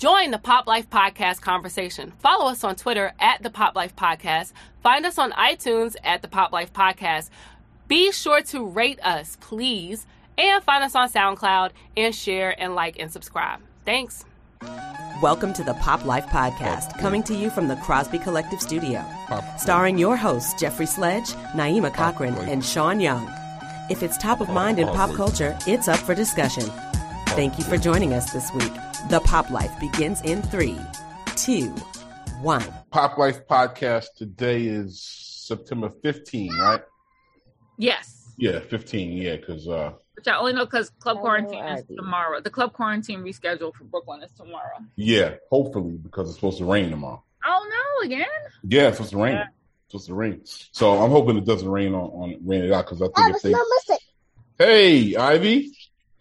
Join the Pop Life Podcast conversation. Follow us on Twitter at the Pop Life Podcast. Find us on iTunes at the Pop Life Podcast. Be sure to rate us, please. And find us on SoundCloud and share and like and subscribe. Thanks. Welcome to the Pop Life Podcast, coming to you from the Crosby Collective Studio. Starring your hosts, Jeffrey Sledge, Naima Cochran, and Sean Young. If it's top of mind in pop culture, it's up for discussion. Thank you for joining us this week. The Pop Life begins in 3, 2, 1. Pop Life Podcast today is September 15, right? Yes. Yeah, 15, yeah, because... Which I only know because Club Quarantine is tomorrow. The Club Quarantine rescheduled for Brooklyn is tomorrow. Yeah, hopefully, because it's supposed to rain tomorrow. Oh, no, again? Yeah, it's supposed to rain. It's supposed to rain. So I'm hoping it doesn't rain rain it out, because I think if they... Hey, Ivy!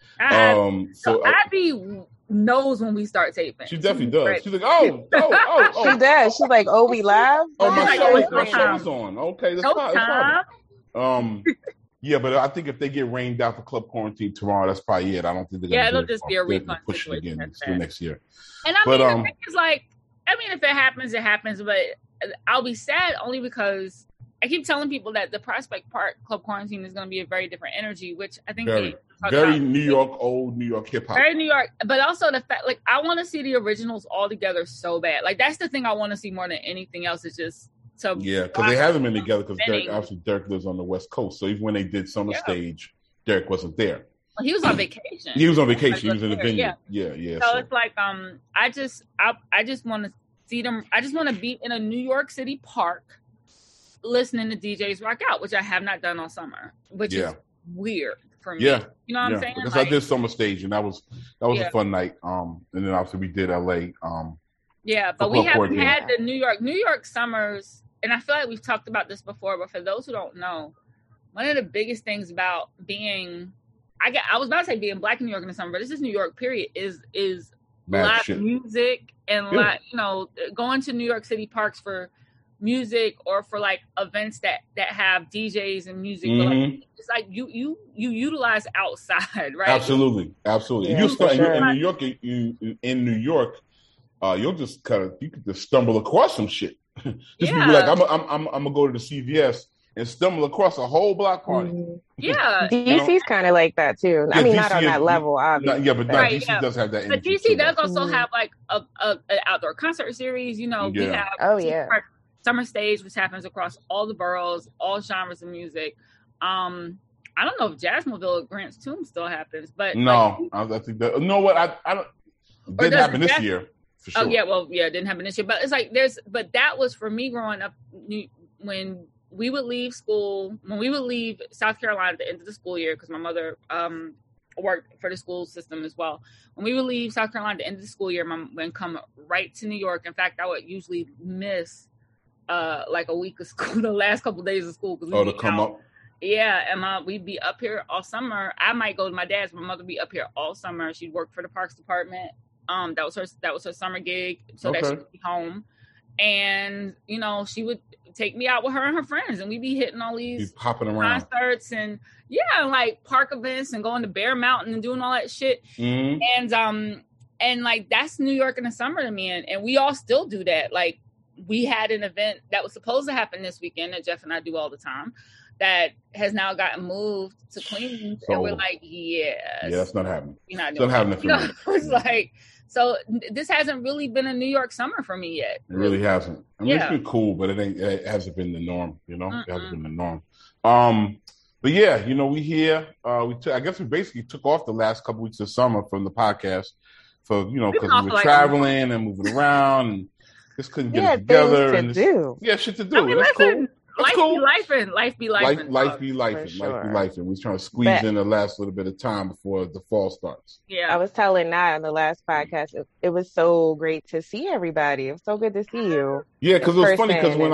So Ivy knows when we start taping. She definitely does. Right. She's like, oh. She does. She's like, oh, we live? Oh, my show's on. Okay, that's fine. Yeah, but I think if they get rained out for Club Quarantine tomorrow, that's probably it. I don't think they're going to it'll just be a refund. Push it again until next year. And I mean, the thing is like, if it happens, it happens. But I'll be sad only because I keep telling people that the Prospect Park Club Quarantine is going to be a very different energy, which I think very New York, old New York hip hop. Very New York, but also the fact, like, I want to see the originals all together so bad. Like, that's the thing I want to see more than anything else. Is just because they haven't been together because Derek lives on the West Coast. So even when they did Summer Stage, Derek wasn't there. Well, he was on vacation. He was on vacation. He was in the venue. Yeah. So it's like I just want to see them. I just want to be in a New York City park listening to DJs rock out, which I have not done all summer, which is weird for me. Yeah. You know what I'm saying? Because I did Summer Stage and that was a fun night. And then obviously we did LA. But we haven't had the New York summers, and I feel like we've talked about this before, but for those who don't know, one of the biggest things about being I was about to say being Black in New York in the summer, but this is New York period, is live music and going to New York City parks for music or for like events that have DJs and music. Mm-hmm. It's like you utilize outside, right? Absolutely. Yeah, in New York, you'll just you could just stumble across some shit. Be like, I'm gonna go to the CVS and stumble across a whole block party. Yeah, DC's kind of like that too. I mean, not on that level, obviously. DC does have that. But DC does also have like a outdoor concert series. We have Summer Stage, which happens across all the boroughs, all genres of music. I don't know if Jazzmobile at Grant's Tomb still happens, but no, I think that. You know what? I don't. Didn't happen this year. For sure. It didn't happen this year. But it's like but that was for me growing up when we would leave school, when we would leave South Carolina at the end of the school year, because my mother worked for the school system as well. When we would leave South Carolina at the end of the school year, Mom would come right to New York. In fact, I would usually miss like a week of school, the last couple of days of school. To come up. Yeah, and we'd be up here all summer. I might go to my dad's, but my mother would be up here all summer. She'd work for the Parks Department. That was her summer gig, so that she could be home. And she would take me out with her and her friends, and we'd be hitting all these hopping around concerts and like park events and going to Bear Mountain and doing all that shit. Mm-hmm. And like that's New York in the summer to me, and we all still do that. Like we had an event that was supposed to happen this weekend that Jeff and I do all the time, that has now gotten moved to Queens, and we're like, it's not happening. You're not doing it. Happening for me. It's like. So this hasn't really been a New York summer for me yet. It really hasn't. I mean, it's been cool, but it hasn't been the norm, It hasn't been the norm. But yeah, we here. I guess we basically took off the last couple weeks of summer from the podcast for, because we were traveling and moving around and just couldn't get it together. Shit to do. I mean, that's cool. Life be lifing. Life be lifing. We're trying to squeeze in the last little bit of time before the fall starts. Yeah. I was telling Nat on the last podcast, it was so great to see everybody. It was so good to see you. Yeah, because it was funny because when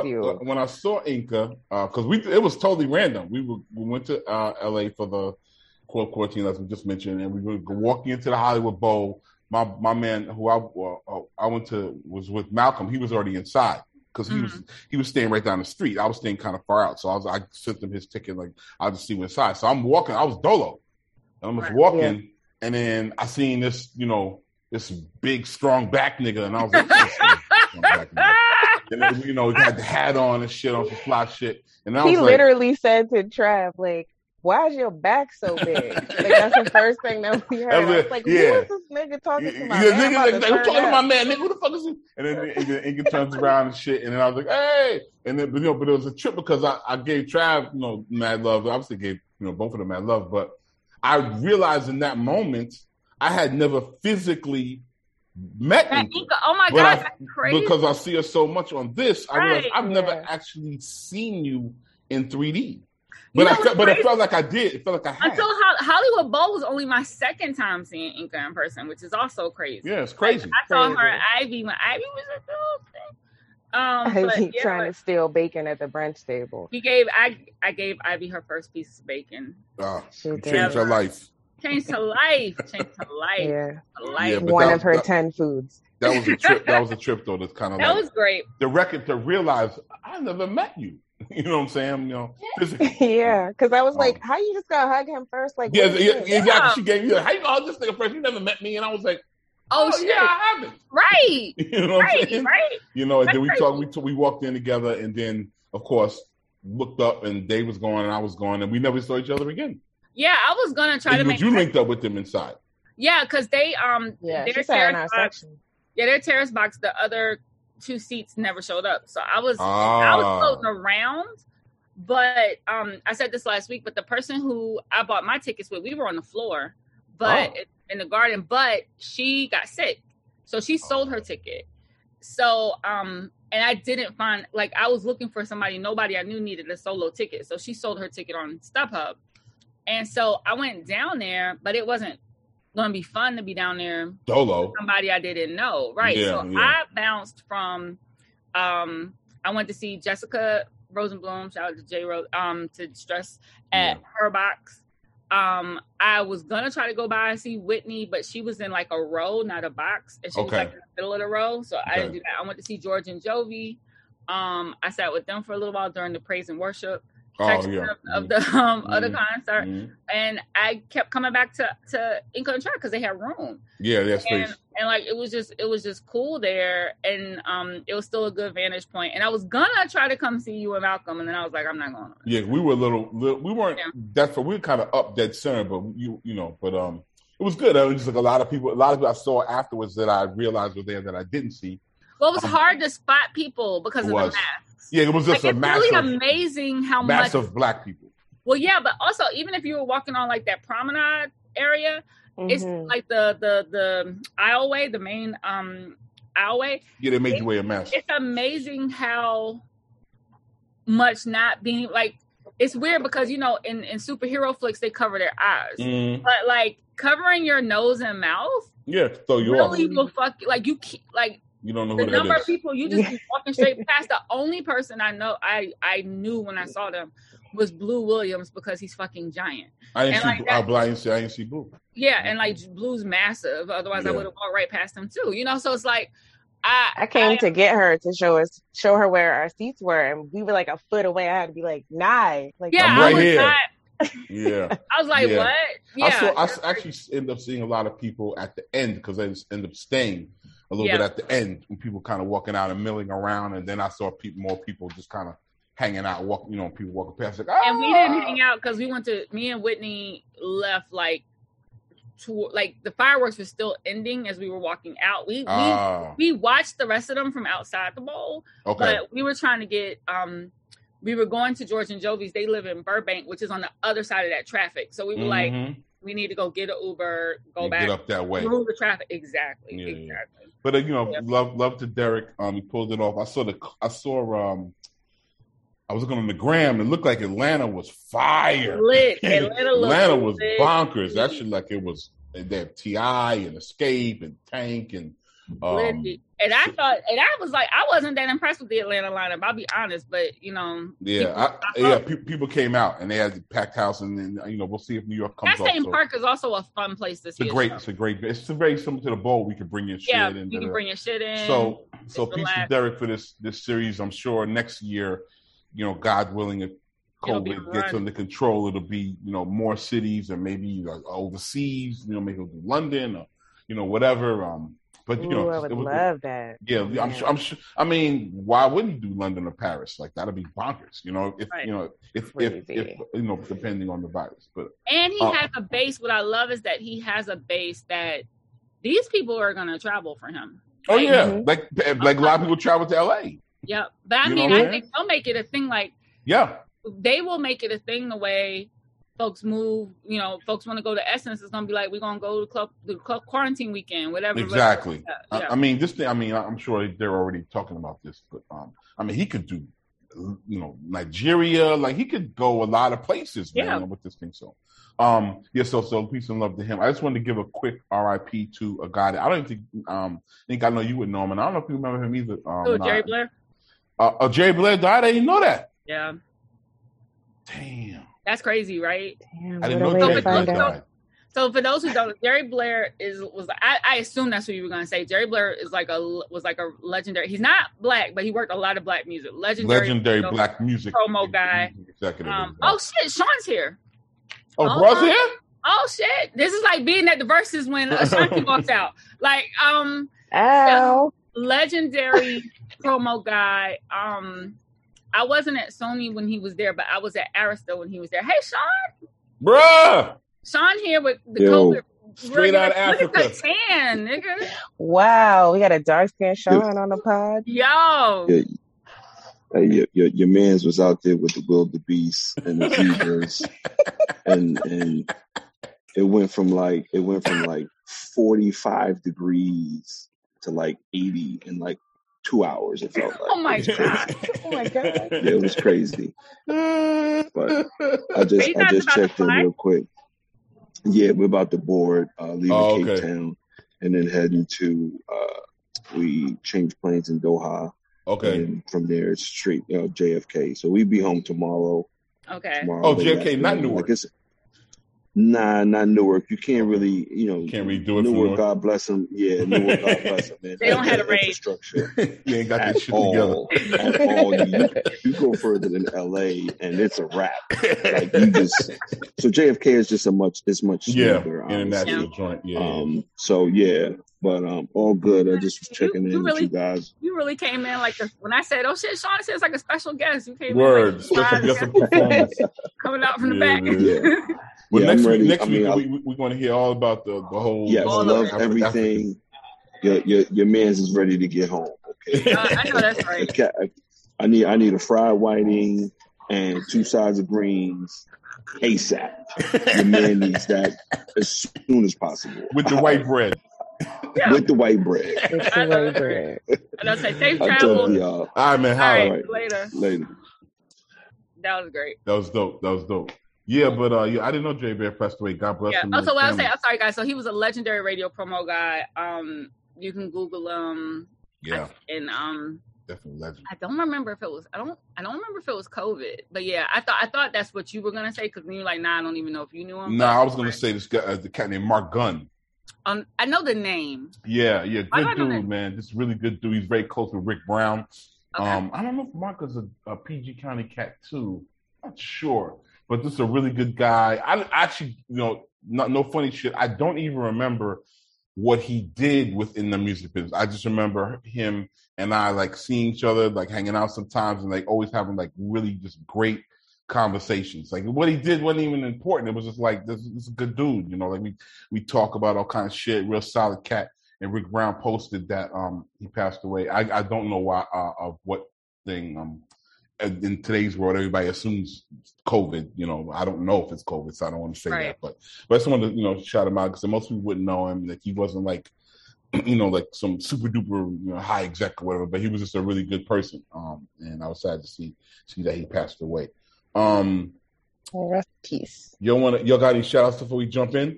I saw Inca, because it was totally random. We went to LA for the Club Quarantine, as we just mentioned, and we were walking into the Hollywood Bowl. My man who I went to was with Malcolm. He was already inside. Because he was staying right down the street. I was staying kind of far out. So I sent him his ticket, like, I'll just see what's inside. So I'm walking. I was dolo. And I'm just walking. And then I seen this, this big, strong back nigga. And I was like, strong back nigga. And then, he had the hat on and shit on some fly shit. And I was literally said to Trav, like, why is your back so big? Like, that's the first thing that we heard. I was like, who is this nigga talking to my man? Nigga, who's talking to my man? Nigga, who the fuck is he? And then Inga turns around and shit. And then I was like, hey. And then, but it was a trip because I gave Trav, mad love. I obviously gave, both of them mad love. But I realized in that moment, I had never physically met Inga. Oh my God, that's crazy. Because I see her so much on this, I realized I've never actually seen you in 3D. But it felt like I did. It felt like I had. Until Hollywood Bowl was only my second time seeing Inga in person, which is also crazy. Yeah, it's crazy. I saw her at Ivy when Ivy was a little thing. Ivy trying to steal bacon at the brunch table. I gave Ivy her first piece of bacon. Changed her life. Changed her life. Yeah. Life. One of her 10 foods. That was a trip. That was a trip, though. That's kind of that was great. The record to realize I never met you. You know what I'm saying? Physically. Yeah, because I was like, how you just gonna hug him first? Like, exactly. She gave me how you gonna hug this nigga first? You never met me, and I was like, oh shit. Yeah, I haven't. Right. You know what I'm saying? Right. And then we walked in together, and then of course looked up, and Dave was going, and I was going, and we never saw each other again. Yeah, I was gonna try to make. You linked up with them inside. Yeah, because they their terrace box. Yeah, their terrace box. The other 2 seats never showed up, so I was floating around. But I said this last week, but the person who I bought my tickets with, we were on the floor, but in the garden. But she got sick, so she sold her ticket. So and I didn't find, like, I was looking for somebody. Nobody I knew needed a solo ticket, so she sold her ticket on StubHub. And so I went down there, but it wasn't going to be fun to be down there solo. Somebody I didn't know, right? Yeah, I bounced from. I went to see Jessica Rosenblum, shout out to J Rose, to Stress at her box. I was gonna try to go by and see Whitney, but she was in like a row, not a box, and she was like in the middle of the row, so I didn't do that. I went to see George and Jovi. I sat with them for a little while during the praise and worship section of the concert, and I kept coming back to Inca and Track because they had room. Yeah, that's space. And like it was just cool there, and it was still a good vantage point. And I was gonna try to come see you and Malcolm, and then I was like, I'm not going. Yeah, we were we weren't that far. We were kind of up dead center, but it was good. I was just like a lot of people I saw afterwards that I realized were there that I didn't see. Well, it was hard to spot people because of the masks. Yeah, it was just it's really amazing how massive black people. Well, yeah, but also even if you were walking on like that promenade area, it's like the aisleway, the main aisleway. Yeah, they made you wear a mask. It's amazing how much not being like. It's weird because in superhero flicks they cover their eyes, but like covering your nose and mouth, throw you off. Really will fuck you. Like you don't know who the number of people you just be walking straight past. The only person I knew when I saw them was Blue Williams because he's fucking giant. I didn't see Blue. Yeah, and like Blue's massive. Otherwise, I would have walked right past him too. So it's like I came to get her to show her where our seats were, and we were like a foot away. I had to be like, nah, like I'm right here. Yeah, I was like, what? Yeah, I actually ended up seeing a lot of people at the end because I just ended up staying a little bit at the end when people kind of walking out and milling around, and then I saw more people just kind of hanging out, people walking past. Like, and we didn't hang out because me and Whitney left like the fireworks were still ending as we were walking out. We watched the rest of them from outside the bowl, but we were trying to get we were going to George and Jovi's. They live in Burbank, which is on the other side of that traffic. So we were like, we need to go get an Uber, go back, get up that way, through the traffic. Exactly. Yeah. But love to Derek. He pulled it off. I was looking on the gram. It looked like Atlanta was fire. Lit. Atlanta was bonkers. That shit like it was. They have T.I. and Escape and Tank and. And I was like, I wasn't that impressed with the Atlanta lineup. I'll be honest, but people came out and they had the packed house, and then we'll see if New York comes. That same park is also a fun place to see. It's very similar to the bowl. We could bring your shit in. You can bring your shit in. So peace to Derek for this series. I'm sure next year, God willing, if COVID gets under control, it'll be more cities and maybe overseas. Maybe we'll do London or whatever. But I would love that. Yeah, I'm sure. I mean, why wouldn't you do London or Paris? Like that'd be bonkers. If depending on the virus. But and he has a base. What I love is that he has a base that these people are going to travel for him. Oh yeah, like a lot of people travel to LA. Yeah, but I think they'll make it a thing. Like they will make it a thing the way folks move, folks want to go to Essence. It's going to be like, we're going to go to the quarantine weekend, whatever. Exactly. Yeah. I mean, I'm sure they're already talking about this, but he could do, Nigeria, like he could go a lot of places, man, with this thing. So, so peace and love to him. I just wanted to give a quick RIP to a guy that I don't think I know you would know him, and I don't know if you remember him either. Jerry Blair? Jerry Blair died? I didn't know that. Yeah. Damn. That's crazy, right? Damn, I didn't know Jerry Blair died. So for those who don't know, Jerry Blair I assume that's what you were going to say. Jerry Blair was like a legendary. He's not black, but he worked a lot of black music. Legendary black music promo guy. Executive. Oh shit, Sean's here. Oh, bro's here? Oh shit, this is like being at the Versus when Ashanti walks out. Like legendary promo guy. I wasn't at Sony when he was there, but I was at Arista when he was there. Hey, Sean. Bruh. Sean here with the COVID. Straight out of Africa. Look at the tan, nigga. Wow. We got a dark skin Sean on the pod. Yo. Yeah. Your mans was out there with the wildebeest and the zebras. and it went from like 45 degrees to like 80 in like 2 hours, it felt like. Oh my god! Yeah, it was crazy. But I just checked in real quick. Yeah, we're about to board, leaving Cape Town, and then heading to. We changed planes in Doha. Okay. And from there, it's straight JFK. So we'd be home tomorrow. Okay. JFK, not Newark. Nah, not Newark. You can't really, can't really do it Newark, for God bless them. Yeah, Newark, God bless them, man. They don't have a infrastructure. You ain't got that shit together. At all. You go further than LA, and it's a wrap. Like so JFK is just much smoother. International joint. Yeah. So yeah, but all good. I just was checking in with you guys. You really came in like when I said, "Oh shit, Sean says like a special guest." You came in like special guest performance coming out from the back. Yeah. Well, next week we're going to hear all about the whole. Yes, I love everything. Your man's is ready to get home. Okay, I know that's right. I need a fried whiting and 2 sides of greens ASAP. Your man needs that as soon as possible with the white bread. Yeah. With the white bread. And I'll say safe travel. All right, man. All right, later. That was great. That was dope. Yeah, but I didn't know Jay Bear passed away. God bless him. Also, what I'll say, I'm sorry, guys. So he was a legendary radio promo guy. You can Google him. Yeah. And definitely legend. I don't remember if it was. I don't remember if it was COVID. But yeah, I thought that's what you were gonna say because then you're like, nah, I don't even know if you knew him. Nah, I was gonna say this guy, the cat named Mark Gunn. I know the name. Yeah, good dude, man. This really good dude. He's very close with Rick Brown. Okay. I don't know if Mark is a PG County cat too. Not sure. But this is a really good guy. I actually, no funny shit. I don't even remember what he did within the music business. I just remember him and I like seeing each other, like hanging out sometimes and like always having like really just great conversations. Like what he did wasn't even important. It was just like, this is a good dude, like we talk about all kinds of shit, real solid cat. And Rick Brown posted that he passed away. I don't know why of what thing in today's world, everybody assumes COVID. I don't know if it's COVID, so I don't want to say that. But I just wanted to, shout him out because most people wouldn't know him. Like he wasn't like, like some super duper high exec or whatever. But he was just a really good person. And I was sad to see that he passed away. Rest peace. Y'all got any shout outs before we jump in?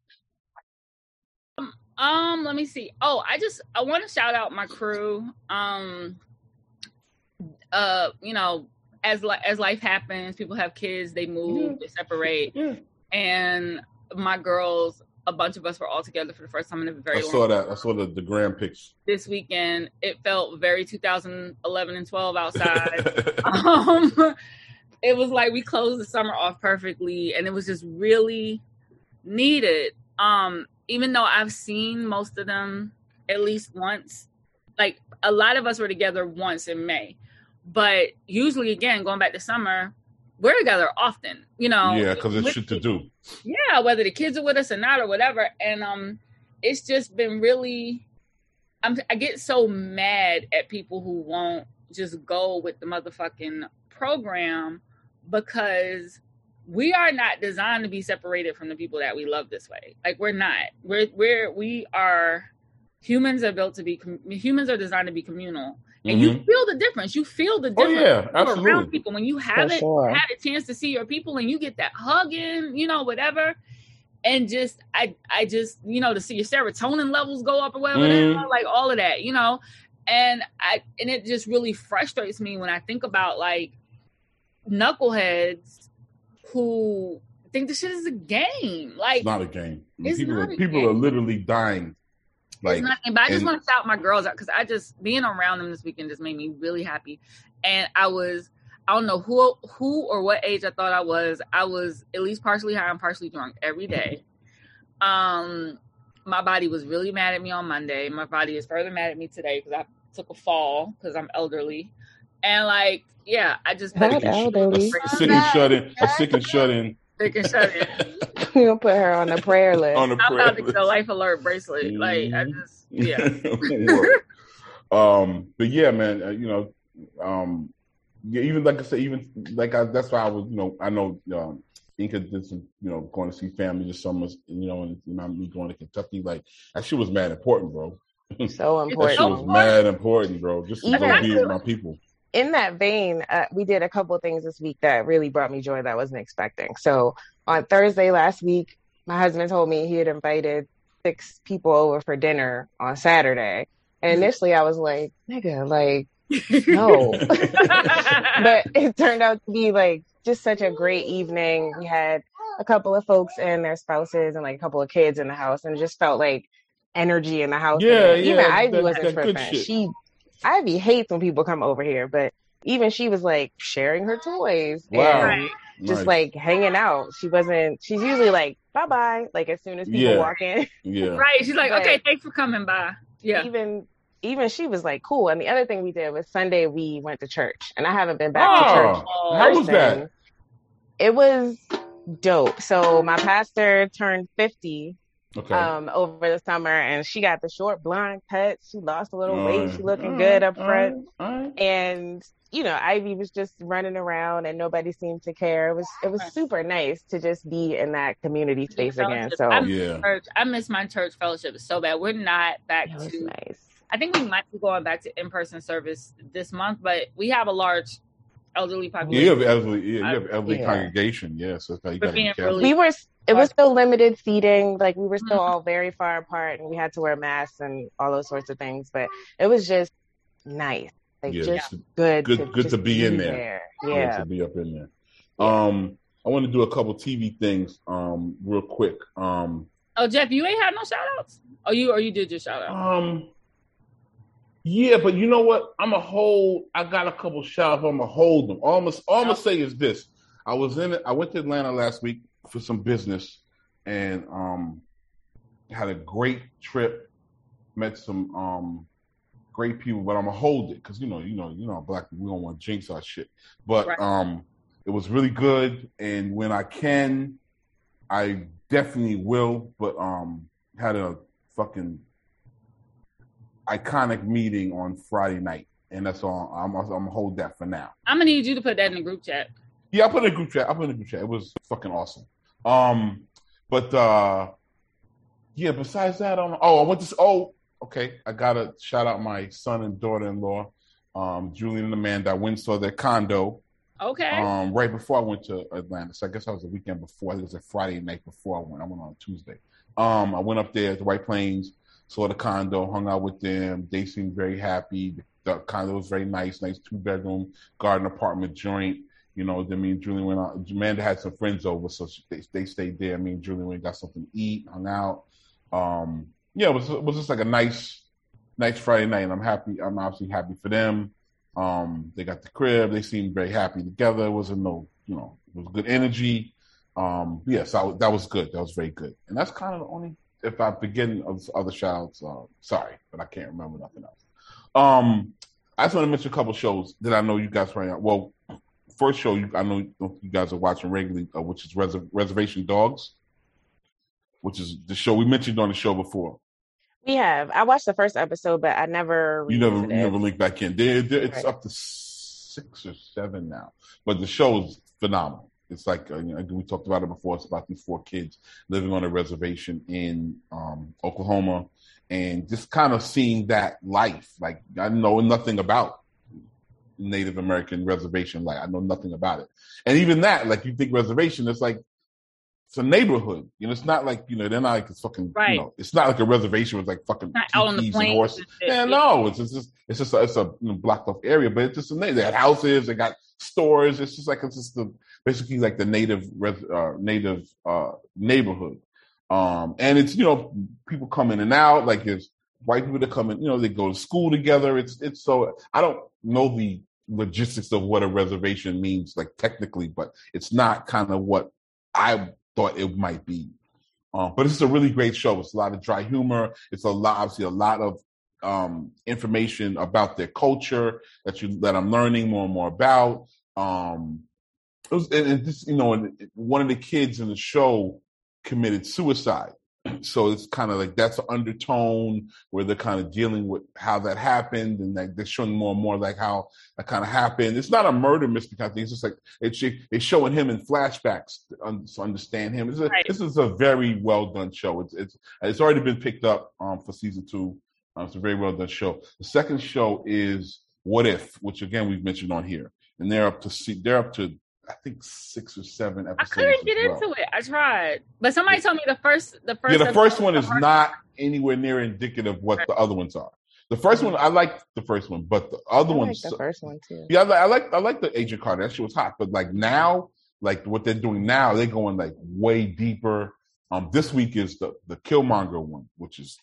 Let me see. Oh, I want to shout out my crew. As life happens, people have kids, they move, they separate. Yeah. And my girls, a bunch of us were all together for the first time in a very long time. I saw the gram pics. This weekend, it felt very 2011 and 12 outside. It was like we closed the summer off perfectly, and it was just really needed. even though I've seen most of them at least once, like a lot of us were together once in May, but usually, again, going back to summer, we're together often, Yeah, because it's shit to do. Yeah, whether the kids are with us or not or whatever. And it's just been really, I get so mad at people who won't just go with the motherfucking program, because we are not designed to be separated from the people that we love this way. Like, we're not. We are, humans are built to be, humans are designed to be communal. And you feel the difference. You feel the difference. Oh, yeah, absolutely. Around people. When you haven't had a chance to see your people and you get that hugging, whatever. And just, I just, to see your serotonin levels go up or whatever, like all of that, and it just really frustrates me when I think about like knuckleheads who think this shit is a game. Like, it's not a game. People are literally dying. Like, but I just want to shout my girls out, because being around them this weekend just made me really happy. And I don't know who or what age I thought I was. I was at least partially high and partially drunk every day. My body was really mad at me on Monday. My body is further mad at me today because I took a fall because I'm elderly. And like, yeah, I just elderly. Sick and shut in. Sick and shut in. We'll put her on the prayer list. I'm about to get a life alert bracelet. Like, I just, yeah. But yeah, man, yeah, even like I said, that's why I was, I know Inca did some, going to see family this summer, and me going to Kentucky, like, that shit was mad important, bro. So important. That shit was mad important, bro. Just to go be with my people. In that vein, we did a couple of things this week that really brought me joy that I wasn't expecting. So on Thursday last week, my husband told me he had invited 6 people over for dinner on Saturday. And initially I was like, nigga, like, no. But it turned out to be like just such a great evening. We had a couple of folks and their spouses and like a couple of kids in the house, and it just felt like energy in the house. Yeah, even Ivy wasn't tripping. Ivy hates when people come over here, but even she was like sharing her toys and just like hanging out. She's usually like, bye-bye, like as soon as people walk in. Yeah. Right. She's like, okay, thanks for coming by. Yeah. Even she was like, cool. And the other thing we did was Sunday we went to church, and I haven't been back to church. How was that? It was dope. So my pastor turned 50 over the summer, and she got the short blonde cut. She lost a little weight. She looking good up front. And Ivy was just running around, and nobody seemed to care. It was super nice to just be in that community space again. So I miss my church fellowship so bad. We're not back to. Nice. I think we might be going back to in-person service this month, but we have a large elderly population. You have elderly congregation. Yeah, so it's like you got to be careful. It was still limited seating. Like, we were still all very far apart, and we had to wear masks and all those sorts of things. But it was just nice. Like, good to be in there. Yeah, to be up in there. I want to do a couple TV things real quick. Oh, Jeff, you ain't had no shout outs? Oh, you did your shout out. Yeah, but you know what? I got a couple shout outs. I'm gonna hold them. All I'm gonna say is this. I went to Atlanta last week for some business, and had a great trip. Met some great people, but I'm gonna hold it because you know, black people, we don't want to jinx our shit. But it was really good, and when I can, I definitely will. But had a fucking iconic meeting on Friday night, and that's all. I'm gonna hold that for now. I'm gonna need you to put that in the group chat. Yeah, I put it in the group chat. It was fucking awesome. But besides that, I gotta shout out my son and daughter-in-law, Julian and Amanda. I went and saw their condo. Okay. Right before I went to Atlanta. So I guess I was the weekend before. I think it was a Friday night before I went. I went on Tuesday. I went up there to White Plains, saw the condo, hung out with them. They seemed very happy. The condo was very nice 2-bedroom garden apartment joint. You know, then me and Julian went out. Amanda had some friends over, so they stayed there. Me and Julian went and got something to eat, hung out. It was just like a nice Friday night, and I'm happy. I'm obviously happy for them. They got the crib. They seemed very happy together. It wasn't it was good energy. So that was good. That was very good. And that's kind of the only if I begin of other shouts, sorry, but I can't remember nothing else. I just want to mention a couple shows that I know you guys right now. Well, first show I know you guys are watching regularly, which is Reservation Dogs, which is the show we mentioned on the show before. We have. I watched the first episode, but I never. You never linked back in. It's up to 6 or 7 now, but the show is phenomenal. It's like we talked about it before. It's about these 4 kids living on a reservation in Oklahoma, and just kind of seeing that life. Like, I know nothing about Native American reservation life. I know nothing about it, and even that, like, you think reservation, it's like it's a neighborhood. It's not like they're not like it's fucking. Right. It's not like a reservation with like fucking teepees and horses. Yeah, no, it's a blocked off area, but it's just they had houses, they got stores. It's just basically like the native neighborhood. And it's people come in and out. Like, there's white people that come in. They go to school together. It's so I don't know the logistics of what a reservation means, like, technically, but it's not kind of what I thought it might be. But it's a really great show. It's a lot of dry humor. It's obviously a lot of information about their culture that I'm learning more and more about. One of the kids in the show committed suicide. So it's kind of like that's an undertone where they're kind of dealing with how that happened, and like they're showing more and more like how that kind of happened. It's not a murder mystery kind of thing. It's just like it's showing him in flashbacks to understand him. This is a very well done show. It's already been picked up for season 2. It's a very well done show. The second show is What If, which again we've mentioned on here, and they're up to I think 6 or 7 episodes. I couldn't get into it. I tried, but somebody told me the first. Yeah, the first one is not anywhere near indicative of what the other ones are. The first one, I liked the first one, but the other ones. The first one too. Yeah, I like the Agent Carter. That shit was hot, but like now, like what they're doing now, they're going like way deeper. This week is the Killmonger one, which is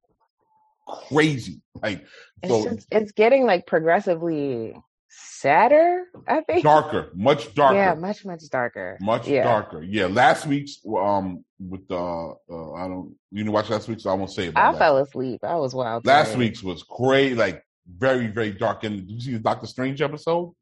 crazy. Like, it's getting like progressively sadder, I think. Much darker. Yeah, much darker. Darker. Yeah, last week's with the you didn't watch last week, so I won't say about I fell asleep. I was wild. Last week's was great, like very, very dark. And did you see the Doctor Strange episode?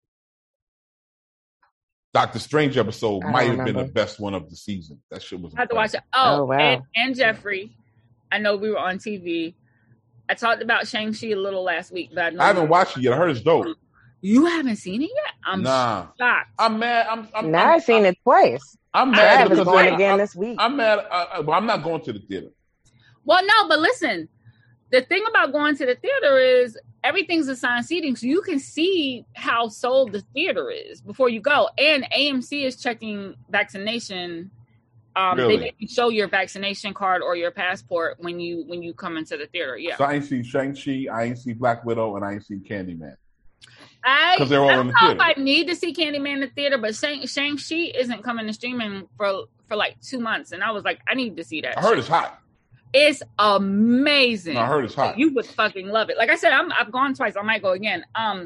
Doctor Strange episode might have been the best one of the season. That shit was. I had to watch it. Oh, wow. And Jeffrey, I know we were on TV. I talked about Shang-Chi a little last week, but I haven't watched it yet. I heard it's dope. You haven't seen it yet? I'm shocked. I'm mad. I've seen it twice. I'm mad. I was going again this week. I'm mad. I'm not going to the theater. Well, no, but listen. The thing about going to the theater is everything's assigned seating, so you can see how sold the theater is before you go. And AMC is checking vaccination. Really? They make you show your vaccination card or your passport when you come into the theater. Yeah. So I ain't seen Shang-Chi, I ain't seen Black Widow, and I ain't seen Candyman. I don't know if I need to see Candyman in the theater, but Shang-Chi isn't coming to streaming for like 2 months, and I was like, I need to see that. I heard it's hot. It's amazing. No, I heard it's hot. You would fucking love it. Like I said, I've gone twice. I might go again.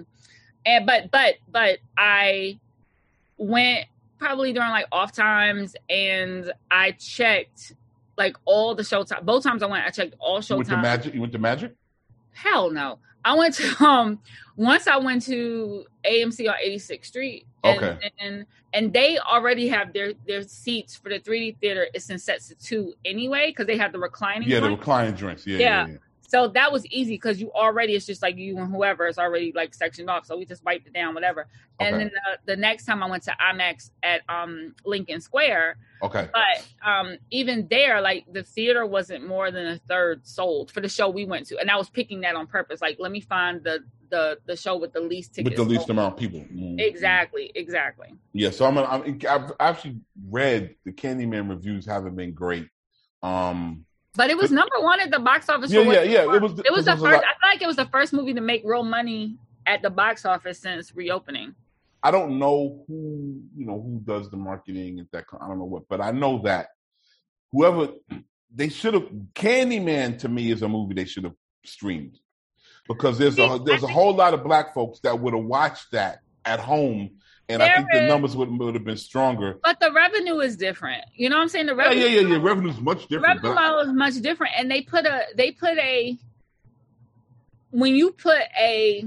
But I went probably during like off times, and I checked like all the showtime. Both times I went, I checked all showtime. You went to Magic? Hell no. I went to once I went to AMC on 86th Street, and they already have their seats for the 3D theater. It's in sets of 2 anyway because they have the reclining. Yeah, the reclining joints. Yeah. So that was easy because it's just like you and whoever is already like sectioned off. So we just wiped it down, whatever. And then the next time I went to IMAX at Lincoln Square. Okay. But even there, like the theater wasn't more than a third sold for the show we went to, and I was picking that on purpose. Like, let me find the show with the least tickets. With the least amount of people. Mm-hmm. Exactly. Yeah. So I've actually read the Candyman reviews haven't been great. But it was number 1 at the box office. Yeah. It was the first. I feel like it was the first movie to make real money at the box office since reopening. I don't know who does the marketing and that. I don't know what, but I know that they should have. Candyman to me is a movie they should have streamed because there's a whole lot of black folks that would have watched that at home And I think the numbers would have been stronger. But the revenue is different. You know what I'm saying? The revenue, yeah. Revenue is much different. The revenue model is much different, and when you put a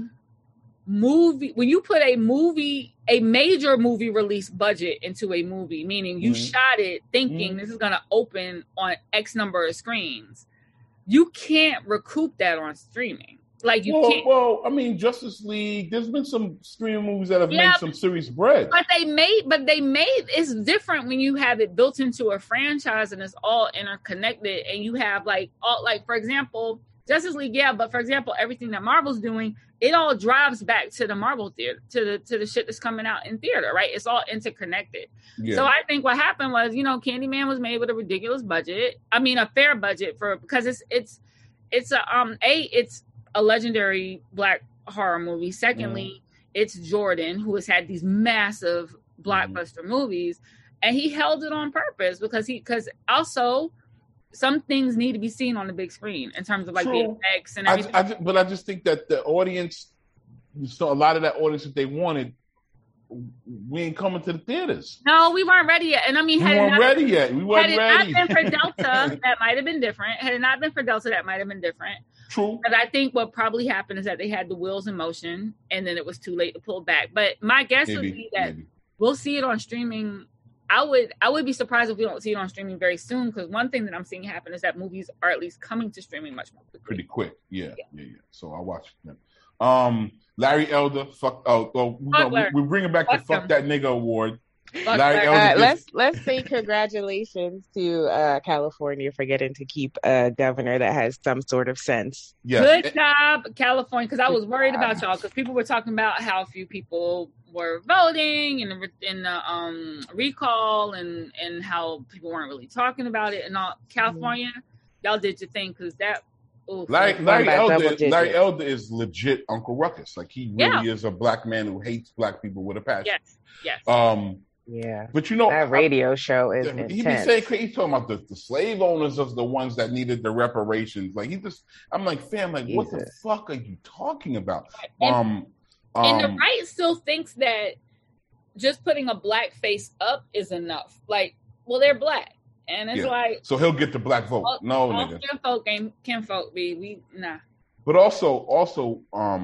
major movie release budget into a movie, meaning you shot it thinking this is going to open on X number of screens, you can't recoup that on streaming. Like you can't. Well, I mean, Justice League. There's been some streaming movies that have made some serious bread. But they made. It's different when you have it built into a franchise and it's all interconnected, and you have for example, Justice League. Yeah, but for example, everything that Marvel's doing, it all drives back to the Marvel theater, to the shit that's coming out in theater, right? It's all interconnected. Yeah. So I think what happened was, Candyman was made with a ridiculous budget. I mean, a fair budget because it's a legendary Black horror movie. Secondly, it's Jordan, who has had these massive blockbuster movies, and he held it on purpose because also some things need to be seen on the big screen in terms of the effects and everything. But I just think that the audience, so a lot of that audience that they wanted, we ain't coming to the theaters. No, we weren't ready yet. And I mean, we weren't ready yet. Had it not been for Delta, that might have been different. Had it not been for Delta, that might have been different. True. But I think what probably happened is that they had the wheels in motion, and then it was too late to pull back. But my guess would be that we'll see it on streaming. I would be surprised if we don't see it on streaming very soon, because one thing that I'm seeing happen is that movies are at least coming to streaming much more quickly. Pretty quick, yeah. So I'll watch them. Larry Elder, we're bringing back the Fuck That Nigga Award. Larry Elder let's say congratulations to California for getting to keep a governor that has some sort of sense. Yes. Good job, California, because I was worried about y'all, because people were talking about how few people were voting in the recall and how people weren't really talking about it. And all California, y'all did your thing, because that. Larry Elder is legit Uncle Ruckus. Like, he really is a Black man who hates Black people with a passion. Yes. Yeah, but that radio show is intense. He be saying, he's talking about the slave owners of the ones that needed the reparations. Like, I'm like, fam, like, Jesus. What the fuck are you talking about? And the right still thinks that just putting a Black face up is enough. Like, well, they're Black. And it's like, so he'll get the Black vote. No, nigga. Kinfolk be nah. But also,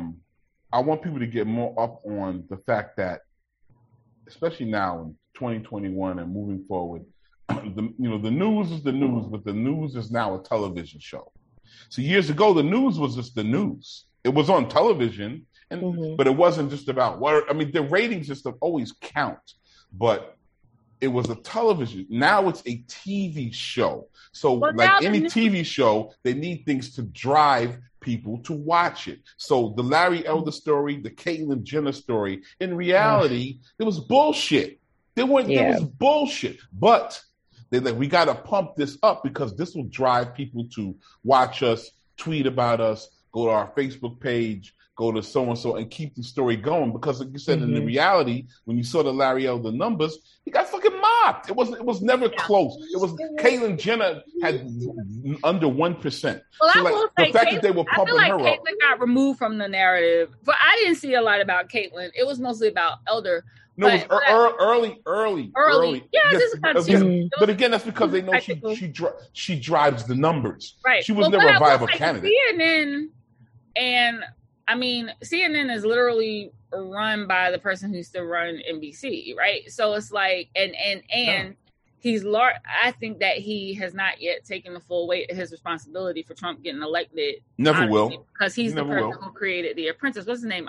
I want people to get more up on the fact that, especially now in 2021 and moving forward, the news is the news, but the news is now a television show. So years ago, the news was just the news. It was on television, but it wasn't just about the ratings just always count, but it was a television. Now it's a TV show. So like any TV show, they need things to drive people to watch it. So the Larry Elder story, the Caitlyn Jenner story, in reality, it was bullshit. There was bullshit. But they're like, we got to pump this up because this will drive people to watch us, tweet about us, go to our Facebook page, go to so-and-so and keep the story going. Because like you said, in the reality, when you saw the Larry Elder numbers, he got fucking mobbed. It was never close. It was Caitlyn Jenner had under 1%. Well, so the fact that they were pumping her up. Caitlyn got removed from the narrative. But I didn't see a lot about Caitlyn. It was mostly about Elder. No, it was early. Yeah, yes, but again, that's because they know she drives the numbers. Right. She was never a viable candidate. CNN, and I mean, CNN is literally run by the person who used to run NBC, right? So it's like, and he's large. I think that he has not yet taken the full weight of his responsibility for Trump getting elected. Never will, because he's the person who created The Apprentice. What's his name?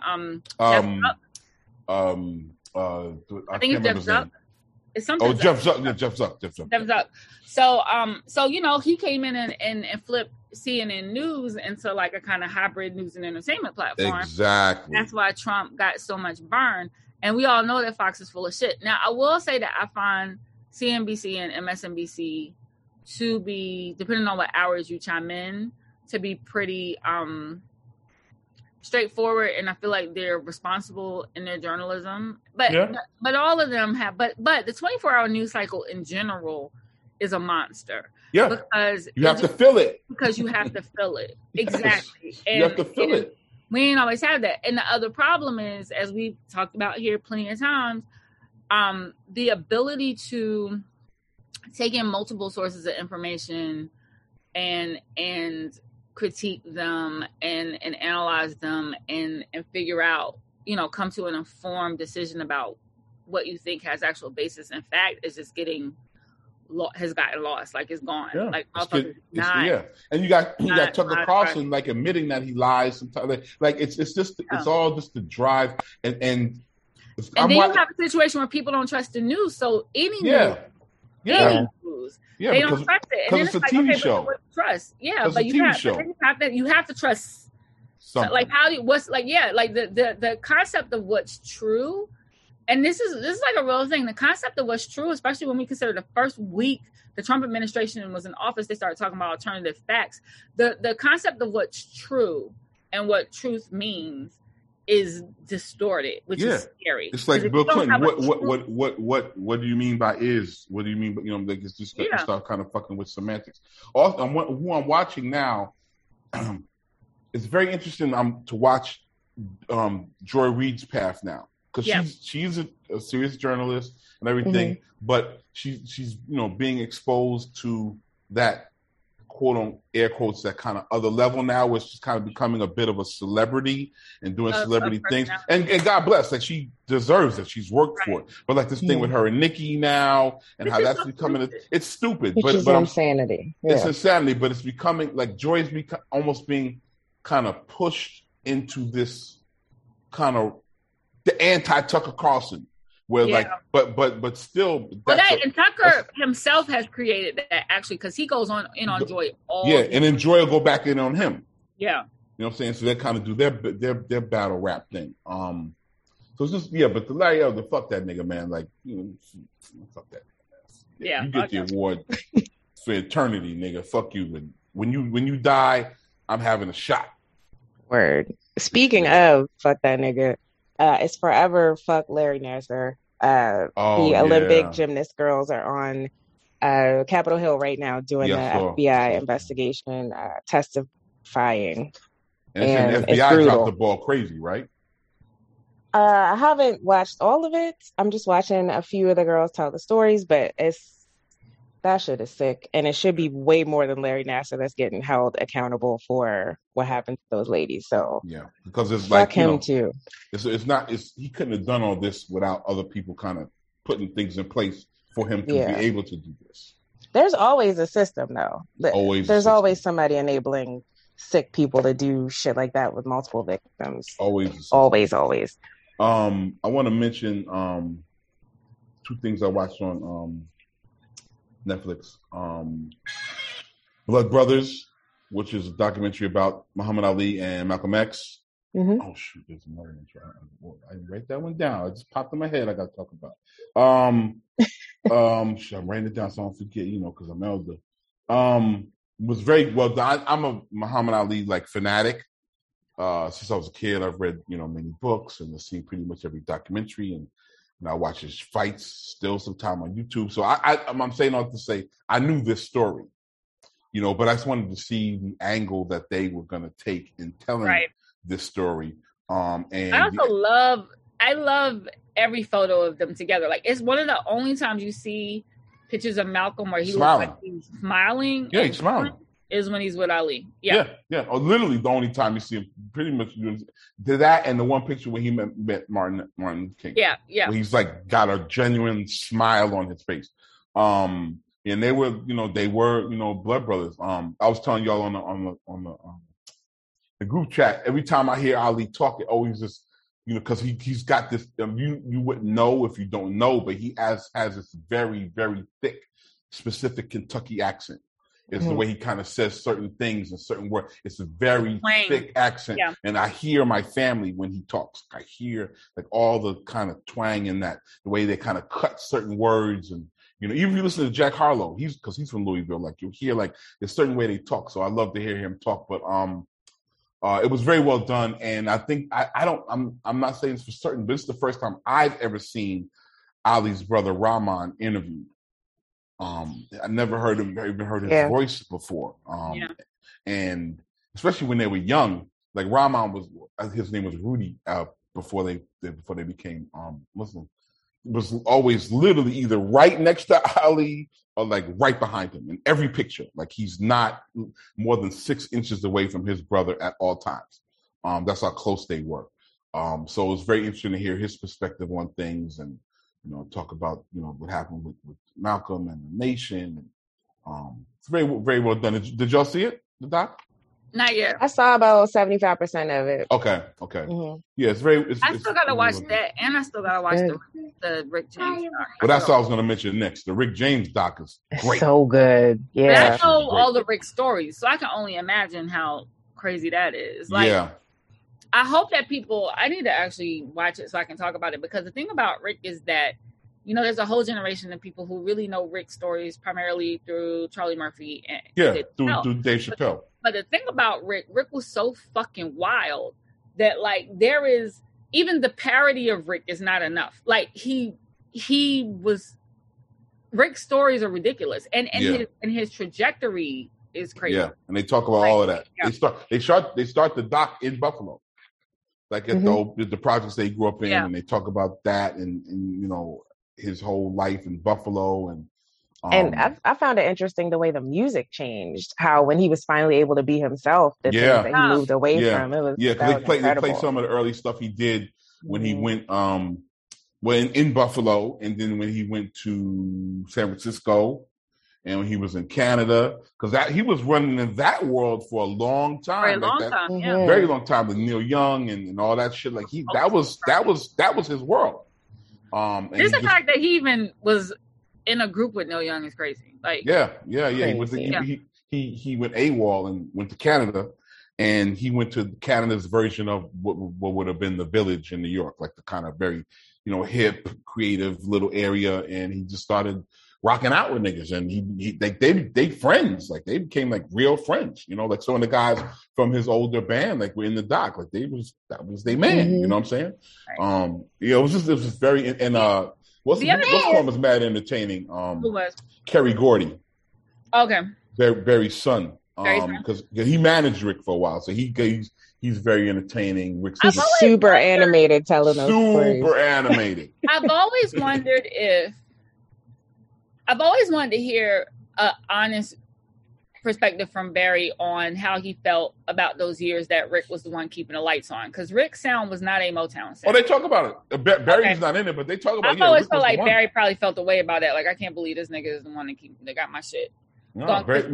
I think it's Jeff Zuck. It's something. Oh, Jeff Zuck. Jeff Zuck. So he came in and flipped CNN News into like a kind of hybrid news and entertainment platform. Exactly. That's why Trump got so much burn. And we all know that Fox is full of shit. Now, I will say that I find CNBC and MSNBC to be, depending on what hours you chime in, to be pretty straightforward, and I feel like they're responsible in their journalism. But all of them have. But the 24-hour news cycle in general is a monster. Yeah, because you have to fill it. Because you have to fill it. Exactly. And you have to fill it. We ain't always have that. And the other problem is, as we've talked about here plenty of times, the ability to take in multiple sources of information and critique them and analyze them and figure out, come to an informed decision about what you think has actual basis in fact is just has gotten lost. Like, it's gone. Yeah. Like, and you got Tucker Carlson like admitting that he lies sometimes. Like it's all just the drive and then you have a situation where people don't trust the news. So any news, they don't trust it. And then it's a TV show. Trust, but you have to trust. Something. Like the concept of what's true. And this is like a real thing. The concept of what's true, especially when we consider the first week the Trump administration was in office, they started talking about alternative facts. The concept of what's true and what truth means is distorted, which is scary. It's like Bill Clinton. What do you mean by is? What do you mean by, like it's just start kind of fucking with semantics. Also, who I'm watching now, it's very interesting to watch Joy Reid's path now. Because she's a serious journalist and everything, but she's being exposed to that quote on air quotes that kind of other level now, where she's kind of becoming a bit of a celebrity and doing celebrity things. And God bless, like she deserves it. She's worked for it. But like this thing with her and Nikki now, and how that's becoming it's stupid. But insanity. It's insanity, but it's becoming like Joy's almost being kind of pushed into this kind of the anti-Tucker Carlson, where but still. And Tucker himself has created that actually, because he goes on Joy all. Yeah, and then Joy will go back in on him. Yeah, you know what I'm saying. So they kind of do their battle rap thing. So it's just but the Larry Elder, fuck that nigga, man. Like fuck that nigga, man. You get the award for eternity, nigga. Fuck you. And when you die, I'm having a shot. Word. Speaking of fuck that nigga. It's forever fuck Larry Nassar. The Olympic gymnast girls are on Capitol Hill right now doing the FBI investigation, testifying. And the FBI dropped the ball crazy, right? I haven't watched all of it. I'm just watching a few of the girls tell the stories, but that shit is sick. And it should be way more than Larry Nassar that's getting held accountable for what happened to those ladies. So because it's fuck him too. He couldn't have done all this without other people kind of putting things in place for him to be able to do this. There's always a system though. There's always somebody enabling sick people to do shit like that with multiple victims. Always. I want to mention two things I watched on Netflix. Blood Brothers, which is a documentary about Muhammad Ali and Malcolm X. Mm-hmm. Oh shoot, there's another intro. I didn't write that one down. It just popped in my head. I got to talk about. I'm writing it down so I don't forget. Because I'm elder. Was very well done. I'm a Muhammad Ali fanatic. Since I was a kid, I've read many books and I've seen pretty much every documentary and I watch his fights still sometime on YouTube. So I'm saying all to say I knew this story, but I just wanted to see the angle that they were going to take in telling this story. And I love every photo of them together. Like, it's one of the only times you see pictures of Malcolm where he looks like he's smiling. Yeah, he's smiling. Is when he's with Ali. Yeah. Or literally the only time you see him pretty much to that and the one picture when he met Martin King. Yeah. Where he's got a genuine smile on his face. And they were, blood brothers. I was telling y'all on the group chat, every time I hear Ali talk, it always just, because he's got this, you wouldn't know if you don't know, but he has this very, very thick, specific Kentucky accent. It's the way he kind of says certain things and certain words. It's a very thick accent. Yeah. And I hear my family when he talks. I hear all the kind of twang in that, the way they kind of cut certain words. And, even if you listen to Jack Harlow, because he's from Louisville, you'll hear there's a certain way they talk. So I love to hear him talk, but it was very well done. And I think I'm not saying this for certain, but it's the first time I've ever seen Ali's brother Rahman interviewed. I never heard his voice before. And especially when they were young, Rahman his name was Rudy, before they became Muslim. was always literally either right next to Ali or like right behind him in every picture. Like he's not more than 6 inches away from his brother at all times. That's how close they were. So it was very interesting to hear his perspective on things and, talk about, what happened with Malcolm and the nation. And, it's very, very well done. Did y'all see it, the doc? Not yet. I saw about 75% of it. Okay. Mm-hmm. Yeah, it's very. I still gotta watch that, and I still gotta watch the Rick James doc. But that's what I was gonna mention next. The Rick James doc is great. So good. Yeah. But I know all the Rick stories, so I can only imagine how crazy that is. Like, yeah. I hope that I need to actually watch it so I can talk about it, because the thing about Rick is that, there's a whole generation of people who really know Rick stories primarily through Charlie Murphy and through Dave Chappelle. But the thing about Rick was so fucking wild that like there is even the parody of Rick is not enough. Like Rick's stories are ridiculous, and his trajectory is crazy. Yeah, and they talk about all of that. Yeah. They start the doc in Buffalo, like at the projects they grew up in, and they talk about that and his whole life in Buffalo and I found it interesting the way the music changed. How when he was finally able to be himself, the things that he moved away from. It was because they played some of the early stuff he did when he went in Buffalo, and then when he went to San Francisco, and when he was in Canada, because he was running in that world for a long time, very long time with Neil Young and all that shit. Like that was his world. Just the fact that he even was in a group with Neil Young is crazy. Like, yeah. He went AWOL and went to Canada, and he went to Canada's version of what would have been the Village in New York, like the kind of very, hip, creative little area, and he just started rocking out with niggas, and they friends, like they became like real friends, like some of the guys from his older band, like were in the doc, like that was their man, you know what I'm saying? It was just very and What's one was mad entertaining? Who was? Kerry Gordy. Okay. Barry's son. Because he managed Rick for a while, so he's very entertaining. Rick's super animated, telling us super animated. I've always wanted to hear an honest perspective from Barry on how he felt about those years that Rick was the one keeping the lights on, because Rick's sound was not a Motown sound. Oh, they talk about it. Barry's not in it, but they talk about it. I always felt like Barry probably felt the way about that. Like, I can't believe this nigga is the one that got my shit. No,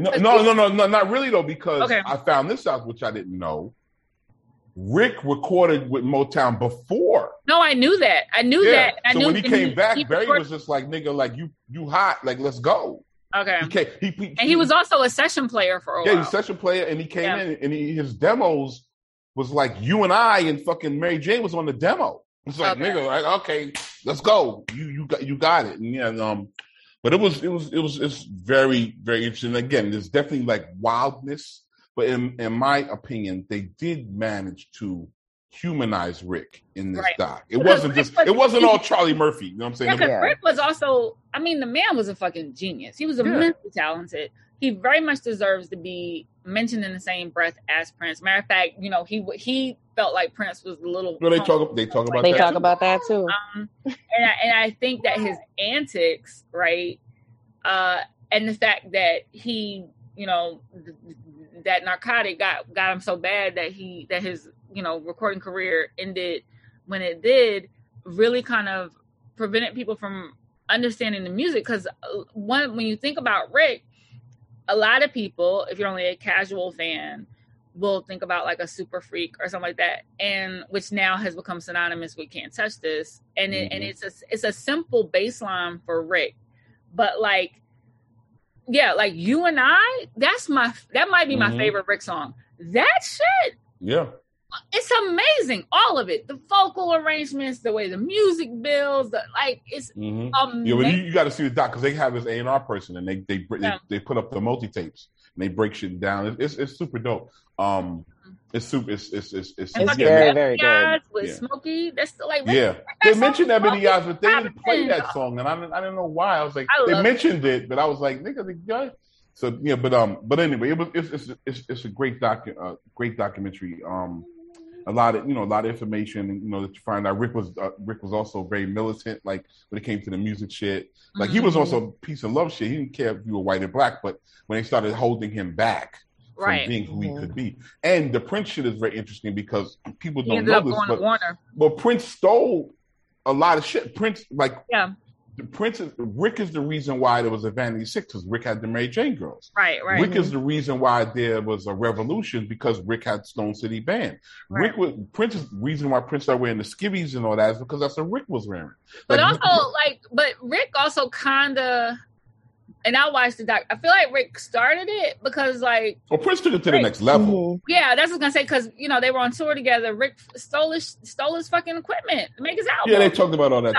not really though, because I found this out, which I didn't know. Rick recorded with Motown before. No, I knew that. So when he came back, Barry was just like, nigga, like you hot, like let's go. Okay. He was also a session player for a while. Yeah, he was a session player, and he came in, and his demos was like You and I and fucking Mary Jane was on the demo. It's like, nigga, like, okay, let's go. You got it. And but it's very, very interesting. Again, there's definitely like wildness, but in my opinion, they did manage to humanize Rick in this doc. It wasn't all Charlie Murphy. You know what I'm saying? Yeah, because Rick was also, the man was a fucking genius. He was immensely talented. He very much deserves to be mentioned in the same breath as Prince. Matter of fact, he felt like Prince was a little. No, they talk about that too. And I think that his antics, right, and the fact that he, that narcotic got him so bad that his recording career ended when it did, really kind of prevented people from understanding the music. Because when you think about Rick, a lot of people, if you're only a casual fan, will think about like a Super Freak or something like that, and which now has become synonymous with Can't Touch This, and it's a simple bass line for Rick, but like You and I, that might be my favorite Rick song. That shit, it's amazing. All of it, the vocal arrangements, the way the music builds, it's amazing. Yeah, well, you got to see the doc, because they have this A&R person, and they put up the multi-tapes and they break shit down. It's super dope. It's super. It's very, very good. With Smokey, that's like They mentioned Ebony Eyes, but they didn't play that song, and I didn't know why. I was like, they mentioned it, but I was like, nigga, the guy. So yeah, but anyway, it's a great documentary. a lot of information, and that you find out Rick was also very militant, like when it came to the music shit. Like he was also peace and love shit. He didn't care if you were white or black, but when they started holding him back from being who he could be. And the Prince shit is very interesting because people don't know this, but Prince stole a lot of shit. Rick is the reason why there was a Vanity Six, because Rick had the Mary Jane girls. Right. Rick is the reason why there was a revolution, because Rick had Stone City Band. Right. Prince's reason why Prince started wearing the skivvies and all that is because that's what Rick was wearing. But Rick also kinda, and I watched the doc. I feel like Rick started it because Prince took it to the next level. Yeah, that's what I was gonna say, because they were on tour together. Rick stole his fucking equipment to make his album. Yeah, they talked about all that.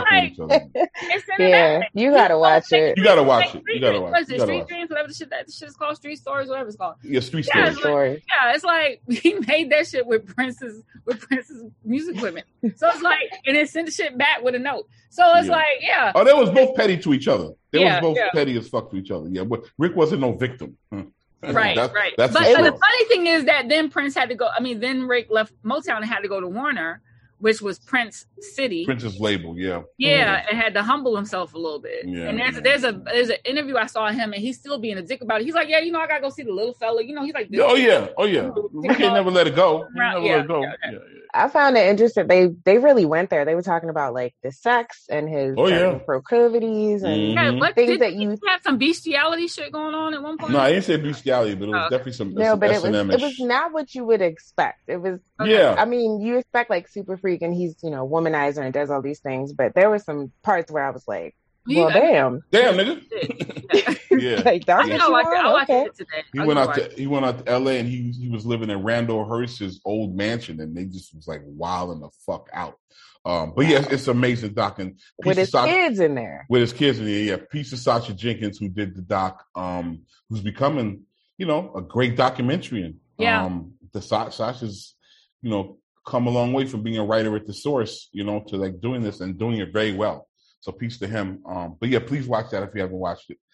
You gotta watch it. You gotta watch it. You gotta watch it. Street Dreams, whatever the shit is called, Street Stories, whatever it's called. Yeah, Street Stories. It's like he made that shit with Prince's music equipment. So it's like, and then sent the shit back with a note. So it's Oh, they was both petty to each other. They was both petty as fuck to each other. Yeah, but Rick wasn't no victim. Right. But the funny thing is that then Prince had to go. I mean, then Rick left Motown and had to go to Warner, which was Prince City, Prince's label. And had to humble himself a little bit. And there's an interview I saw him, and he's still being a dick about it. He's like, I gotta go see the little fella. He's like, oh yeah. Rick ain't never let it go. I found it interesting. They really went there. They were talking about like the sex and his proclivities and things that you had some bestiality shit going on at one point. No, I didn't say bestiality, but it was definitely some. No, but it was not what you would expect. It was I mean, you expect like super freak, and he's womanizer and does all these things, but there were some parts where I was like, well, damn, nigga. Yeah, like that's okay. He went out to L.A. and he was living in Randall Hearst's old mansion, and they just was like wilding the fuck out. But yeah, it's amazing doc, and with his kids in there. With his kids in there, yeah. Piece of Sasha Jenkins, who did the doc, who's becoming a great documentarian. The Sasha's come a long way from being a writer at the Source, to like doing this and doing it very well. So peace to him. But yeah, please watch that if you haven't watched it.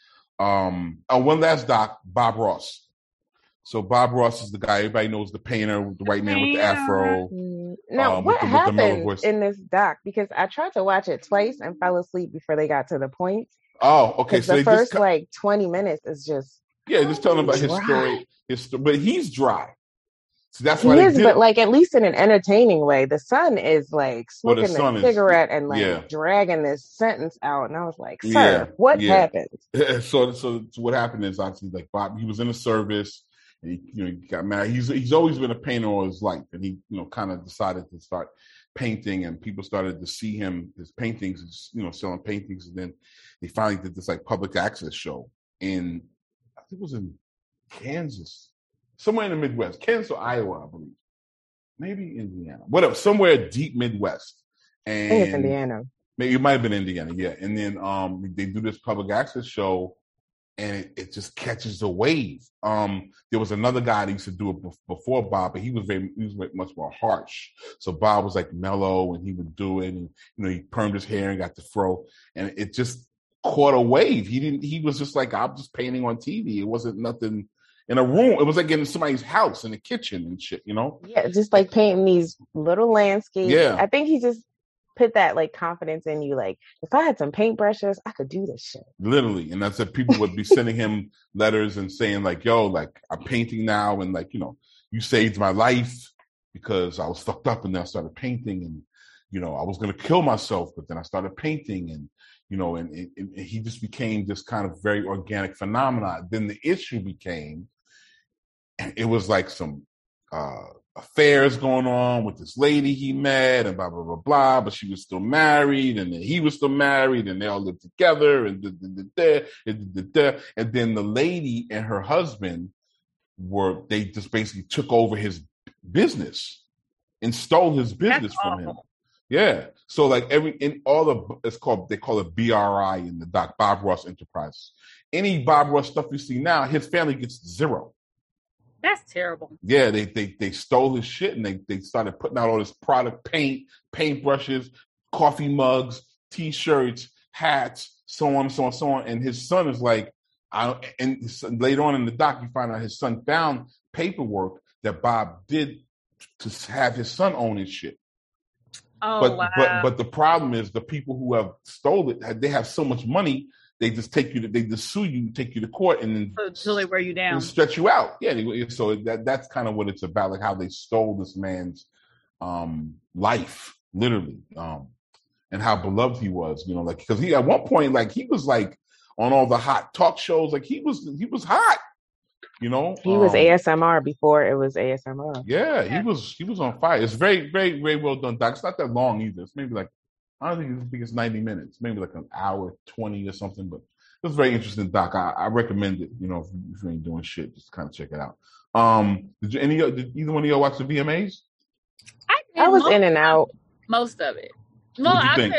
One last doc, Bob Ross. So Bob Ross is the guy everybody knows, the painter, the white man with the afro. Now, what happened in this doc? Because I tried to watch it twice and fell asleep before they got to the point. Oh, okay. So the first 20 minutes is just just telling about his story. But he's dry. So that's why he is, but like at least in an entertaining way. The son is like smoking a cigarette and like dragging this sentence out, and I was like, "Sir, what happened?" So what happened is obviously like Bob. He was in the service. And he got married. He's always been a painter all his life, and he kind of decided to start painting, and people started to see his paintings, selling paintings, and then they finally did this like public access show in, I think it was in Kansas. Somewhere in the Midwest, Kansas or Iowa, I believe. Maybe Indiana. Whatever, somewhere deep Midwest. And I think it's Indiana. Maybe it might have been Indiana, yeah. And then they do this public access show, and it just catches a wave. There was another guy that used to do it before Bob, but he was much more harsh. So Bob was like mellow, and he would do it, and he permed his hair and got the fro, and it just caught a wave. He was just like, I'm just painting on TV. It wasn't nothing in a room. It was like in somebody's house, in the kitchen and shit, Yeah, just like painting these little landscapes. Yeah. I think he just put that like confidence in you. Like, if I had some paintbrushes, I could do this shit. Literally. And that's it. People would be sending him letters and saying like, yo, like I'm painting now. And like, you saved my life because I was fucked up, and then I started painting, and, I was going to kill myself, but then I started painting, and, and he just became this kind of very organic phenomenon. Then the issue became, it was like some affairs going on with this lady he met, and blah, blah, blah, blah, but she was still married, and then he was still married, and they all lived together, and and then the lady and her husband they just basically took over his business and stole his business from him. Yeah. So like they call it BRI in the doc, Bob Ross Enterprises. Any Bob Ross stuff you see now, his family gets zero. That's terrible. Yeah, they stole his shit, and they started putting out all this product, paintbrushes, coffee mugs, T-shirts, hats, so on, so on, so on. And his son is like, and later on in the doc, you find out his son found paperwork that Bob did to have his son own his shit. Oh, but the problem is the people who have stole it, they have so much money, they just sue you, take you to court, and then until they wear you down, and stretch you out. Yeah, so that's kind of what it's about, like how they stole this man's life, literally, and how beloved he was. You know, like because he at one point, like he was like on all the hot talk shows, like he was hot. You know, he was ASMR before it was ASMR. Yeah, he was on fire. It's very, very, very well done, Doc. It's not that long either. It's maybe like, I don't think it's 90 minutes, maybe like an hour 20 or something. But it's very interesting, Doc. I recommend it. You know, if you ain't doing shit, just kind of check it out. Did either one of y'all watch the VMAs? I was in and out. Most of it. No,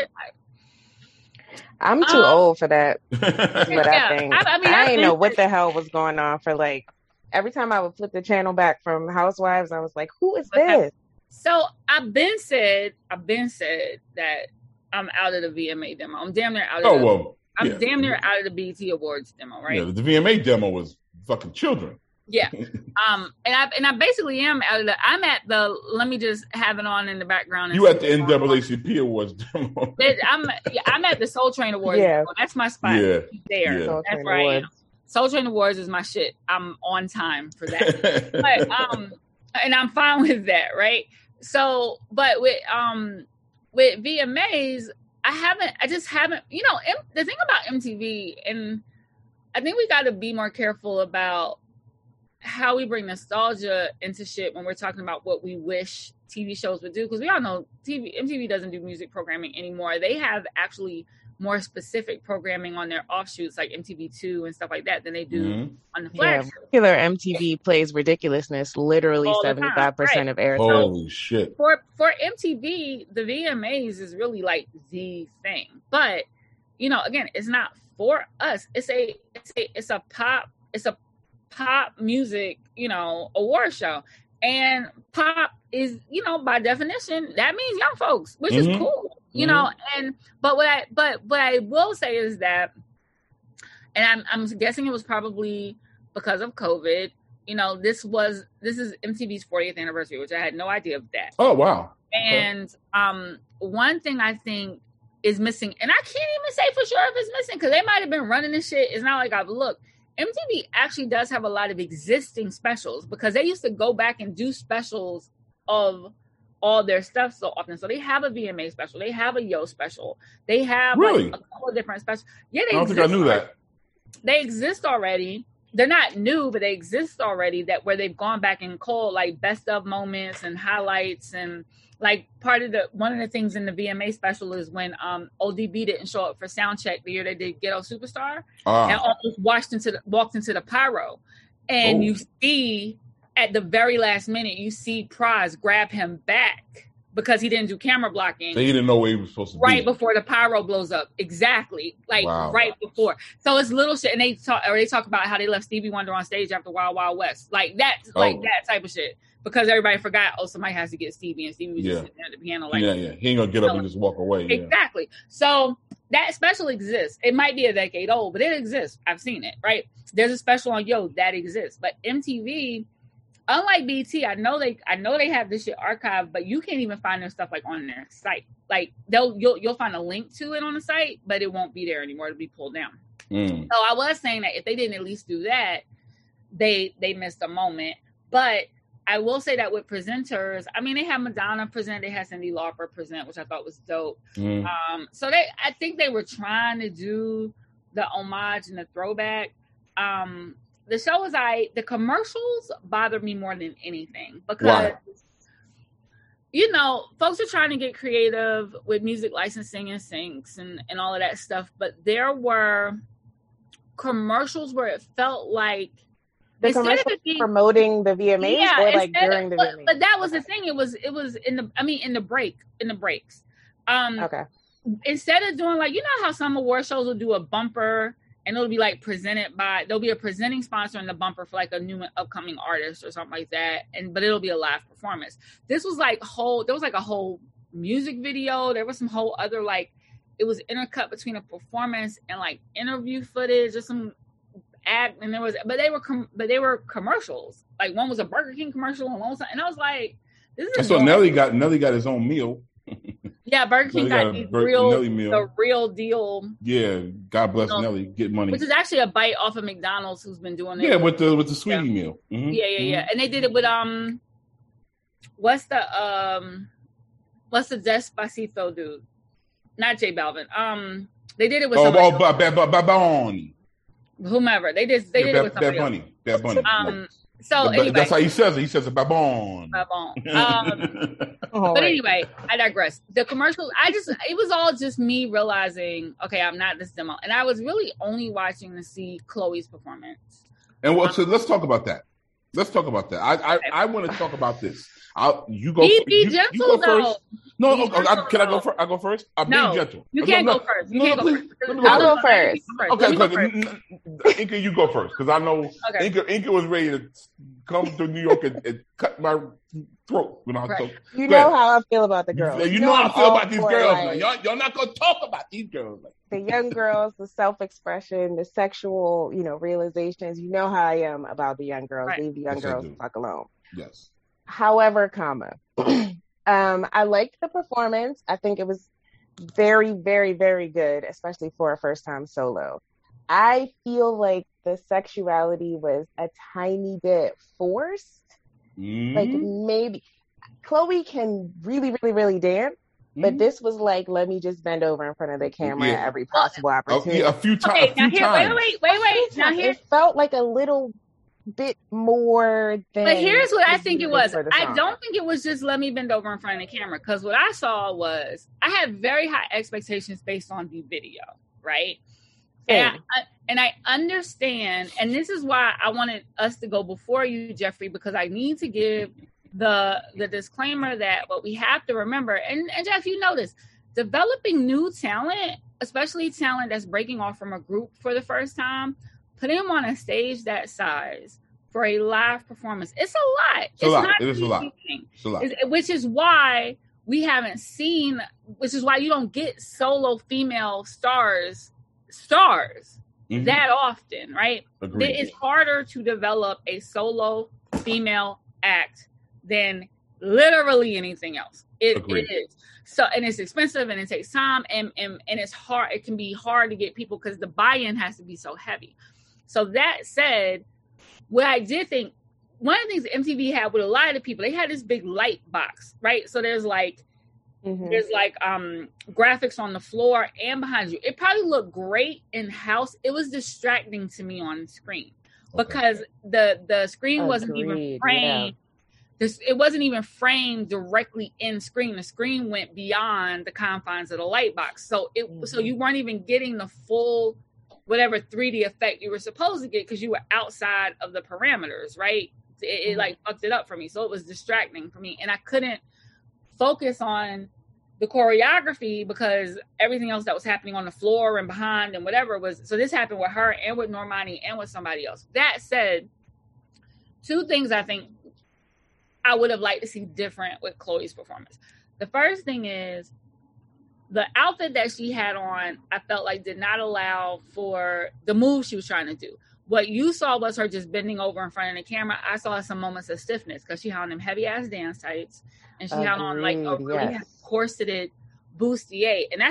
I'm too old for that. That's what I think. I didn't know what the hell was going on for like every time I would flip the channel back from Housewives, I was like, who is this? So I've been said that I'm out of the VMA demo. I'm damn near out of I'm damn near out of the BET Awards demo, right? Yeah, the VMA demo was fucking children. Yeah. And I basically am out of I'm at the, let me just have it on in the background. You at the NAACP Awards demo. I'm at the Soul Train Awards. Yeah. Demo. That's my spot. Yeah. There. Yeah. That's where I am. Soul Train Awards is my shit. I'm on time for that. But and I'm fine with that, right? So, but with VMAs, I just haven't, you know, the thing about MTV, and I think we got to be more careful about how we bring nostalgia into shit when we're talking about what we wish TV shows would do. Because we all know MTV doesn't do music programming anymore. They have actually more specific programming on their offshoots like MTV2 and stuff like that than they do on the flagship. Regular MTV plays ridiculousness literally 75% of airtime. Holy shit. For MTV, the VMAs is really like the thing. But, you know, again, it's not for us. It's a pop music, you know, award show. And pop is, you know, by definition, that means young folks, which is cool. You know, but what I will say is that, and I'm guessing it was probably because of COVID, you know, this is MTV's 40th anniversary, which I had no idea of that. Oh, wow. And one thing I think is missing, and I can't even say for sure if it's missing because they might have been running this shit. It's not like I've looked. MTV actually does have a lot of existing specials because they used to go back and do specials of all their stuff so often. So they have a VMA special. They have a Yo special. They have like a couple of different specials. Yeah, I don't think I knew that. They exist already. They're not new, but they exist already that where they've gone back and called like best of moments and highlights and like one of the things in the VMA special is when ODB didn't show up for sound check the year they did Ghetto Superstar and almost walked into the pyro. And you see at the very last minute, you see Pras grab him back because he didn't do camera blocking. So he didn't know where he was supposed to be. Right before the pyro blows up. Exactly. Like right before. So it's little shit. And they talk about how they left Stevie Wonder on stage after Wild Wild West. Like that type of shit. Because everybody forgot, somebody has to get Stevie. And Stevie was just sitting there at the piano like. Yeah. He ain't going to get up and just walk away. Exactly. So that special exists. It might be a decade old, but it exists. I've seen it, right? There's a special on Yo that exists. But MTV, unlike BT, I know they have this shit archived, but you can't even find their stuff like on their site. Like you'll find a link to it on the site, but it won't be there anymore. It'll be pulled down. So I was saying that if they didn't at least do that, they missed a moment. But I will say that with presenters, I mean, they had Madonna present, they had Cyndi Lauper present, which I thought was dope. So I think they were trying to do the homage and the throwback. The show was the commercials bothered me more than anything because, you know, folks are trying to get creative with music licensing and syncs and all of that stuff. But there were commercials where it felt like the commercial promoting the VMAs or like during the VMAs. But that was the thing. It was in the breaks. Okay. Instead of doing like, you know how some award shows will do a bumper and it'll be like there'll be a presenting sponsor in the bumper for like a new upcoming artist or something like that. But it'll be a live performance. This was like there was like a whole music video. There was some whole other like, it was intercut between a performance and like interview footage or some act. And they were commercials. Like one was a Burger King commercial and one was, and I was like, This is Nelly got his own meal. Yeah, Burger King got the real deal. Yeah, God bless Nelly. Get money. Which is actually a bite off of McDonald's, who's been doing it. Yeah, with the sweetie meal. Mm-hmm. Yeah. And they did it with what's the Despacito dude? Not J Balvin. They did it with Baboni. Whomever. They did it with somebody Bad Bunny. So anyway, that's how he says it. He says it, babon. But anyway, I digress. The commercials, it was all just me realizing, okay, I'm not this demo. And I was really only watching to see Chloe's performance. And so let's talk about that. I want to talk about this. You go. Be gentle, you go though. First. No, can I go first? I go first. I'm being gentle. You can't go first. I'll go first. Okay, Inca, you go first because I know Inca was ready to come to New York and cut my throat when I talk. You know how I feel about the girls. You know how I feel about these girls. Y'all not gonna talk about these girls. The young girls, the self-expression, the sexual, realizations. You know how I am about the young girls. Leave the young girls the fuck alone. Yes. However, I liked the performance. I think it was very, very, very good, especially for a first-time solo. I feel like the sexuality was a tiny bit forced. Like maybe Chloe can really, really, really dance, but this was like, let me just bend over in front of the camera at every possible opportunity. A few times. Wait. Now here, it felt like a little bit more than. But here's what I think it was. I don't think it was just let me bend over in front of the camera, because what I saw was I had very high expectations based on the video, right? And I understand, and this is why I wanted us to go before you, Jeffrey, because I need to give the disclaimer that what we have to remember, and Jeff, you know this, developing new talent, especially talent that's breaking off from a group for the first time, putting them on a stage that size for a live performance, it's a lot. It is a lot. Which is why we haven't seen, which is why you don't get solo female stars that often, right? Agreed. It's harder to develop a solo female act than literally anything else. It is. So, and it's expensive and it takes time and it's hard. It can be hard to get people because the buy-in has to be so heavy. So that said, what I did think, one of the things MTV had with a lot of the people, they had this big light box, right? So there's like graphics on the floor and behind you. It probably looked great in house. It was distracting to me on screen because the screen wasn't even framed. It wasn't even framed directly in screen. The screen went beyond the confines of the light box. So so you weren't even getting the full whatever 3D effect you were supposed to get because you were outside of the parameters, right? It like fucked it up for me. So it was distracting for me. And I couldn't focus on the choreography because everything else that was happening on the floor and behind and whatever was. So this happened with her and with Normani and with somebody else. That said, two things I think I would have liked to see different with Chloe's performance. The first thing is the outfit that she had on, I felt like did not allow for the move she was trying to do. What you saw was her just bending over in front of the camera. I saw some moments of stiffness because she had on them heavy ass dance tights and she had on like a really corseted bustier. And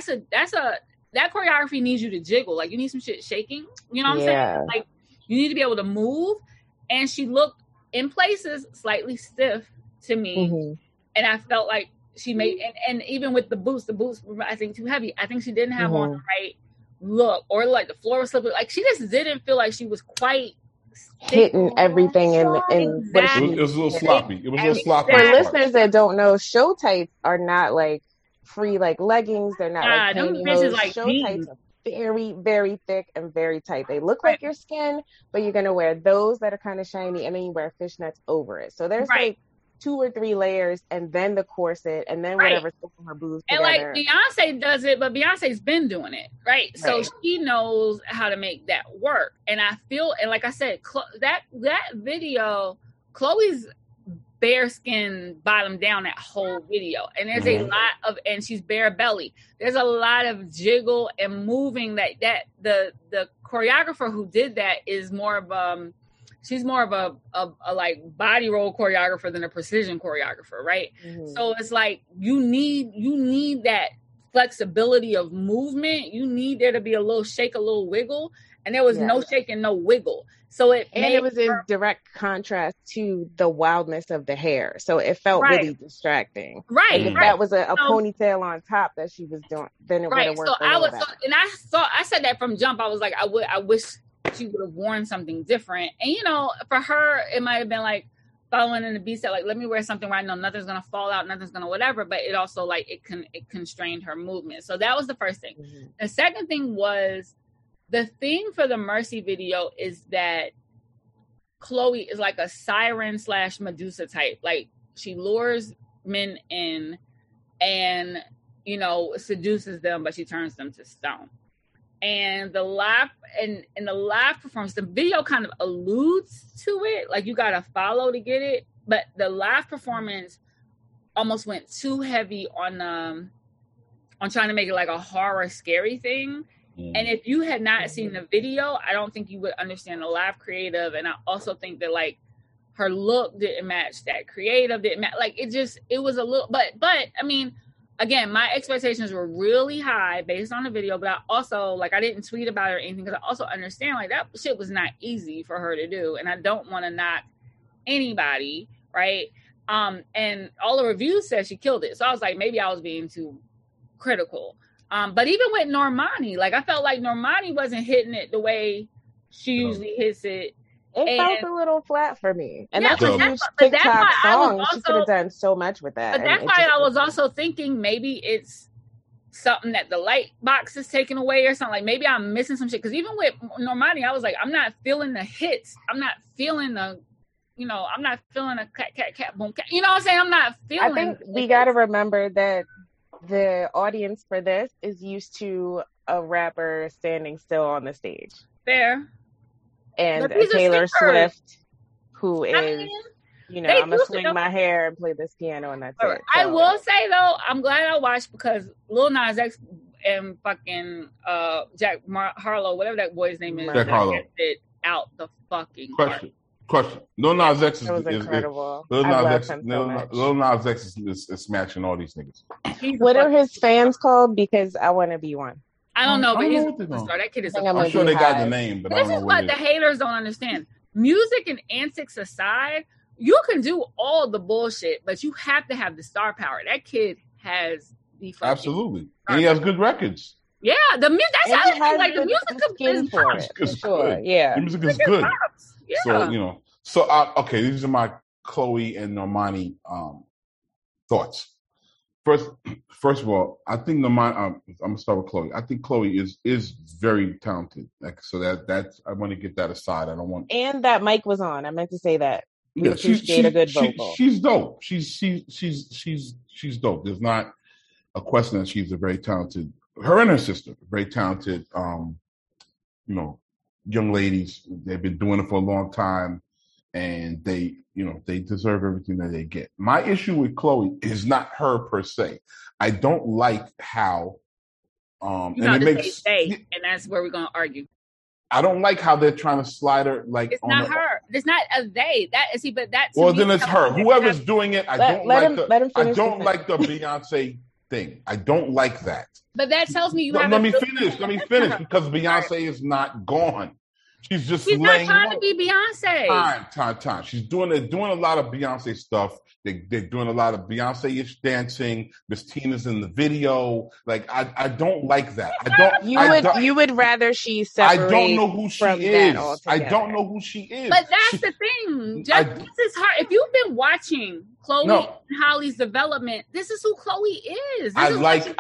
that choreography needs you to jiggle. Like you need some shit shaking. You know what I'm saying? Like you need to be able to move. And she looked in places slightly stiff to me. And I felt like she made, and even with the boots were, I think, too heavy. I think she didn't have on the right look, or like the floor was slipping. Like she just didn't feel like she was quite hitting everything in it was a little sloppy. For listeners that don't know, show tights are not like free like leggings. They're not like pantyhose. Like show tights are very, very thick and very tight. They look like your skin, but you're gonna wear those that are kind of shiny, and then you wear fishnets over it. So there's like 2 or 3 layers, and then the corset, and then whatever's on her boobs together. And like Beyonce does it, but Beyonce's been doing it, right? So she knows how to make that work. And I feel, and like I said, that video, Chloe's bare skin bottom down that whole video, and there's a lot of, and she's bare belly. There's a lot of jiggle and moving that the choreographer who did that is more of she's more of a like body roll choreographer than a precision choreographer, right? Mm-hmm. So it's like you need that flexibility of movement. You need there to be a little shake, a little wiggle, and there was no shake and no wiggle. So it was in direct contrast to the wildness of the hair. So it felt really distracting. Right. Like if that was a ponytail on top that she was doing, then it would have worked. So I said that from jump. I was like, I wish she would have worn something different. And for her, it might have been like following in the beat set, like, let me wear something where I know nothing's gonna fall out, nothing's gonna whatever. But it also like it constrained her movement. So that was the first thing. Mm-hmm. The second thing was, the thing for the Mercy video is that Chloe is like a siren / Medusa type. Like she lures men in and, seduces them, but she turns them to stone. And the live performance, the video kind of alludes to it. Like you got to follow to get it. But the live performance almost went too heavy on trying to make it like a horror, scary thing. And if you had not seen the video, I don't think you would understand the live creative. And I also think that like her look didn't match that creative, didn't match. Like it was a little, but I mean, again, my expectations were really high based on the video, but I also like, I didn't tweet about it or anything because I also understand like that shit was not easy for her to do. And I don't want to knock anybody. Right. And all the reviews said she killed it. So I was like, maybe I was being too critical. But even with Normani, like I felt like Normani wasn't hitting it the way she usually hits it. It felt a little flat for me. And that's a huge TikTok song. She could have done so much with that. But that's why I was also thinking maybe it's something that the light box is taking away or something. Like maybe I'm missing some shit. Because even with Normani, I was like, I'm not feeling the hits. I'm not feeling I'm not feeling a cat, boom, cat. You know what I'm saying? I'm not feeling. I think we got to remember that the audience for this is used to a rapper standing still on the stage. Fair. And Taylor Swift, who is, I'm going to swing my hair and play this piano and that's it. So. I will say, though, I'm glad I watched because Lil Nas X and fucking Jack Harlow, whatever that boy's name is, Jack Harlow, it out the fucking question. Lil Nas X is incredible. Lil Nas X is smashing all these niggas. What are his fans called? Because I want to be one. I don't know, but he's a superstar. That kid is. I'm sure they got the name, but this is what the haters don't understand. Music and antics aside, you can do all the bullshit, but you have to have the star power. That kid has the absolutely, and he has good records. Yeah, the music. That's how I think. Like the music is for it. For sure. Yeah, the music is good. Yeah. So okay, these are my Chloe and Normani thoughts. First of all, I think Normani. I'm gonna start with Chloe. I think Chloe is very talented. So that's I want to get that aside. I don't want. And that mic was on. I meant to say that. Yeah, she's a good vocal. She's dope. She's dope. There's not a question that she's a very talented. Her and her sister, very talented. Young ladies. They've been doing it for a long time. And they deserve everything that they get. My issue with Chloe is not her per se. I don't like how, and it makes, and that's where we're gonna argue. I don't like how they're trying to slide her like. It's not her. It's not a they. That is he. But that's well, then it's her. Whoever's doing it, I don't like the Beyonce thing. I don't like that. But that tells me Let me finish because Beyonce is not gone. She's not trying to be Beyonce. Time. She's doing a lot of Beyonce stuff. They're doing a lot of Beyonce-ish dancing. Miss Tina's in the video. Like I don't like that. You would rather she separate. I don't know who she is. I don't know who she is. But that's the thing. This is her. If you've been watching Chloe and Holly's development, this is who Chloe is. I like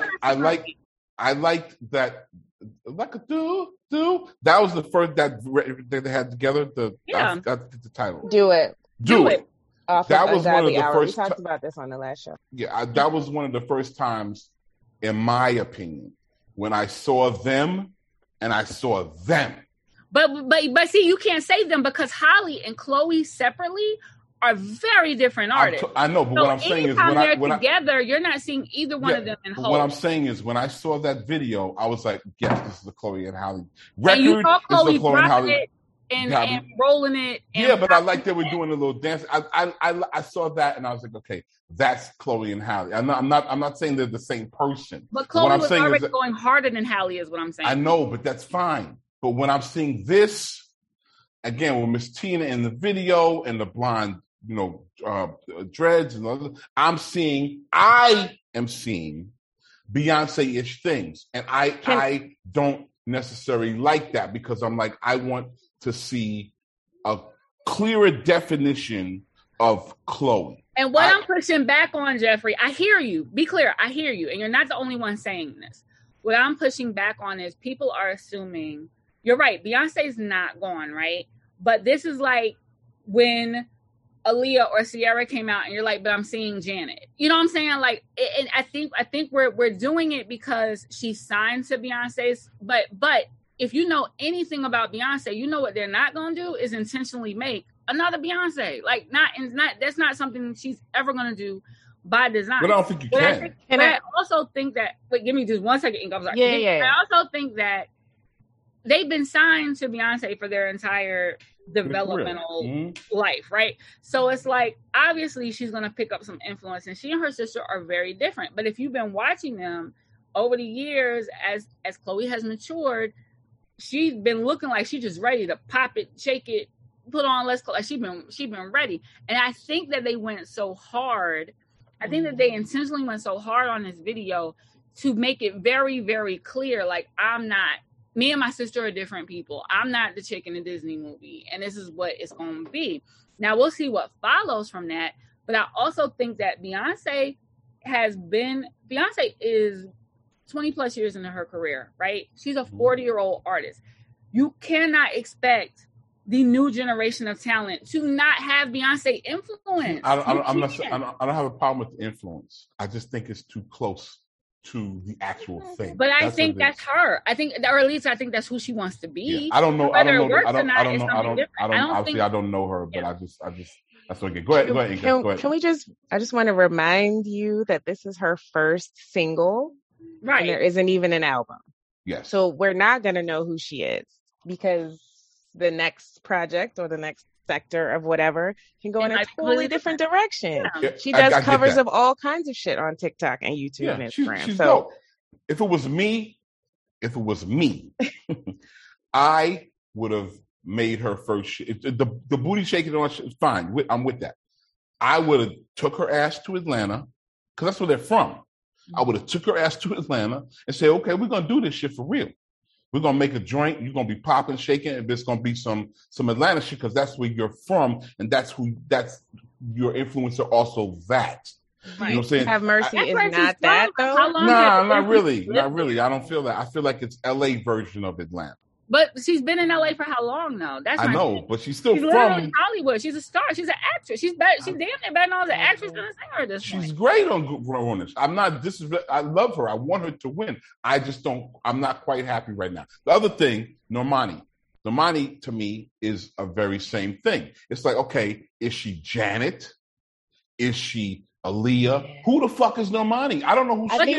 that. Like a do. That was the first that they had together. The title. Do it. That was one of the first. We talked about this on the last show. Yeah, that was one of the first times, in my opinion, when I saw them and I saw them. But see, you can't say them because Holly and Chloe separately are very different artists. I know, but what I'm saying is when they're together, you're not seeing either one of them in whole. What I'm saying is when I saw that video, I was like, yes, this is the Chloe and Holly record. And you saw Chloe dropping it and rolling it. And but I like they were doing a little dance. I saw that and I was like, okay, that's Chloe and Halle. I'm not saying they're the same person. But Chloe was already going harder than Halle, is what I'm saying. I know, but that's fine. But when I'm seeing this again with Miss Tina in the video and the blonde, dreads and other, I am seeing Beyonce-ish things, and I don't necessarily like that because I'm like, I want to see a clearer definition of Chloe. And what I'm pushing back on, Jeffrey, I hear you. Be clear, I hear you, and you're not the only one saying this. What I'm pushing back on is people are assuming, you're right, Beyonce's not gone, right? But this is like when Aaliyah or Ciara came out and you're like, but I'm seeing Janet. You know what I'm saying? Like, and I think we're doing it because she's signed to Beyonce's, but if you know anything about Beyonce, you know what they're not going to do is intentionally make another Beyonce. Like, that's not something she's ever going to do by design. But I don't think you can. I also think that, wait, give me just 1 second, Inga. I'm sorry. Yeah. I also think that they've been signed to Beyonce for their entire developmental life, right? So it's like, obviously she's going to pick up some influence, and she and her sister are very different. But if you've been watching them over the years, as Chloe has matured, she's been looking like she's just ready to pop it, shake it, put on let's go. Like she's been ready. And I think that they went so hard. I think that they intentionally went so hard on this video to make it very, very clear. Like, me and my sister are different people. I'm not the chick in the Disney movie, and this is what it's going to be. Now, we'll see what follows from that, but I also think that Beyonce is 20 plus years into her career, right? She's a 40-year-old artist. You cannot expect the new generation of talent to not have Beyonce influence. I don't have a problem with the influence. I just think it's too close to the actual thing. But I think that's her. I think, or at least I think that's who she wants to be. Yeah. I don't know. I don't know her, but I just that's okay. Go ahead. Can we I just want to remind you that this is her first single. Right. And there isn't even an album. Yes. So we're not going to know who she is because the next project or the next sector of whatever can go in a totally different direction. Yeah. She does covers of all kinds of shit on TikTok and YouTube and Instagram. She's dope. If it was me, I would have made her first. The booty shaking on is fine. I'm with that. I would have took her ass to Atlanta because that's where they're from. I would have took her ass to Atlanta and said, okay, we're going to do this shit for real. We're going to make a joint. You're going to be popping, shaking, and there's going to be some Atlanta shit because that's where you're from, and that's your influencer also that. Right. You know what I'm saying? Have Mercy is not that, though? Nah, not really. Not really. I don't feel that. I feel like it's LA version of Atlanta. But she's been in LA for how long now? I know, but she's still from Hollywood. She's a star. She's an actress. She's better. She's damn near better known as an actress than a singer at this point. She's great on this. I love her. I want her to win. I'm not quite happy right now. The other thing, Normani. Normani to me is a very same thing. It's like, okay, is she Janet? Is she Aaliyah? Who the fuck is Normani? I don't know who she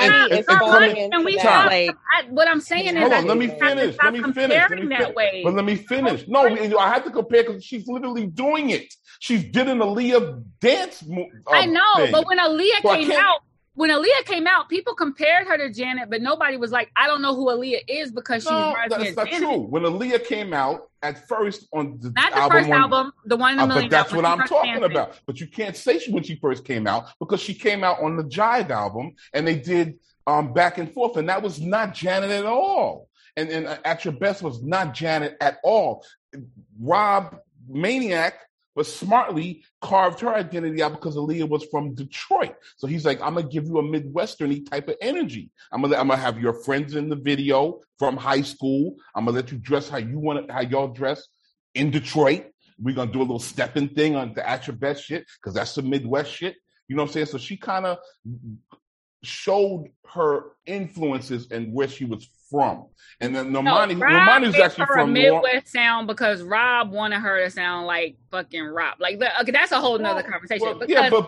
is. What I'm saying is, let me finish. But let me finish. No, I have to compare because she's literally doing it. She did an Aaliyah dance. I know, thing. But when Aaliyah came out, people compared her to Janet, but nobody was like, I don't know who Aaliyah is because she's that's not Janet. True. When Aaliyah came out at first on the album, the one in the million. But that's what I'm talking about. But you can't say when she first came out because she came out on the Jive album and they did back and forth, and that was not Janet at all. And At Your Best was not Janet at all. Rob Maniac was smartly carved her identity out because Aaliyah was from Detroit. So he's like, I'm gonna give you a Midwestern-y type of energy. I'm gonna have your friends in the video from high school. I'm gonna let you dress how y'all dress in Detroit. We're gonna do a little stepping thing on the At Your Best shit because that's some Midwest shit. You know what I'm saying? So she kind of showed her influences and where she was from. And then Normani's actually from Midwest sound because Rob wanted her to sound like fucking Rob. Like, okay, that's a whole nother conversation.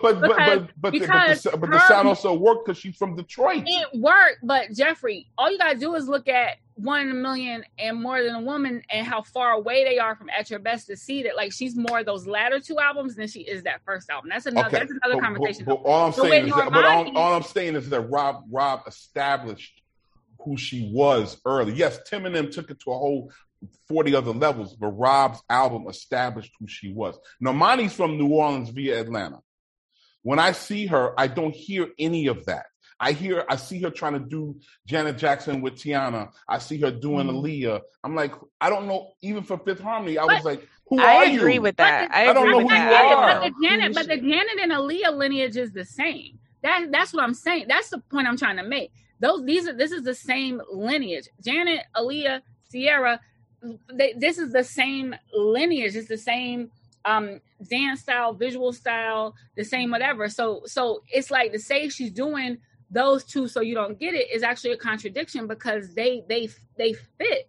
The sound also worked because she's from Detroit. It worked, but Jeffrey, all you gotta do is look at 1 in a Million and More Than a Woman and how far away they are from At Your Best to see that like she's more of those latter 2 albums than she is that first album. That's another conversation. But all I'm saying is that Rob established who she was early. Yes, Tim and them took it to a whole 40 other levels, but Rob's album established who she was. Normani's from New Orleans via Atlanta. When I see her, I don't hear any of that. I see her trying to do Janet Jackson with Tiana. I see her doing Aaliyah. I'm like, I don't know, even for Fifth Harmony, I was like, who are you? I agree with that. I don't know who you are. But the Janet and Aaliyah lineage is the same. That's what I'm saying. That's the point I'm trying to make. This is the same lineage. Janet, Aaliyah, Sierra, this is the same lineage. It's the same dance style, visual style, the same whatever. So it's like to say she's doing those 2 so you don't get it is actually a contradiction because they fit.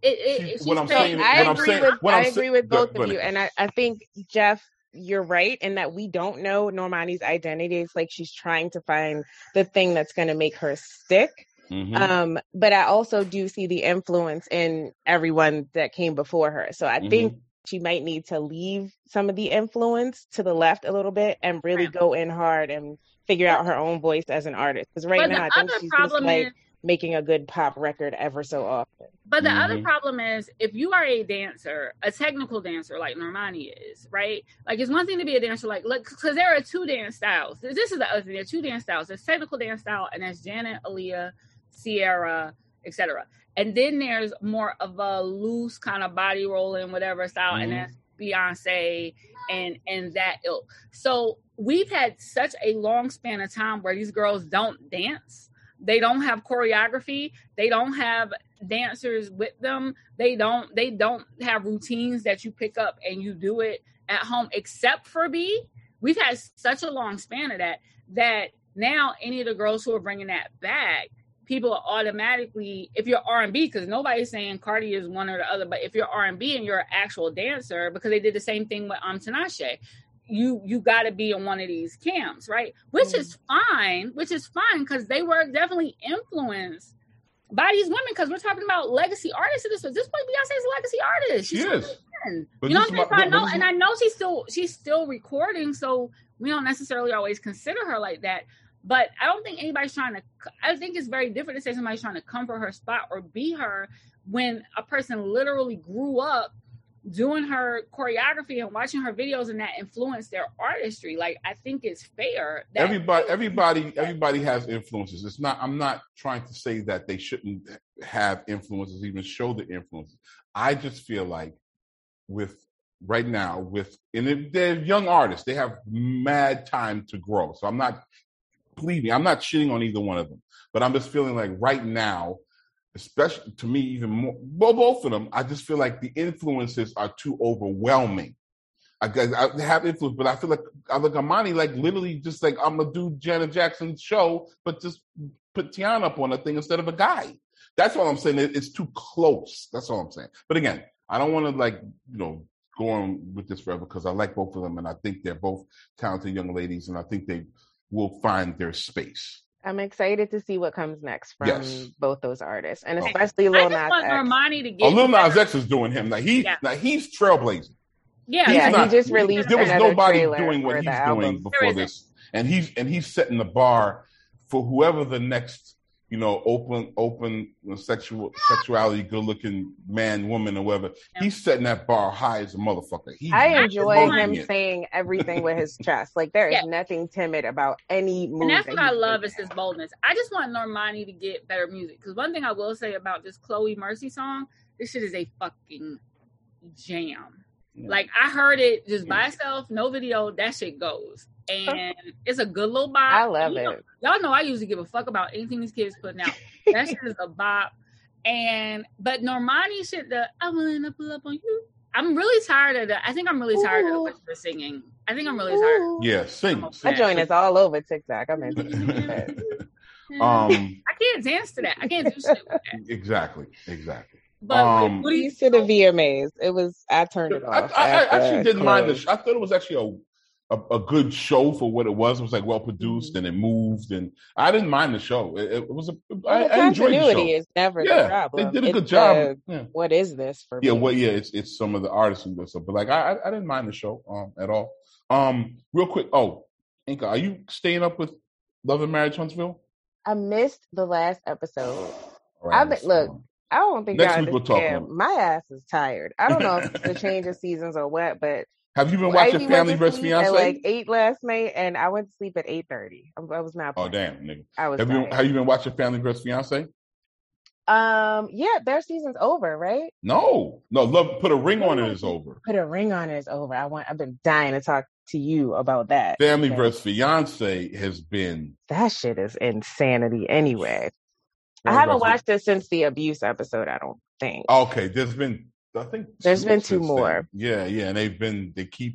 I agree with both of you, and I think Jeff, you're right in that we don't know Normani's identity. It's like she's trying to find the thing that's going to make her stick. Mm-hmm. But I also do see the influence in everyone that came before her. So I think she might need to leave some of the influence to the left a little bit and really go in hard and figure out her own voice as an artist. Because right now I think she's just like making a good pop record ever so often. But the other problem is if you are a dancer, a technical dancer like Normani is, right? Like it's one thing to be a dancer because there are 2 dance styles. This is the other thing. There are 2 dance styles. There's technical dance style and there's Janet, Aaliyah, Sierra, etc. And then there's more of a loose kind of body rolling, whatever style, and that's Beyonce and that ilk. So we've had such a long span of time where these girls don't dance. They don't have choreography. They don't have dancers with them. They don't have routines that you pick up and you do it at home, except for B. We've had such a long span of that now any of the girls who are bringing that back, people are automatically, if you're R&B, because nobody's saying Cardi is one or the other, but if you're R&B and you're an actual dancer, because they did the same thing with Tinashe, you got to be in one of these camps, right? Which is fine, because they were definitely influenced by these women, because we're talking about legacy artists at this point. Beyonce is a legacy artist. She is. You know what I'm saying? And I know she's still recording, so we don't necessarily always consider her like that. But I don't think anybody's I think it's very different to say somebody's trying to come for her spot or be her when a person literally grew up doing her choreography and watching her videos and that influenced their artistry. Like, I think it's fair. That everybody has influences. I'm not trying to say that they shouldn't have influences, even show the influences. I just feel like right now, they're young artists, they have mad time to grow. So I'm not shitting on either one of them, but I'm just feeling like right now, especially to me, even more, both of them, I just feel like the influences are too overwhelming. I have influence, but I feel like I look at Imani like literally just like I'm gonna do Janet Jackson's show, but just put Tiana up on a thing instead of a guy. That's all I'm saying. It's too close. That's all I'm saying. But again, I don't want to go on with this forever because I like both of them and I think they're both talented young ladies and I think they will find their space. I'm excited to see what comes next from both those artists, and especially Lil Nas X. Normani to get Lil Nas X is doing him. He's trailblazing. He just released. There was nobody doing what he's doing before this, and he's setting the bar for whoever the next, open sexuality, good looking man, woman, or whatever. Yeah. He's setting that bar high as a motherfucker. I enjoy him saying everything with his chest. Like there is nothing timid about any move. And that's what I love is his boldness. I just want Normani to get better music. Because one thing I will say about this Chloe Mercy song, this shit is a fucking jam. Yeah. Like I heard it just by itself, no video, that shit goes. And it's a good little bop. I love it. Y'all know I usually give a fuck about anything these kids putting out. That shit is a bop. But Normani shit, I'm willing to pull up on you. I'm really tired of that. I think I'm really tired of what you're singing. I think I'm really tired. Yeah, sing. That joint is all over TikTok. I'm into it. I can't dance to that. I can't do shit with that. Exactly. But what used to the VMAs? I turned it off. I actually didn't mind the show. I thought it was actually a good show for what it was. It was like well produced and it moved, and I didn't mind the show. It was I enjoyed the show. Continuity is never the problem. They did a good job. What is this for me? It's some of the artists and stuff, but like I didn't mind the show at all. Real quick. Oh, Inka, are you staying up with Love and Marriage Huntsville? I missed the last episode. Right, look. I don't think next week we'll talk about it. My ass is tired. I don't know if it's the change of seasons or what, but have you been watching Family vs. Fiance? At like 8 last night, and I went to sleep at 8:30. I was not. Oh damn, nigga! Have you been watching Family vs. Fiance? Yeah, their season's over, right? No. Love Put a Ring on It is over. Put a Ring on It is over. I've been dying to talk to you about that. Family vs. Fiance has been. That shit is insanity. Anyway. I haven't watched it since the abuse episode, I don't think. Okay, there's been 2 more. Yeah, and they keep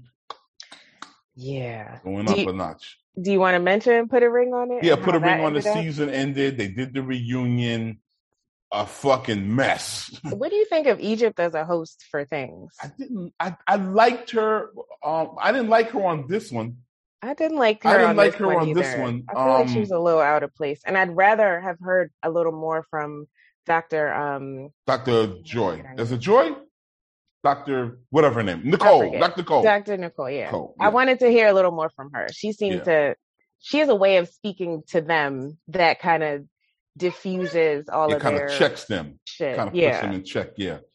going up a notch. Do you want to mention Put a Ring on It? Yeah, Put a Ring on The season ended. They did the reunion. A fucking mess. What do you think of Egypt as a host for things? I liked her. I didn't like her on this one. I didn't like her on this one. I feel like she was a little out of place. And I'd rather have heard a little more from Dr. Joy. Is it Joy? Dr. whatever her name. Nicole. Dr. Nicole. Dr. Nicole, yeah. I wanted to hear a little more from her. She seemed she has a way of speaking to them that kind of diffuses all of their... It kind of checks them. Shit. Kind of puts them in check,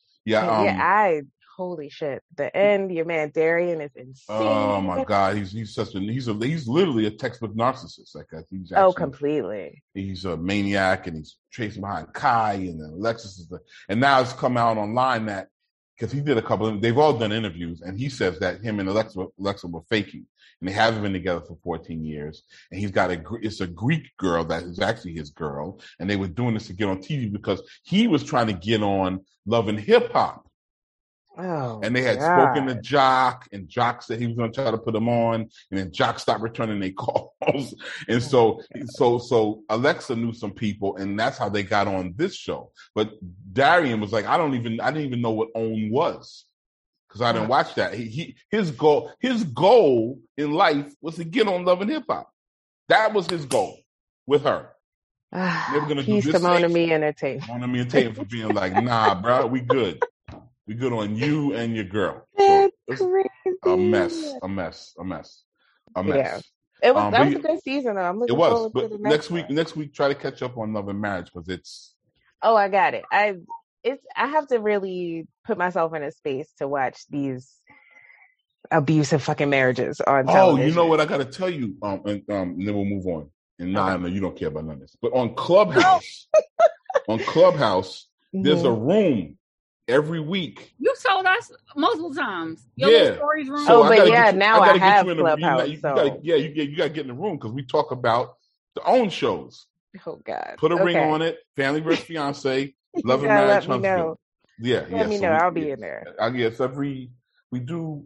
holy shit. The end, your man Darian is insane. Oh my God. He's literally a textbook narcissist. Like he's completely. He's a maniac and he's chasing behind Kai and then Alexis and now it's come out online that because he did a couple of they've all done interviews and he says that him and Alexa were faking and they haven't been together for 14 years and he's got it's a Greek girl that is actually his girl and they were doing this to get on TV because he was trying to get on Love and Hip Hop. Oh, and they had spoken to Jock, and Jock said he was going to try to put them on, and then Jock stopped returning their calls, and so Alexa knew some people, and that's how they got on this show. But Darian was like, I didn't even know what OWN was because I didn't watch that. His goal in life was to get on Love and Hip Hop. That was his goal with her. They were gonna do this. Simone me entertainment. Simone me entertainment for being like, nah, bro, we good. We good on you and your girl. So crazy. A mess. Yeah. That was a good season though. I'm looking forward to the next week, try to catch up on Love and Marriage because it's. Oh, I got it. I have to really put myself in a space to watch these abusive fucking marriages on television. Oh, you know what I got to tell you, and then we'll move on. And I know you don't care about none of this, but on Clubhouse, there's a room. Every week. You told us multiple times. Your stories room. So now I have Clubhouse. You got to get in the room because we talk about the OWN shows. Oh God. Put a ring on it. Family vs. Fiance. Love and Marriage Huntsville. Let me know. I'll be in there. I guess we do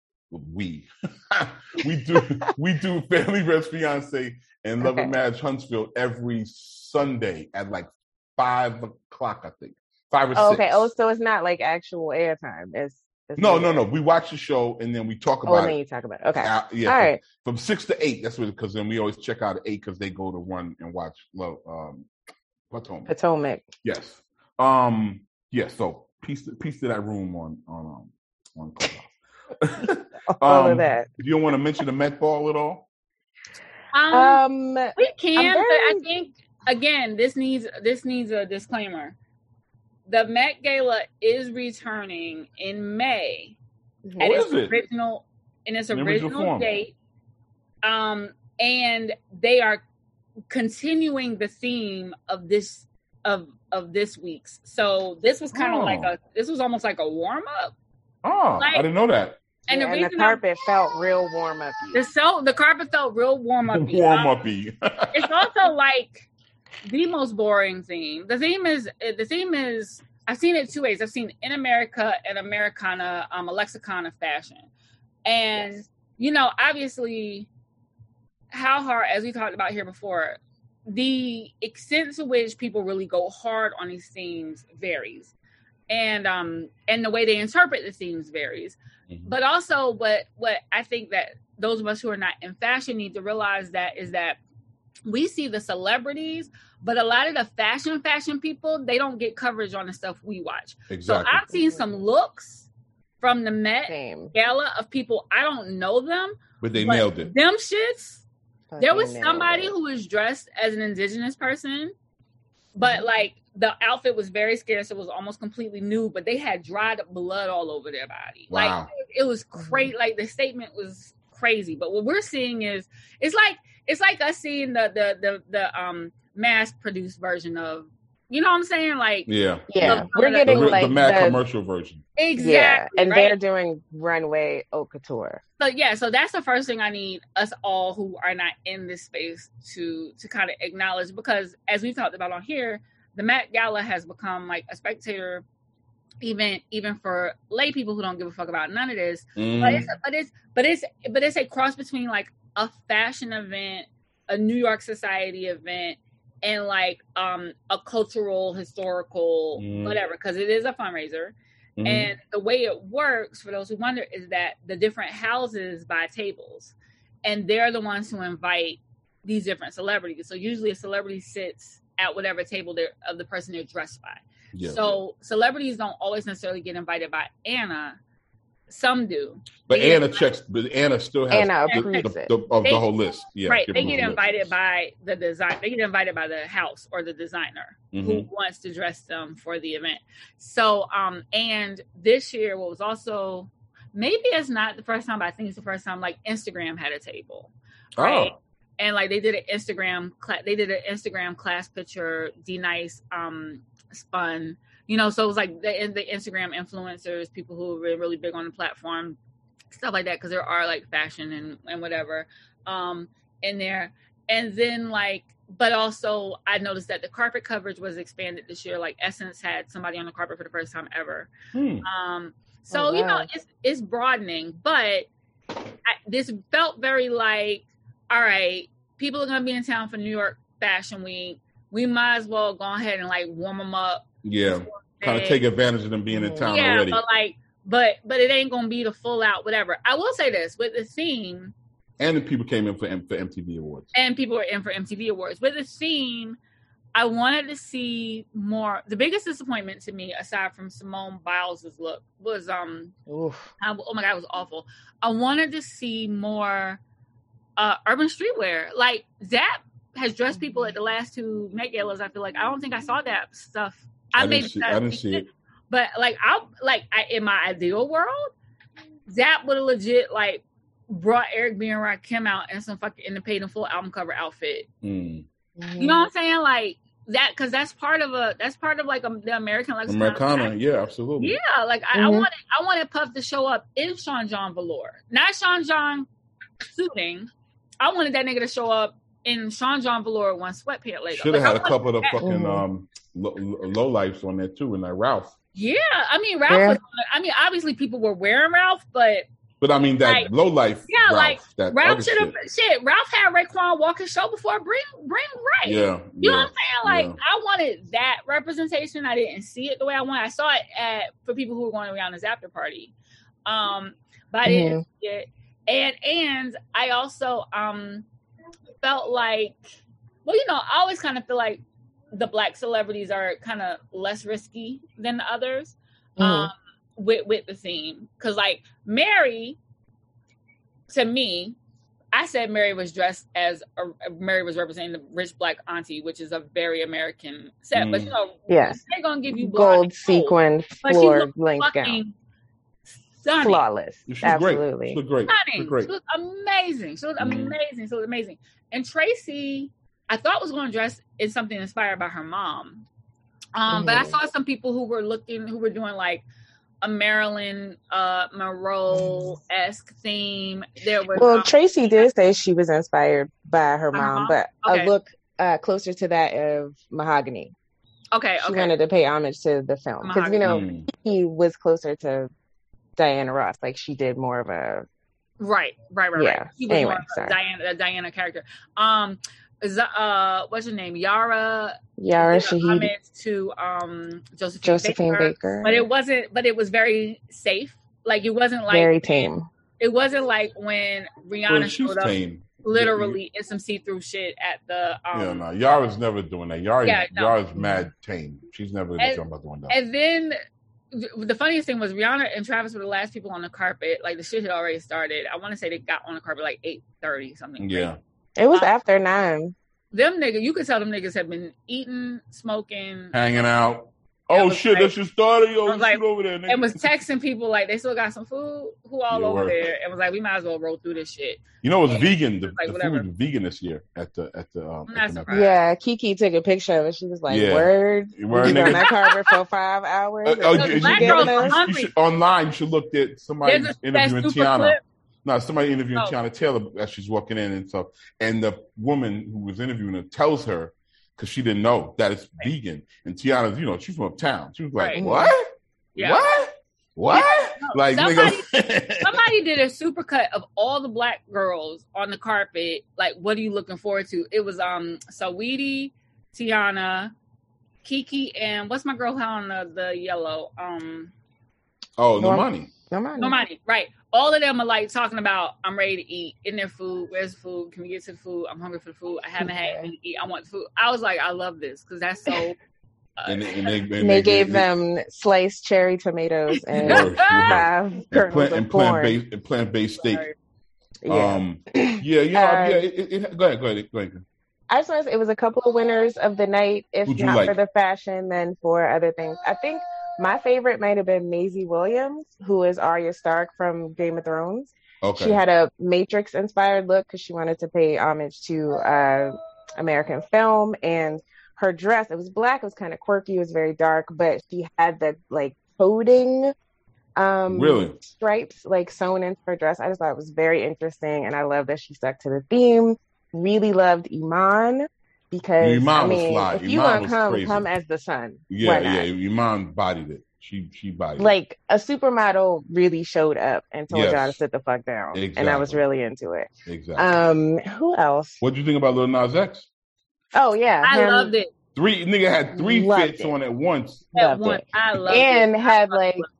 Family vs. Fiance and Love and Marriage Huntsville every Sunday at like 5 o'clock, I think. 5 or 6. Okay. Oh, so it's not like actual airtime. It's no. We watch the show and then we talk about it. Then you talk about it. Okay. All right. From 6 to 8. That's what because then we always check out at 8 because they go to run and watch Potomac. Yes. So piece to that room on Clubhouse. All of that. Do you want to mention the Met Ball at all? We can, but I think again, this needs a disclaimer. The Met Gala is returning in May at its original date. And they are continuing the theme of this week's. So this was kind of this was almost like a warm up. Oh, I didn't know that. And the carpet felt real warm up. The carpet felt real warm up. It's also like the most boring theme. The theme is I've seen it 2 ways. I've seen in America and Americana, a lexicon of fashion. And, obviously how hard, as we talked about here before, the extent to which people really go hard on these themes varies, and the way they interpret the themes varies. Mm-hmm. But also, what I think that those of us who are not in fashion need to realize is that we see the celebrities, but a lot of the fashion people, they don't get coverage on the stuff we watch. Exactly. So I've seen some looks from the Met Gala of people, I don't know them, but they nailed it. Them shits. There was somebody who was dressed as an indigenous person, but like the outfit was very scarce. It was almost completely nude, but they had dried up blood all over their body. Wow. Like it was crazy. Like the statement was crazy. But what we're seeing is it's like us seeing the mass produced version of, you know what I'm saying? Like yeah. We're getting the mad commercial version. Exactly. Yeah. And they're doing runway haute couture. So that's the first thing I need us all who are not in this space to kind of acknowledge, because as we've talked about on here, the Met Gala has become like a spectator event, even for lay people who don't give a fuck about none of this. But it's a cross between like a fashion event, a New York society event, and like a cultural, historical, whatever, because it is a fundraiser. Mm-hmm. And the way it works, for those who wonder, is that the different houses buy tables, and they're the ones who invite these different celebrities. So usually a celebrity sits at whatever table of the person they're dressed by. Yeah. So celebrities don't always necessarily get invited by Anna. Some do. But Anna still has the whole list. Yeah, right. They get invited by the design. They get invited by the house or the designer who wants to dress them for the event. So, and this year, what was also, maybe it's not the first time, but I think it's the first time, like Instagram had a table. Right. Oh. And like they did an Instagram class picture. D-Nice spun. You know, so it was like the Instagram influencers, people who were really big on the platform, stuff like that, because there are like fashion and whatever in there. And then like, but also I noticed that the carpet coverage was expanded this year. Like Essence had somebody on the carpet for the first time ever. You know, it's broadening, but this felt very like, all right, people are going to be in town for New York Fashion Week. We might as well go ahead and like warm them up. Yeah, kind of take advantage of them being in town already. But it ain't gonna be the full out whatever. I will say this with the theme, and the people came in for MTV Awards, and people were in for MTV Awards. With the theme, I wanted to see more. The biggest disappointment to me, aside from Simone Biles's look, was oh my god, it was awful. I wanted to see more urban streetwear. Like Zap has dressed people at the last two Met Galas. I feel like I don't think I saw that stuff. I didn't see it. But in my ideal world, Zap would have legit like brought Eric B and Rakim out in some fucking the paid in full album cover outfit. You know what I'm saying? Like that, because that's part of like the American lexicon. Americana, yeah, absolutely. Yeah, like I wanted Puff to show up in Sean John velour, not Sean John suiting. I wanted that nigga to show up in Sean John velour one sweatpant later. Should have had a couple of the fucking low lifes on there too, and like Ralph. Yeah, I mean Ralph was. I mean, obviously people were wearing Ralph, but I mean that like, low life. Yeah, Ralph, like that Ralph should have shit. Ralph had Raekwon Walker show before Bring Right. Yeah, you know what I'm saying? Like I wanted that representation. I didn't see it the way I wanted. I saw it for people who were going around his after party, but I didn't see it. And I also felt like, well, you know, I always kind of feel like the Black celebrities are kind of less risky than the others with the theme. Because like Mary, to me, I said Mary was dressed as Mary was representing the rich Black auntie, which is a very American set. But you know, they're gonna give you gold sequin floor length gown. Stunning. Flawless. Absolutely. She looked great. Stunning. She looked amazing. She looked amazing. And Tracy, I thought was going to dress in something inspired by her mom. But I saw some people who were doing like a Marilyn Monroe-esque theme. There was Tracy did say she was inspired by her mom, but a look closer to that of Mahogany. Okay. She wanted to pay homage to the film because you know he was closer to Diana Ross. Like she did more of a right. Yeah. She was more of a Diana character. what's her name? Yara Shahidi to Josephine Baker. But it was very safe. Like it wasn't like very tame. It wasn't like when Rihanna showed up literally in some see-through shit at the Yara's never doing that. Yara's mad tame. She's never about doing that. And then the funniest thing was Rihanna and Travis were the last people on the carpet. Like the shit had already started. I want to say they got on the carpet like 8:30 something. Yeah. It was after 9. Them niggas, you could tell them niggas have been eating, smoking, hanging out. Oh shit, like, that should start. Yo, like, over there, nigga. And was texting people like they still got some food. Who all over there? And was like, we might as well roll through this shit. You know, it's vegan. The food was vegan this year at the. Yeah, Kiki took a picture of it. She was like, "Word, you on that carpet for 5 hours." Online, you should look at somebody interviewing Tiana. Clip. No, somebody interviewing Tiana Taylor as she's walking in and stuff. And the woman who was interviewing her tells her, because she didn't know that it's vegan. And Tiana's, she's from uptown. She was like, what? Yeah. What? No, like somebody did a supercut of all the black girls on the carpet. Like, what are you looking forward to? It was Saweetie, Tiana, Kiki, and what's my girl on the yellow? Normani. Normani, right. All of them are like talking about, I'm ready to eat, in their food, where's the food, can we get to the food, I'm hungry for the food, I haven't had anything to eat, I want the food. I was like, I love this, because that's so... and they gave them sliced cherry tomatoes and 5 kernels of corn. Plant-based steak. Yeah. Go ahead. I just want to say it was a couple of winners of the night, if not for the fashion, then for other things. I think my favorite might have been Maisie Williams, who is Arya Stark from Game of Thrones. Okay. She had a Matrix-inspired look because she wanted to pay homage to American film. And her dress, it was black, it was kind of quirky, it was very dark, but she had the coding stripes sewn into her dress. I just thought it was very interesting, and I love that she stuck to the theme. Really loved Iman. Because Iman was fly. If you want to come as the sun. Yeah. Iman bodied it. She bodied it. A supermodel really showed up and told y'all to sit the fuck down. Exactly. And I was really into it. Exactly. Who else? What do you think about Lil Nas X? Oh yeah, I loved it. Nigga had 3 fits on at once. I loved it. And had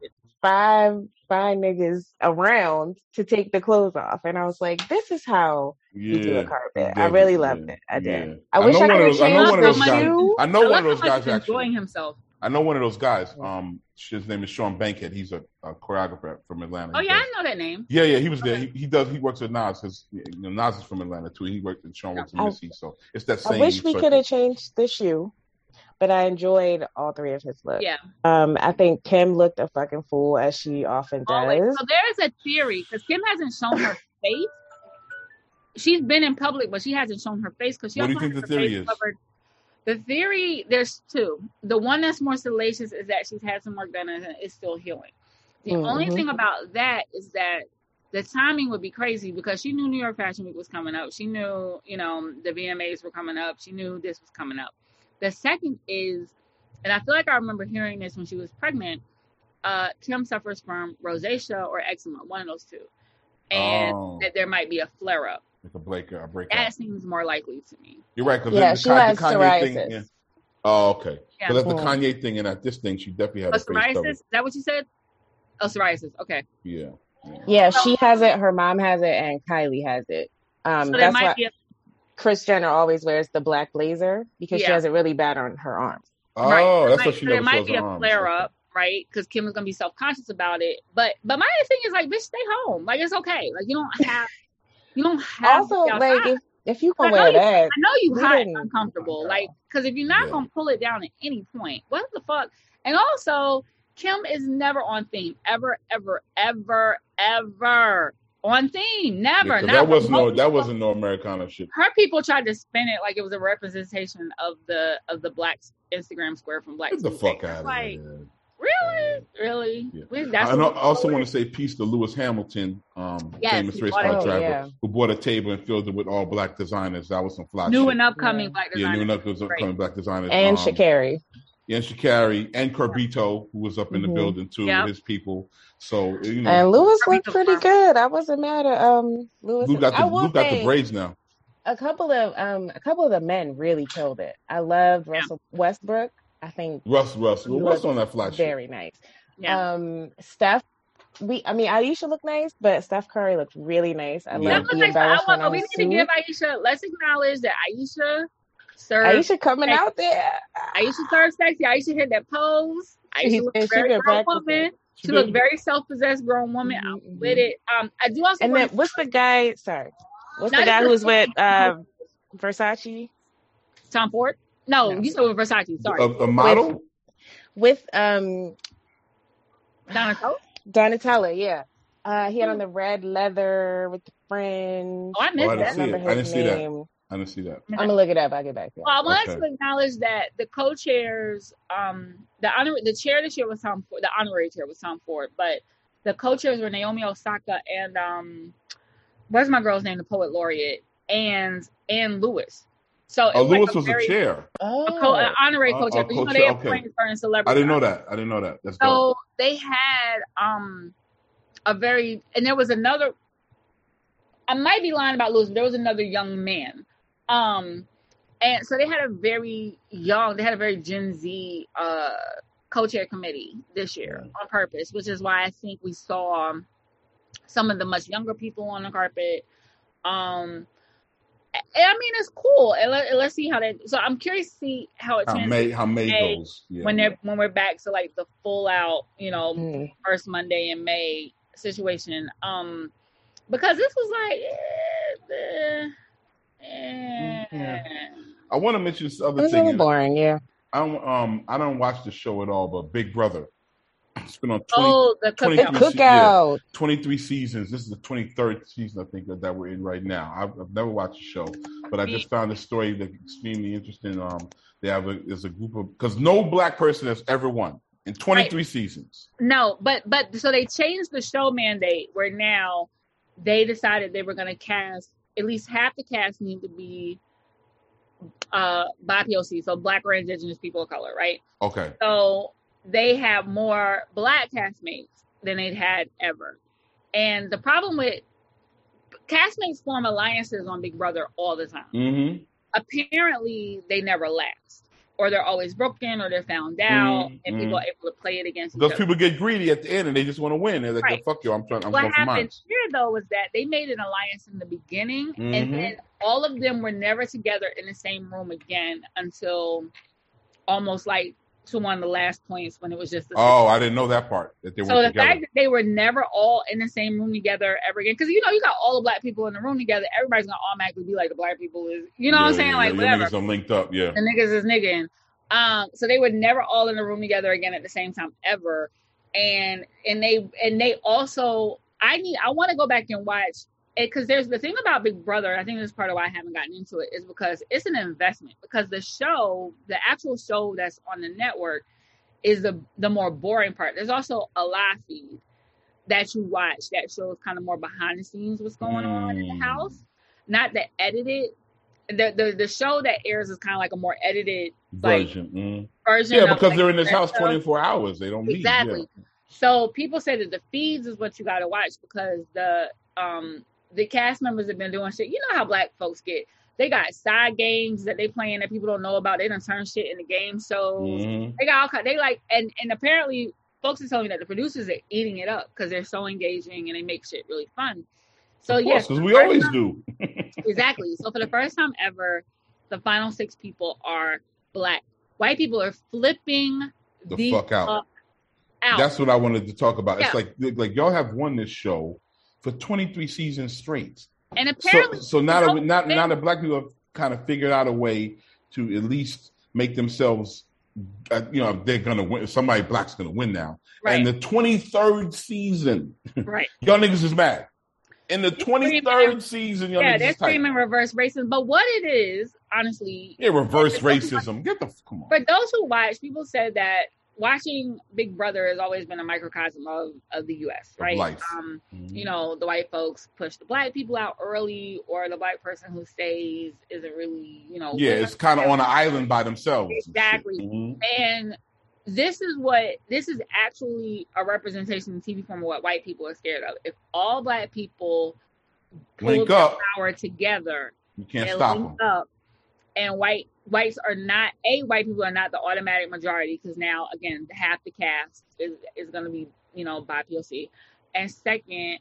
5 niggas around to take the clothes off, and I was like, "This is how you do a carpet." I really loved it. I did. Yeah. I wish I could change the shoe. I know one of those guys enjoying himself. I know one of those guys. His name is Sean Bankhead. He's a choreographer from Atlanta. Oh yeah, I know that name. Yeah, he was there. He works with Nas because Nas is from Atlanta too. He worked in Sean works in Missy, so it's that same. I wish we could have changed the shoe. But I enjoyed all 3 of his looks. Yeah. I think Kim looked a fucking fool, as she often does. Always. So there's a theory, because Kim hasn't shown her face. She's been in public, but she hasn't shown her face. What do you think the theory is? Covered. The theory, there's 2. The one that's more salacious is that she's had some work done and is still healing. The only thing about that is that the timing would be crazy, because she knew New York Fashion Week was coming up. She knew, the VMAs were coming up. She knew this was coming up. The second is, and I feel like I remember hearing this when she was pregnant, Kim suffers from rosacea or eczema, one of those 2. And that there might be a flare-up. Like a breakout. That seems more likely to me. You're right. Because she has psoriasis. Thing, yeah. Oh, okay. Yeah. But that's the Kanye thing, and at this thing, she definitely had a psoriasis? Is that what you said? Oh, psoriasis. Okay. Yeah, she has it, her mom has it, and Kylie has it. So that's why Kris Jenner always wears the black blazer, because she has it really bad on her arms. Oh, right. That's what she never shows her arms. There might be a flare-up, right? Because Kim is going to be self-conscious about it. But my thing is, bitch, stay home. It's okay. You don't have also, if you can wear that. I know you hot and uncomfortable. Because if you're not going to pull it down at any point, what the fuck? And also, Kim is never on theme. Ever, ever, ever, ever. On theme, never. Yeah, that wasn't no Americana shit. Her people tried to spin it like it was a representation of the black Instagram square from Black. Get the fuck out of here! Really? Yeah. I also want to say peace to Lewis Hamilton, famous race car driver, who bought a table and filled it with all black designers. That was some fly new shit. And upcoming black designers. Yeah, new and upcoming black designers. And Sha'Carri. And Sha'Carri and Corbito, who was up in the building too, with his people. So and Lewis looked pretty good. I wasn't mad at Lewis. Luke got the braids now. a couple of the men really killed it. I loved Russell Westbrook. I think Russell on that flash. Very nice. Yeah. Steph. Ayesha looked nice, but Steph Curry looked really nice. I love the embellishment on we need to give Ayesha. Let's acknowledge that Ayesha coming out there. Ayesha served sexy. Ayesha hit that pose. Ayesha looked very grown woman. She looked very self-possessed grown woman. I'm with it. I do also. And then what's the guy? Sorry, what's the guy who was with Versace? Tom Ford. No, you said with Versace. Sorry, a model with Donatella, yeah. He had on the red leather with the fringe. Oh, I missed that. I didn't see that. I didn't see that. I'm gonna look it up. I'll get back to you. Well, I wanted to acknowledge that the co-chairs, the chair this year was Tom Ford. The honorary chair was Tom Ford, but the co-chairs were Naomi Osaka and what's my girl's name? The poet laureate and Lewis. So Lewis was a chair. An honorary co-chair. You know, they have certain celebrities. I didn't know that. That's so dope. They had and there was another. I might be lying about Lewis, but there was another young man. And so they had a very Gen Z co-chair committee this year on purpose, which is why I think we saw some of the much younger people on the carpet. And I mean, it's cool. And let's see how that. So I'm curious to see how it goes when we're back to like the full out, first Monday in May situation. Because this was like. I want to mention this other thing. It's a little boring, yeah. I don't watch the show at all, but Big Brother. It's been on 23 seasons. This is the 23rd season, I think, that we're in right now. I've never watched the show, but I just found this story that extremely interesting. There's a group of, because no black person has ever won in 23 seasons. No, but so they changed the show mandate where now they decided they were going to cast, at least half the cast need to be BIPOC, so Black or Indigenous people of color, right? Okay. So they have more Black castmates than they'd had ever. And the problem with castmates form alliances on Big Brother all the time. Mm-hmm. Apparently, they never last. Or they're always broken, or they're found out, and people are able to play it against each other. Those people get greedy at the end, and they just want to win. They're like, fuck you, I'm going for mine. What happened here, though, was that they made an alliance in the beginning, and then all of them were never together in the same room again until almost like to one of the last points when it was just I didn't know that part, that they were together. So the fact that they were never all in the same room together ever again, because you got all the Black people in the room together, everybody's gonna automatically be like the Black people is, what I'm saying? Like whatever. The niggas are linked up, the niggas is nigging. So they were never all in the room together again at the same time ever. And they also, I want to go back and watch it, because there's the thing about Big Brother, and I think this is part of why I haven't gotten into it, is because it's an investment. Because the actual show that's on the network is the more boring part. There's also a live feed that you watch that shows kind of more behind the scenes what's going on in the house, not the edited. The show that airs is kind of like a more edited version. Yeah, because they're in this house 24 hours. They don't leave. Exactly. Yeah. So people say that the feeds is what you got to watch, because the cast members have been doing shit. You know how Black folks get. They got side games that they playing that people don't know about. They done turn shit into game shows. They got all kind. They like, and apparently folks are telling me that the producers are eating it up because they're so engaging and they make shit really fun. So yes, because we always do. Exactly. So for the first time ever, the final 6 people are Black. White people are flipping the fuck out. That's what I wanted to talk about. Yeah. It's like y'all have won this show for 23 seasons straight. And apparently, so now that Black people have kind of figured out a way to at least make themselves, they're gonna win. Somebody Black's gonna win now. Right. And the 23rd season, right? Y'all niggas is mad. In the 23rd season, y'all niggas is tight. They're screaming reverse racism. But what it is, honestly, reverse racism. Come on. For those who watch, people said that watching Big Brother has always been a microcosm of the U.S., right? Life. The white folks push the Black people out early, or the Black person who stays isn't really, Yeah, it's kind of on an island by themselves. Exactly. And this is actually a representation in TV form of what white people are scared of. If all Black people pull their power together, You can't stop them. And white people are not the automatic majority, because now again half the cast is going to be by POC. And second,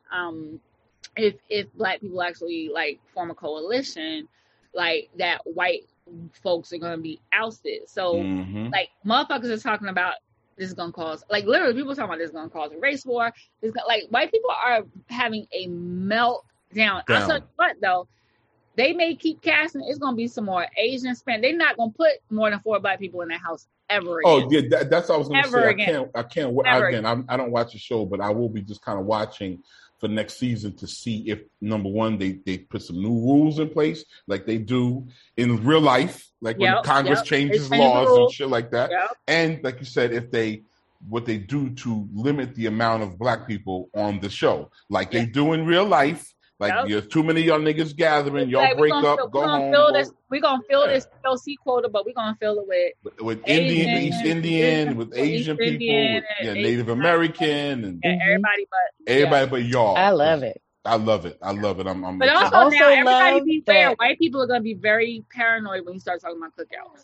if Black people actually like form a coalition, like that, white folks are going to be ousted. So like motherfuckers are talking about this is going to cause, like literally people talking about this is going to cause a race war. Like white people are having a meltdown. I'll tell you what though, they may keep casting. It's going to be some more Asian spend. They're not going to put more than 4 Black people in that house ever again. Oh yeah, that's what I was going to say. I can't. I don't watch the show, but I will be just kind of watching for next season to see if, number one, they put some new rules in place like they do in real life, like when Congress changes laws and shit like that. And like you said, what they do to limit the amount of Black people on the show, like they do in real life. Like there's too many y'all niggas gathering, y'all break up, go home. We're gonna fill this POC quota, but we're gonna fill it with Indian, East Indian, with Asian people, Native American, and everybody but y'all. I love it. I love it. But also now, everybody be fair. White people are gonna be very paranoid when you start talking about cookouts.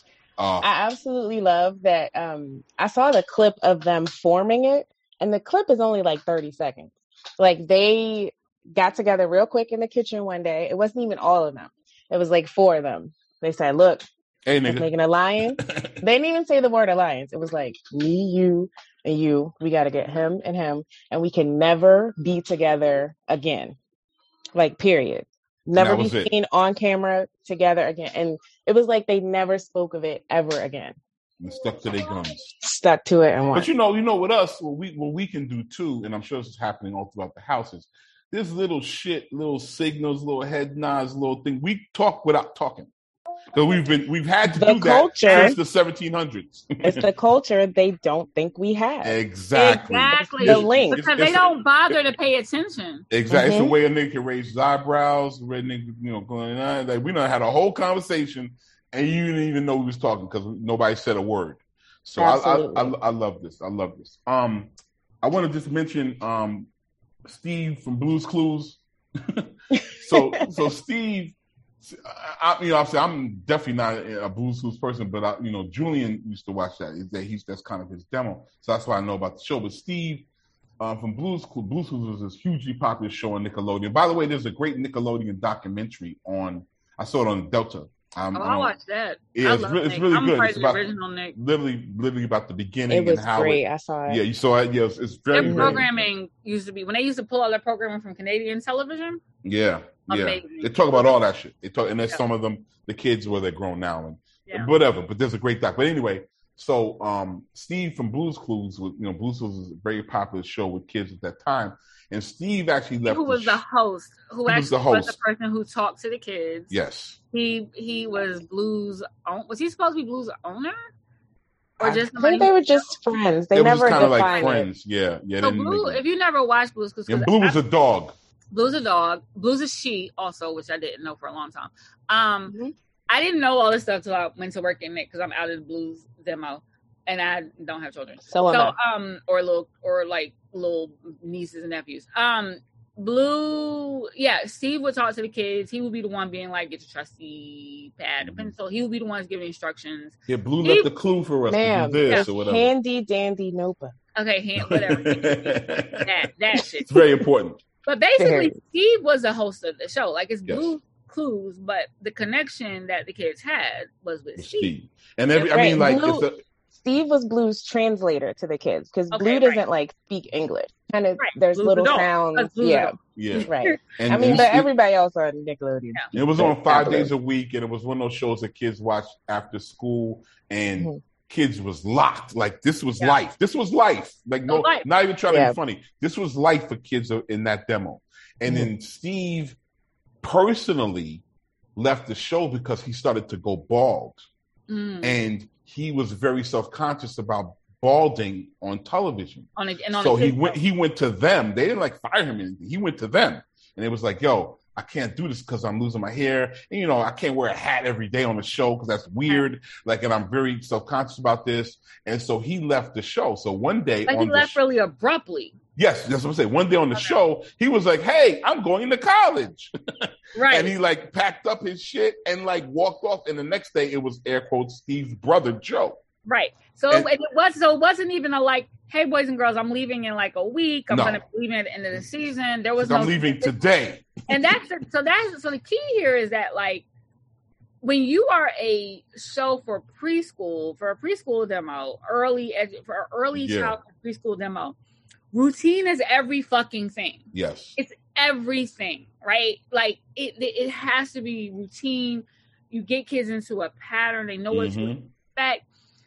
I absolutely love that. I saw the clip of them forming it, and the clip is only like 30 seconds. Like they got together real quick in the kitchen one day. It wasn't even all of them. It was like 4 of them. They said, look, hey, let's make an alliance. They didn't even say the word alliance. It was like, me, you, and you. We got to get him, and we can never be together again. Like, period. Never be seen on camera together again. And it was like they never spoke of it ever again. And stuck to their guns. Stuck to it and won. But you know, with us, what we can do too, and I'm sure this is happening all throughout the houses, this little shit, little signals, little head nods, little thing. We talk without talking. Because we've had to do culture, that since the 1700s. It's the culture they don't think we have. Exactly. The link. Because they don't bother to pay attention. Exactly. It's the way a nigga can raise his eyebrows, the way a nigga, going on. Like, we done had a whole conversation and you didn't even know we was talking because nobody said a word. So I love this. I love this. I want to just mention Steve from Blue's Clues. so Steve, I'm definitely not a Blue's Clues person, but Julian used to watch that. That's kind of his demo, so that's why I know about the show. But Steve from Blue's Clues was this hugely popular show on Nickelodeon. By the way, there's a great Nickelodeon documentary I saw it on Delta. I watched that. Yeah, it's really good. It's about original Nick. Literally about the beginning. It was and how great. I saw it. Yeah, you saw it. Yeah, it's very. Their programming used to be when they used to pull all their programming from Canadian television. Yeah, amazing. They talk about all that shit. And there's some of them, the kids where they're grown now and whatever. But there's a great doc. But anyway, so Steve from Blue's Clues, Blue's Clues was a very popular show with kids at that time. And Steve actually left. Who was the host? Who actually was the person who talked to the kids? Yes. He was Blue's. Was he supposed to be Blue's owner? Or just I think they were just friends. They never kind of like friends. Yeah. So Blue, if you never watched Blue's, because Blue was a dog. Blue's a dog. Blue's a she also, which I didn't know for a long time. I didn't know all this stuff till I went to work in Nick because I'm out of the Blues demo. And I don't have children. Or little nieces and nephews. Blue, Steve would talk to the kids. He would be the one being like, get your trusty pad and pencil. He would be the one giving instructions. Yeah, Blue left the clue for us to do this or whatever. Handy dandy notebook. Okay, whatever. that shit. It's very important. But basically, Steve was the host of the show. Like, it's Blue Clues, but the connection that the kids had was with Steve. And Steve was Blue's translator to the kids because Blue doesn't speak English. Kind of, there's Blue's little sounds. Yeah, right. But everybody else on Nickelodeon. It was on 5 days a week, and it was one of those shows that kids watched after school, and kids was locked. Like, this was life. This was life. Like, not even trying to be funny. This was life for kids in that demo. And then Steve personally left the show because he started to go bald, and he was very self-conscious about balding on television. He went to them. They didn't fire him or anything. He went to them. And it was like, yo, I can't do this because I'm losing my hair. And, I can't wear a hat every day on the show because that's weird. And I'm very self-conscious about this. And so he left the show. So one day... he left really abruptly. Yes, that's what I'm saying. One day on the show, he was like, "Hey, I'm going to college," right? And he like packed up his shit and like walked off. And the next day, it was air quotes Steve's brother Joe. Right. So it wasn't even a like, "Hey, boys and girls, I'm leaving in like a week. I'm going to be leaving at the end of the season." There was I'm leaving today. And so the key here is that like when you are a show for a preschool demo, early childhood preschool demo. Routine is every fucking thing. Yes. It's everything, right? Like it has to be routine. You get kids into a pattern. They know what to expect.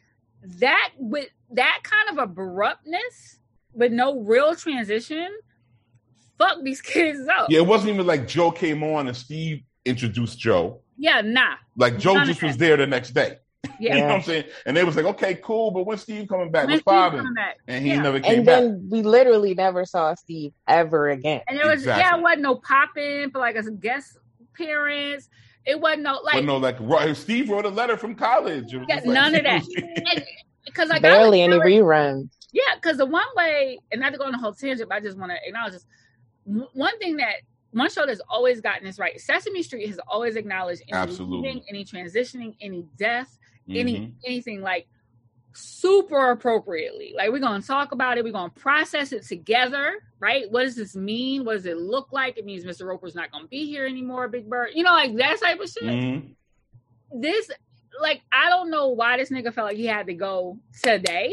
That with that kind of abruptness with no real transition, fuck these kids up. Yeah, it wasn't even like Joe came on and Steve introduced Joe. Yeah, nah. Like Joe just was there the next day. Yeah. You know what I'm saying? And they was like, okay, cool, but when's Steve coming back? What's poppin'? And he never came back. And then we literally never saw Steve ever again. And it wasn't no popping for like a guest appearance. It wasn't no like. But no, Steve wrote a letter from college. It was none of that. Because like barely any reruns. Yeah, because the one way, and not to go on a whole tangent, but I just want to acknowledge this. One thing that one show that's always gotten this right, Sesame Street has always acknowledged any leaving, any transitioning, any death. Anything like super appropriately. Like we're gonna talk about it, we're gonna process it together, right? What does this mean? What does it look like? It means Mr. Roper's not gonna be here anymore, Big Bird. You know, like that type of shit. This, like, I don't know why this nigga felt like he had to go today,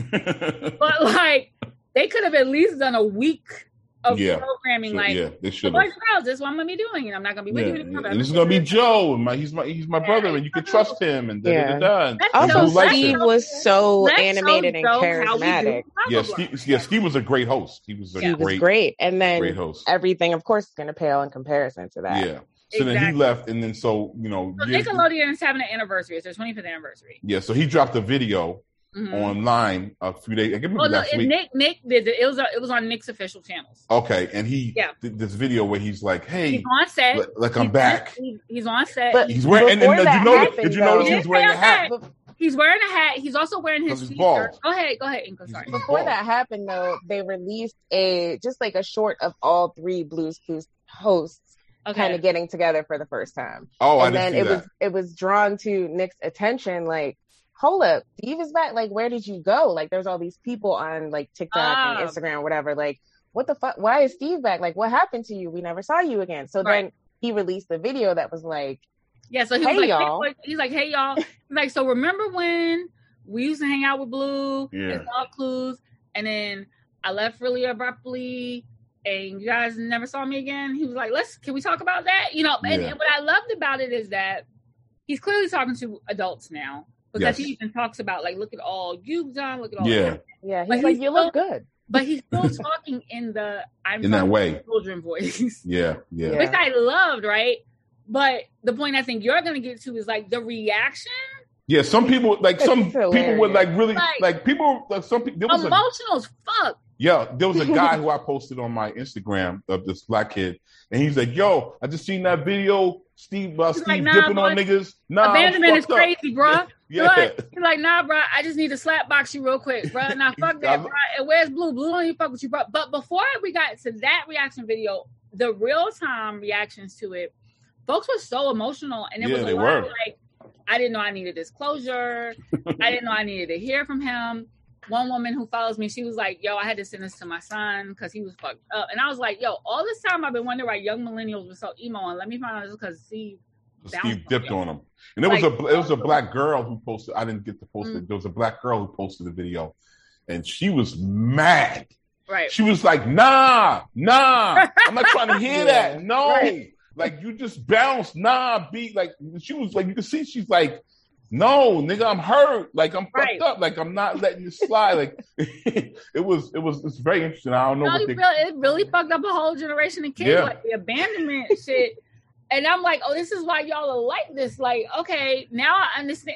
but like they could have at least done a week of programming. They should. Boys and girls, this is what I'm gonna be doing, and I'm not gonna be with you. And this is gonna be Joe, and he's my brother, and you can trust him. And also, Steve was so animated and charismatic. Steve was a great host. He was great, and then great host. Everything, of course, is gonna pale in comparison to that. Yeah. So then he left, and then so Nickelodeon is having an anniversary. It's their 25th anniversary. Yeah. So he dropped a video. Online a few days. Last week. Nick did it. It was on Nick's official channels. Okay, and he did this video where he's like, "Hey, he's on set. Like I'm back." He's on set. But he's wearing. Did you notice he was wearing a hat? He's wearing a hat. He's also wearing his t-shirt. Go ahead, Inko. Sorry. Before that happened, though, they released a short of all three Blue's Clues hosts kind of getting together for the first time. Oh, and I didn't see that. It was drawn to Nick's attention, like, hold up, Steve is back. Like, where did you go? Like, there's all these people on like TikTok and Instagram, whatever. Like, what the fuck? Why is Steve back? Like, what happened to you? We never saw you again. So then he released the video that was like, so he was like, y'all. He's like, hey, y'all. He's like, so remember when we used to hang out with Blue and All Clues, and then I left really abruptly, and you guys never saw me again? He was like, can we talk about that? You know, and what I loved about it is that he's clearly talking to adults now. Because he even talks about, like, look at all you've done, look at all that. Yeah, he's like, you look good. But he's still talking in the in that way children voice. Yeah. Which I loved, right? But the point I think you're going to get to is, like, the reaction. Yeah, some people, like, people would, like, really, like people, like, some people. Emotional as fuck. Yeah, there was a guy who I posted on my Instagram of this black kid, and he's like, yo, I just seen that video, Steve like, dipping on niggas. Abandonment is crazy, bro. Yeah. He's like, nah, bro, I just need to slap box you real quick, bro. Nah, fuck that, bro. And where's Blue? Blue don't even fuck with you, bro. But before we got to that reaction video, the real-time reactions to it, folks were so emotional, and it was a lot of, like, I didn't know I needed this closure. I didn't know I needed to hear from him. One woman who follows me, she was like, yo, I had to send this to my son because he was fucked up. And I was like, yo, all this time I've been wondering why young millennials were so emo. And let me find out it's because Steve dipped on him. And it was a black girl who posted. I didn't get to post it. There was a black girl who posted the video. And she was mad. Right. She was like, nah. I'm not trying to hear that. No. Right. Like, you just bounced. Nah, beat. Like, she was like, you can see she's like, no, nigga, I'm hurt. Like, I'm fucked up. Like, I'm not letting you slide. Like, it's very interesting. I don't know it really fucked up a whole generation of kids. Like, the abandonment shit. And I'm like, oh, this is why y'all are like this. Like, okay, now I understand.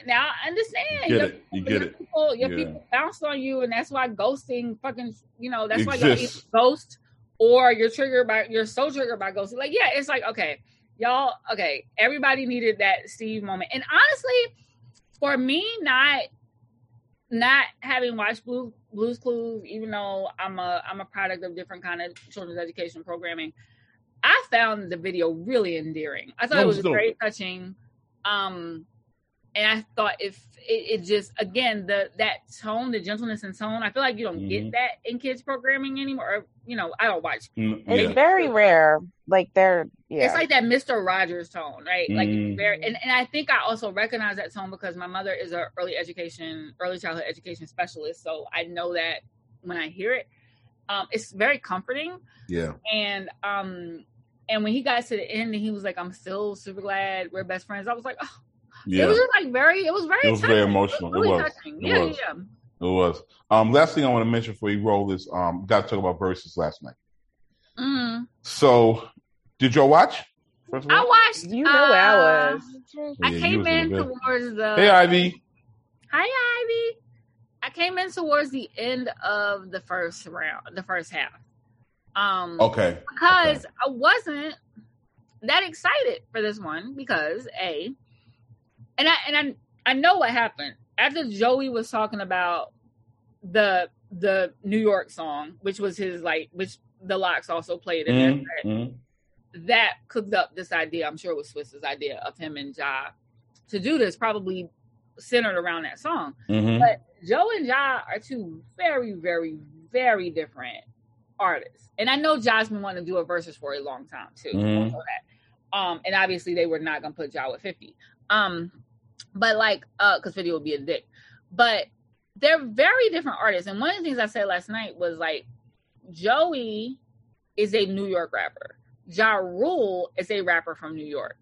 You get it. People bounced on you, and that's why ghosting fucking, that's why y'all either ghost or you're so triggered by ghosting. Like, yeah, it's like, okay, y'all, everybody needed that Steve moment. And honestly, for me, not having watched Blue's Clues, even though I'm a product of different kind of children's education programming, I found the video really endearing. I thought it was very touching. And I thought if it just, again, that tone, the gentleness and tone, I feel like you don't get that in kids programming anymore. Or, I don't watch. It's very rare. Like it's like that Mr. Rogers tone, right? Like very, and I think I also recognize that tone because my mother is an early childhood education specialist. So I know that when I hear it, it's very comforting. Yeah. And when he got to the end and he was like, "I'm still super glad we're best friends," I was like, oh. Yeah. It was just like it was very emotional. It was really touching. Yeah. It was. Last thing I want to mention before you roll is got to talk about Versus last night. Mm-hmm. So, did y'all watch? I watched. You know where I was. I came in towards the. Hey, Ivy. Hi, Ivy. I came in towards the end of the first half. Okay. Because I wasn't that excited for this one because I know what happened after Joey was talking about the New York song, which was his which the Lox also played in that cooked up this idea. I'm sure it was Swiss's idea of him and Ja to do this, probably centered around that song. Mm-hmm. But Joe and Ja are two very, very, very different artists, and I know Ja's been wanting to do a Versus for a long time too. Mm-hmm. Know that. And obviously they were not gonna put Ja with 50. But because 50 would be a dick. But they're very different artists. And one of the things I said last night was Joey is a New York rapper. Ja Rule is a rapper from New York.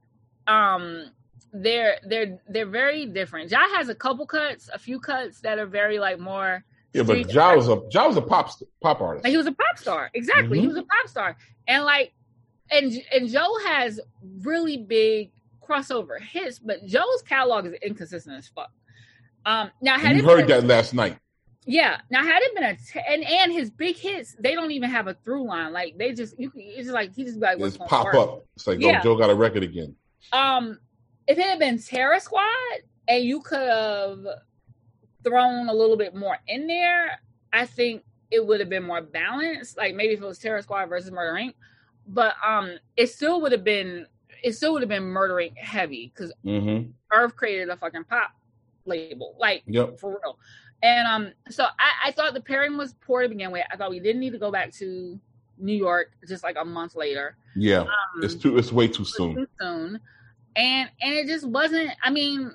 They're very different. Ja has a few cuts that are very more. Yeah, but Ja was a pop artist. He was a pop star. Exactly. Mm-hmm. He was a pop star. And and Joe has really big crossover hits, but Joe's catalog is inconsistent as fuck. Now had you heard that last night. Yeah. Now had it been and his big hits, they don't even have a through line. They just it's just he just be like, what's pop work? Up. It's Joe got a record again. If it had been Terror Squad and you could have thrown a little bit more in there, I think it would have been more balanced. Maybe if it was Terror Squad versus Murder Inc. But it still would have been Murder Inc. heavy because Irv created a fucking pop label, for real. And so I thought the pairing was poor to begin with. I thought we didn't need to go back to New York just a month later. Yeah, it's way too soon. And it just wasn't. I mean,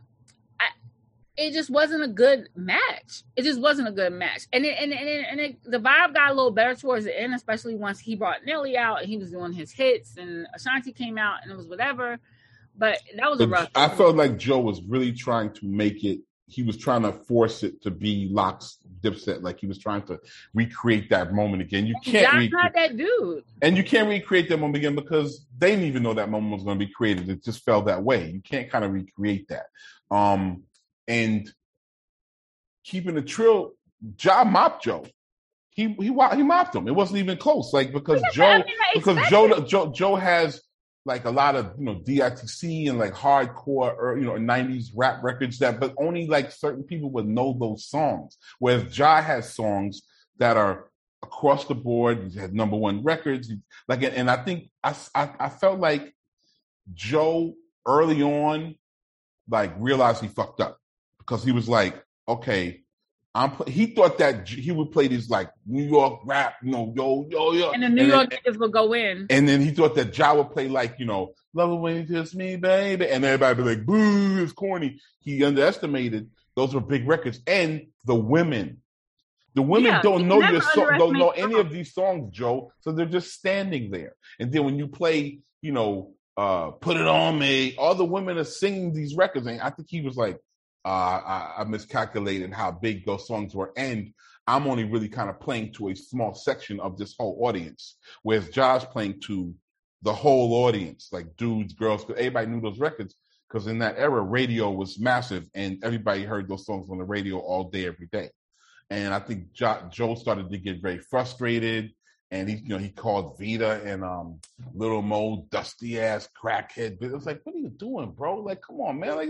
it just wasn't a good match. It just wasn't a good match. And the vibe got a little better towards the end, especially once he brought Nelly out and he was doing his hits and Ashanti came out and it was whatever. But that was a rough. I felt like Joe was really trying to make it. He was trying to force it to be Lox Dipset. He was trying to recreate that moment again. You can't not that dude. And you can't recreate that moment again because they didn't even know that moment was going to be created. It just fell that way. You can't kind of recreate that. And keeping it trill, Ja mopped Joe. He mopped him. It wasn't even close. Because Joe has a lot of DITC and hardcore or 90s rap records but only certain people would know those songs. Whereas Ja has songs that are across the board. He had #1 records. And I think I felt like Joe early on realized he fucked up. Because he was okay, he thought that he would play these New York rap, yo. And the New York niggas would go in. And then he thought that Ja would play Love It When You Kiss Me, Baby. And everybody would be boo, it's corny. He underestimated those were big records. And the women don't know your song, don't know any of these songs, Joe. So they're just standing there. And then when you play, Put It On Me, all the women are singing these records. And I think he was I miscalculated how big those songs were. And I'm only really kind of playing to a small section of this whole audience. Whereas Ja's playing to the whole audience, dudes, girls, because everybody knew those records. Because in that era, radio was massive and everybody heard those songs on the radio all day, every day. And I think Joe started to get very frustrated. and he called Vita and Little Mo dusty ass crackhead. It was like, what are you doing, bro? Like, come on, man. Like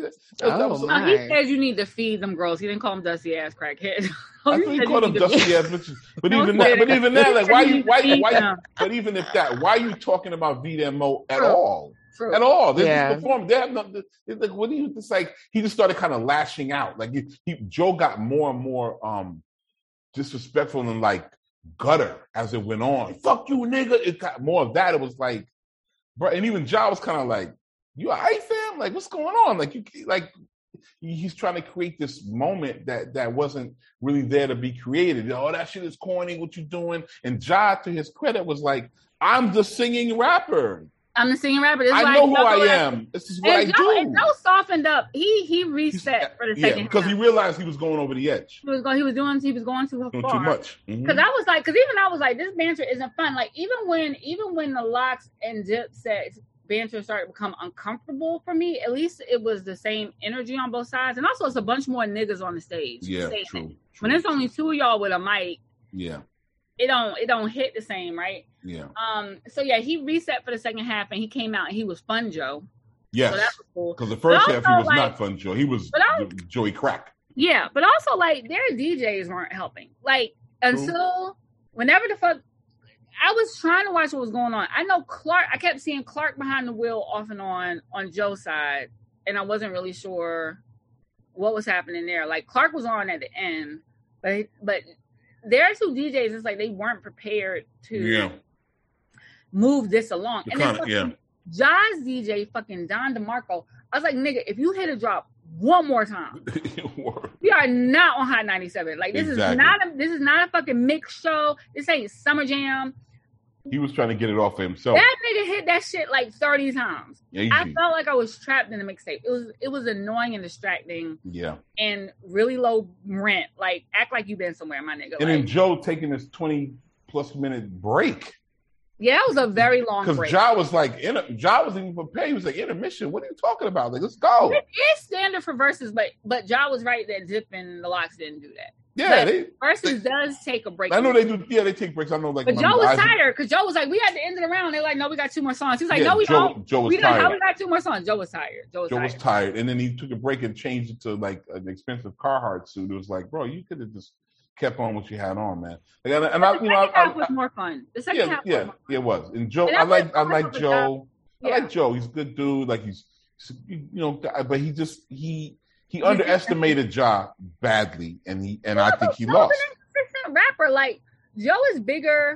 he said you need to feed them girls. He didn't call them dusty ass crackhead. I think he called them dusty ass bitches. But even that, like, why you? But even if that, why are you talking about Vita and Mo at all? True. At all. They just performed. They have nothing. Like, what do you just like? He just started kind of lashing out. Like Joe got more and more disrespectful and like gutter as it went on. Fuck you, nigga. It got more of that. It was like, bro, and even Ja was kind of like, "You all right, fam? Like, what's going on? Like he's trying to create this moment that wasn't really there to be created. Oh, that shit is corny. What you doing?" And Ja, to his credit, was like, "I'm the singing rapper. I'm the singing rapper. I know who I am. This is what I do." And Joe softened up. He reset for the second. Yeah, because he realized he was going over the edge. He was going too far. Too much. Because I was like, this banter isn't fun. Like even when the Lox and Dip said banter started to become uncomfortable for me, at least it was the same energy on both sides. And also it's a bunch more niggas on the stage. Yeah, true. When there's only two of y'all with a mic. Yeah. It don't hit the same, right? Yeah. So yeah, he reset for the second half and he came out and he was Fun Joe. Yes. So that was cool. Because the first half he was not Fun Joe. He was Joey Crack. Yeah, but also like their DJs weren't helping. Like until whenever the fuck I was trying to watch what was going on. I know Clark. I kept seeing Clark behind the wheel off and on Joe's side, and I wasn't really sure what was happening there. Like Clark was on at the end, but there are two DJs. It's like they weren't prepared to move this along. And Ja's DJ, fucking Don DeMarco. I was like, nigga, if you hit a drop one more time, we are not on Hot 97. Like this is not a fucking mix show. This ain't Summer Jam. He was trying to get it off of himself. That nigga hit that shit like 30 times. Yeah, I felt like I was trapped in a mixtape. It was annoying and distracting. Yeah. And really low rent. Like, act like you've been somewhere, my nigga. And then Joe taking this 20+ minute break. Yeah, that was a very long break. Because Ja was like, Ja wasn't even prepared. He was like, intermission. What are you talking about? Like, let's go. It is standard for verses, but Ja was right that Dip and the Lox didn't do that. Yeah, versus does take a break. I know they do. Yeah, they take breaks. I know, like, but Joe was tired because Joe was like, "We at the end of the round." They're like, "No, we got 2 more songs." He was like, "No, we don't." Joe was tired. How we got 2 more songs? Joe was tired. Joe was tired, and then he took a break and changed it to like an expensive Carhartt suit. It was like, bro, you could have just kept on what you had on, man. Like, the second half was more fun. The second half, it was. And Joe, I like Joe. I like Joe. He's a good dude. Like he's but he underestimated Ja badly, and I think he lost. An inconsistent rapper, like Joe is bigger.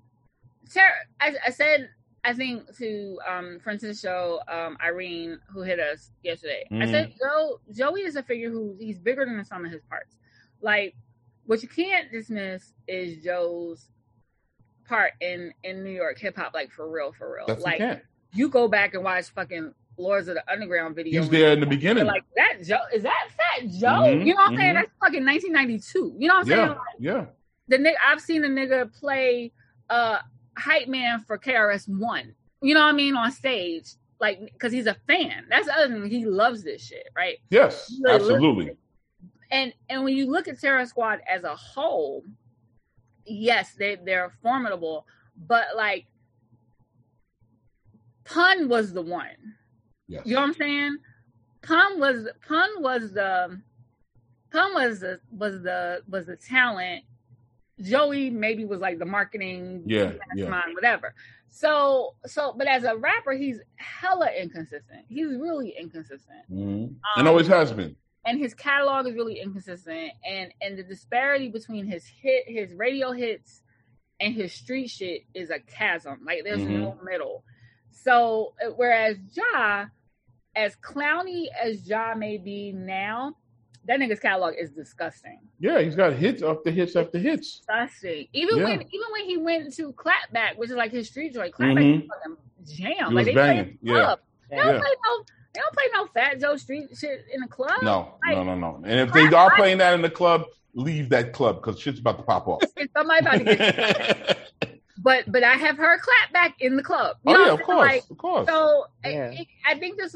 I said, I think to friends of the show, Irene, who hit us yesterday. I said Joey is a figure he's bigger than the sum of his parts. Like what you can't dismiss is Joe's part in New York hip hop, like for real. That's like you go back and watch fucking Lords of the Underground video. He's there in the beginning. Like that Joe, is that Fat Joe? Mm-hmm, you know what I'm saying? That's fucking 1992. You know what I'm saying? Like, I've seen a nigga play hype man for KRS-One. You know what I mean? On stage, like because he's a fan. That's the other thing. He loves this shit, right? Yes, really absolutely. And when you look at Terror Squad as a whole, yes, they're formidable, but like Pun was the one. Yes. You know what I'm saying? Pun was the talent. Joey maybe was like the marketing, whatever. So, but as a rapper, he's hella inconsistent. He's really inconsistent, and always has been. And his catalog is really inconsistent, and the disparity between his radio hits and his street shit is a chasm. Like there's no middle. So, whereas Ja, as clowny as Ja may be now, that nigga's catalog is disgusting. Yeah, he's got hits after hits after hits. Disgusting. Even when he went to Clapback, which is like his street joint, Clapback is fucking jam. Like they banging. Play club. They don't play no Fat Joe street shit in the club. No. And if they are playing that in the club, leave that club because shit's about to pop off. Somebody about to get But I have heard Clapback in the club. You know of course, of course. So I think this was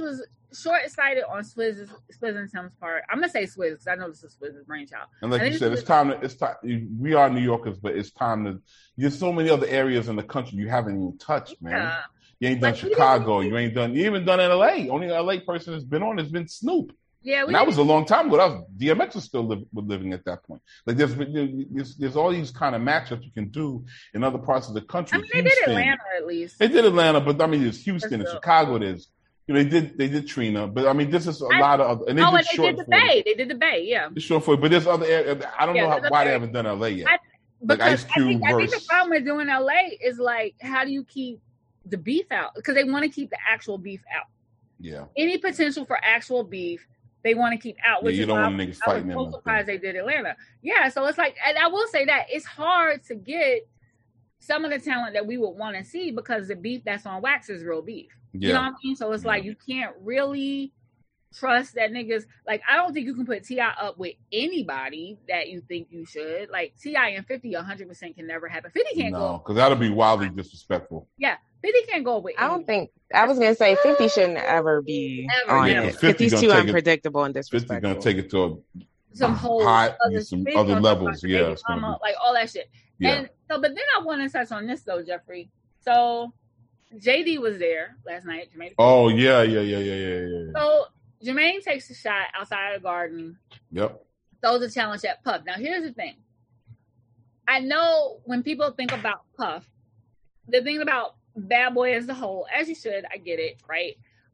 short-sighted on Swizz and Tim's part. I'm gonna say Swizz because I know this is Swizz's brainchild. And like you said, it's time. We are New Yorkers, but it's time to. There's so many other areas in the country you haven't even touched, man. Yeah. You ain't done Chicago. You ain't even done LA. Only LA person has been on has been Snoop. Yeah, and that was a long time ago. That was DMX was still living at that point. Like there's all these kind of matchups you can do in other parts of the country. I mean, they did Atlanta at least. They did Atlanta, but I mean, there's Houston and Chicago. There's they did Trina, but I mean, this is a lot of. And they did the Bay. They did the Bay, yeah. It's short for it, but there's other areas. I don't know why they haven't done LA yet. Like Ice Cube I think the problem with doing LA is like, how do you keep the beef out? Because they want to keep the actual beef out. Yeah. Any potential for actual beef, they want to keep out. Which you don't want niggas fighting them. I was so surprised they did Atlanta. Yeah, so it's like, and I will say that it's hard to get some of the talent that we would want to see because the beef that's on wax is real beef. Yeah. You know what I mean? So it's like you can't really trust that niggas. Like, I don't think you can put T.I. up with anybody that you think you should. Like, T.I. and 50 100% can never happen. 50 can't go. No, because that'll be wildly disrespectful. Yeah. 50 can't go with I don't think I was gonna say 50 shouldn't ever be on it. 50's too unpredictable and disrespectful. 50's gonna take it to some whole other levels, yeah. Like all that shit. Yeah. And so, but then I want to touch on this though, Jeffrey. So JD was there last night. Jermaine. Oh yeah. So Jermaine takes a shot outside of the garden. Yep. Throws a challenge at Puff. Now here's the thing. I know when people think about Puff, the thing about Bad Boy as a whole, as you should, I get it, right?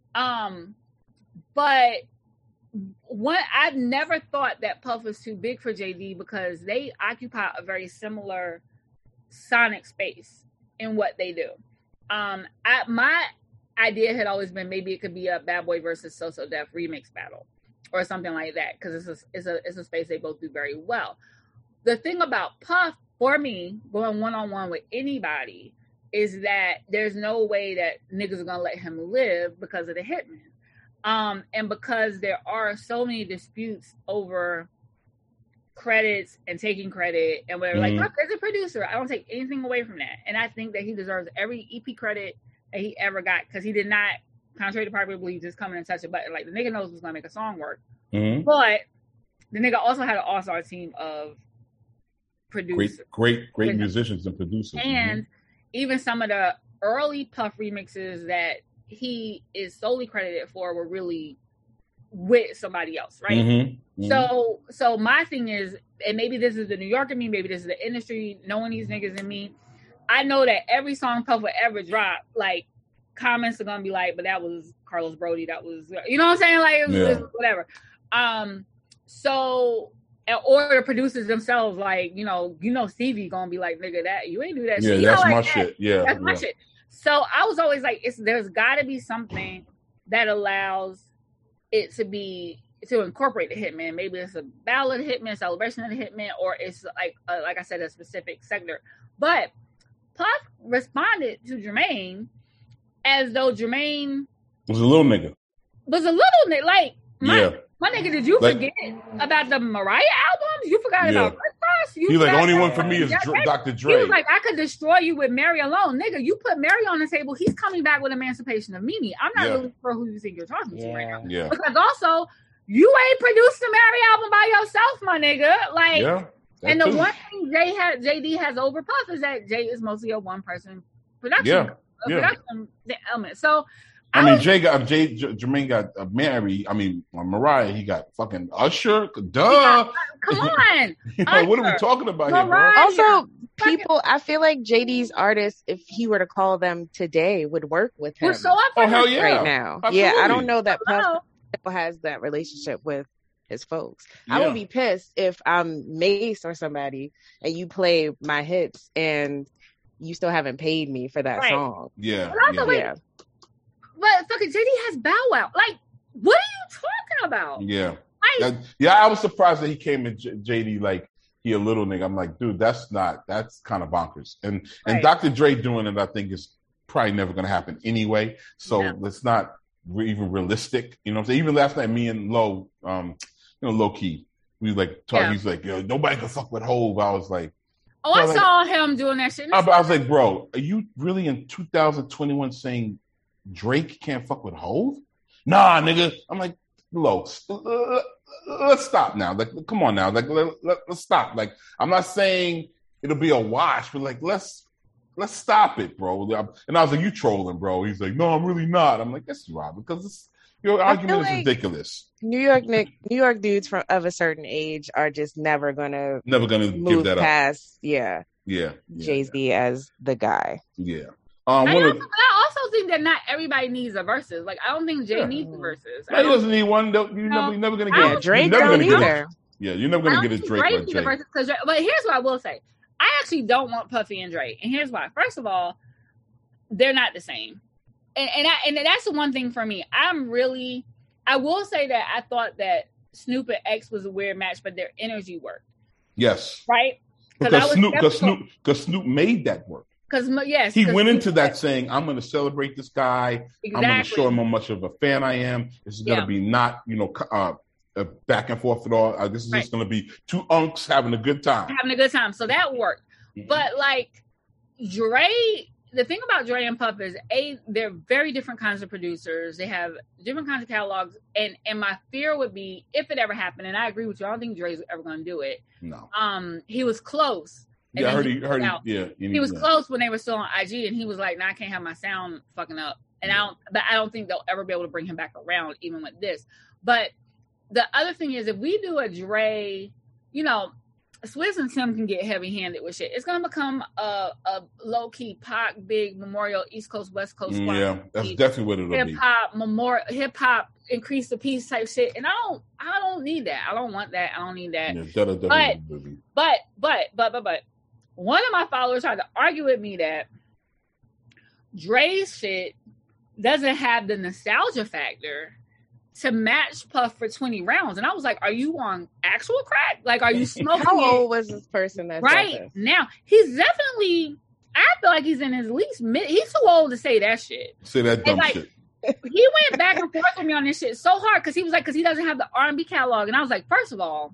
But I've never thought that Puff was too big for JD because they occupy a very similar sonic space in what they do. My idea had always been maybe it could be a Bad Boy versus So So Def remix battle or something like that because it's a space they both do very well. The thing about Puff, for me, going one-on-one with anybody is that there's no way that niggas are gonna let him live because of the Hitman. And because there are so many disputes over credits and taking credit and whatever. Mm-hmm. Like, as a producer, I don't take anything away from that. And I think that he deserves every EP credit that he ever got because he did not, contrary to popular belief, just come in and touch a button. Like, the nigga knows who's gonna make a song work. Mm-hmm. But the nigga also had an all-star team of producers. Great musicians and producers. And even some of the early Puff remixes that he is solely credited for were really with somebody else, right? Mm-hmm. Mm-hmm. So my thing is, and maybe this is the New Yorker me, maybe this is the industry, knowing these niggas in me, I know that every song Puff would ever drop, like, comments are gonna be like, but that was Carlos Brody, that was, you know what I'm saying? Like, it was whatever. Or the producers themselves, like, you know, Stevie gonna be like, nigga, that you ain't do that shit. Yeah, that's my shit. Yeah, that's my shit. So I was always like, there's got to be something that allows it to incorporate the Hitman. Maybe it's a ballad Hitman, celebration of the Hitman, or it's like I said, a specific sector. But Puff responded to Jermaine as though Jermaine was a little nigga. Like, my nigga, did you forget about the Mariah albums? You forgot about Rick Ross? He's like, only one for me is Dr. Dre. He was like, I could destroy you with Mary alone. Nigga, you put Mary on the table, he's coming back with Emancipation of Mimi. I'm not really sure who you think you're talking to right now. Yeah. Because also, you ain't produced the Mary album by yourself, my nigga. Like, and the one thing JD has over Puff is that Jay is mostly a one-person production element. So, I mean, Jermaine got Mary. I mean, Mariah, he got fucking Usher. Duh. Come on. What are we talking about here, bro? Also, people, I feel like JD's artists, if he were to call them today, would work with him. We're so up for hell yeah. Right now. Absolutely. Yeah, I don't know that Puff has that relationship with his folks. I would be pissed if I'm Mace or somebody and you play my hits and you still haven't paid me for that song. Yeah. But fucking JD has Bow Wow. Like, what are you talking about? Yeah. I was surprised that he came at JD like he a little nigga. I'm like, dude, that's kind of bonkers. And Dr. Dre doing it, I think, is probably never going to happen anyway. So it's not even realistic. You know what I'm saying? Even last night, me and Low, Low Key, we like talking. He's like, yo, nobody can fuck with Hov. I was like, I saw him doing that shit. I was like, bro, are you really in 2021 saying Drake can't fuck with Hov? nah, nigga. I'm like, Los, let's stop now. Like, come on now. Like, let's stop. Like, I'm not saying it'll be a wash, but like, let's stop it, bro. And I was like, you trolling, bro. He's like, no, I'm really not. I'm like, yes, you are, because your argument is ridiculous. New York dudes of a certain age are just never gonna move give that past, up. Jay-Z as the guy. Yeah. I also think that not everybody needs a versus. Like, I don't think Jay needs a versus. He doesn't need one. You're never going to get it. Drake don't either. You're never going to get a Drake or Jay. But here's what I will say. I actually don't want Puffy and Drake. And here's why. First of all, they're not the same. And that's the one thing for me. I will say that I thought that Snoop and X was a weird match, but their energy worked. Yes. Right? Because Snoop made that work. He went into that saying, I'm going to celebrate this guy. Exactly. I'm going to show him how much of a fan I am. This is going to be not, back and forth at all. This is just going to be two unks having a good time. So that worked. Mm-hmm. But like Dre, the thing about Dre and Puff is they're very different kinds of producers. They have different kinds of catalogs. And my fear would be, if it ever happened, and I agree with you, I don't think Dre's ever going to do it. No. He was close. Yeah, I heard he was close when they were still on IG, and he was like, "Nah, I can't have my sound fucking up." And I don't think they'll ever be able to bring him back around, even with this. But the other thing is, if we do a Dre, Swizz and Tim can get heavy-handed with shit. It's gonna become a low-key Pac big Memorial East Coast West Coast. Yeah, that's definitely what it'll be. Hip hop increase the peace type shit, and I don't need that. I don't want that. I don't need that. Yeah, but. One of my followers tried to argue with me that Dre's shit doesn't have the nostalgia factor to match Puff for 20 rounds. And I was like, are you on actual crack? Like, are you smoking? How old was this person that right now? He's definitely, I feel like he's in his least mid. He's too old to say that shit. Say that dumb shit. He went back and forth with me on this shit so hard because he was like, because he doesn't have the R&B catalog. And I was like, first of all,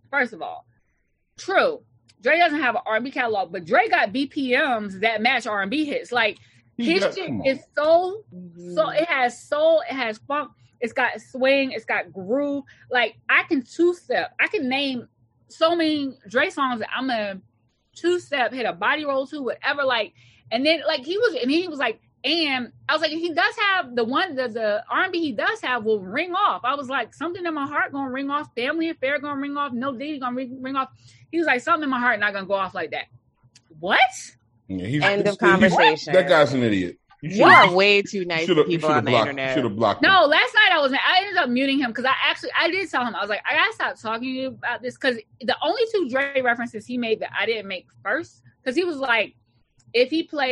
true. Dre doesn't have an R&B catalog, but Dre got BPMs that match R&B hits. Like, his shit is so it has soul, it has funk, it's got swing, it's got groove. Like, I can two-step. I can name so many Dre songs that I'm a two-step, hit a body roll to, whatever. Like, and then like he was like, and I was like, he does have the R&B he does have will ring off. I was like, something in my heart gonna ring off, Family Affair gonna ring off, No Diddy gonna ring off. He was like, something in my heart not gonna go off like that. What? Yeah, end of conversation. That guy's an idiot. You are way too nice to people on the internet. Should have blocked him. No, last night I ended up muting him because I did tell him, I was like, I gotta stop talking to you about this because the only two Dre references he made that I didn't make first, because he was like, if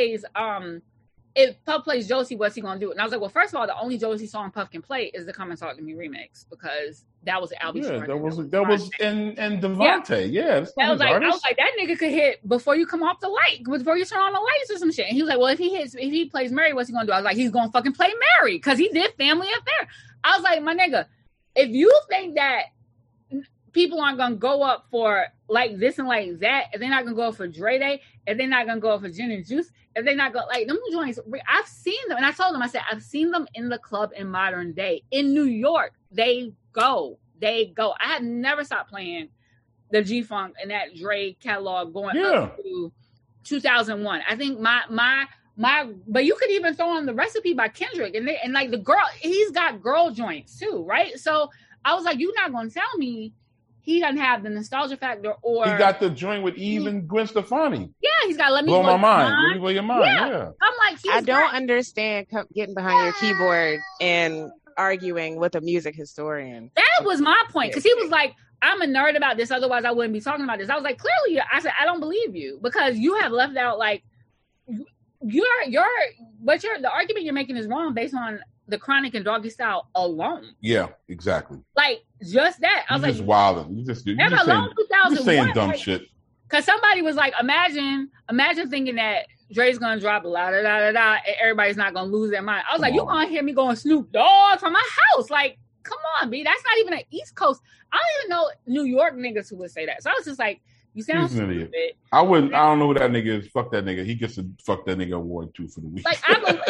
Puff plays Josie, what's he gonna do? And I was like, well, first of all, the only Josie song Puff can play is the Come and Talk to Me remix, because that was Albie. Yeah, that was and Devontae. Yeah, I was like, that nigga could hit before you come off the light, before you turn on the lights or some shit. And he was like, well, if he plays Mary, what's he gonna do? I was like, he's gonna fucking play Mary because he did Family Affair. I was like, my nigga, if you think that people aren't gonna go up for like this and like that, and they're not gonna go up for Dre Day, and they're not gonna go up for Gin and Juice, and they're not gonna like them joints. I've seen them, and I told them, I said, I've seen them in the club in modern day in New York. They go. I had never stopped playing the G-Funk and that Dre catalog going up to 2001. I think my, but you could even throw on the Recipe by Kendrick, and like the girl, he's got girl joints too, right? So I was like, you're not gonna tell me he doesn't have the nostalgia factor, or he got the joint with Eve and Gwen Stefani. Yeah, he's got Let Me Blow My Mind. Let Me Blow Your Mind. Yeah. I'm like, I don't understand getting behind your keyboard and arguing with a music historian. That was my point, because he was like, I'm a nerd about this, otherwise I wouldn't be talking about this. I was like, clearly, I said, I don't believe you, because you have left out like the argument you're making is wrong based on the Chronic and Doggy Style alone. Yeah, exactly. Like, just that. I was just wilding. You're just saying dumb shit. Because somebody was like, imagine thinking that Dre's gonna drop la da da da da, and everybody's not gonna lose their mind. I was like, you're gonna hear me going Snoop Dogg from my house. Like, come on, B. That's not even an East Coast. I don't even know New York niggas who would say that. So I was just like, you sound stupid. I don't know who that nigga is. Fuck that nigga. He gets to fuck that nigga award too for the week. Like, and I was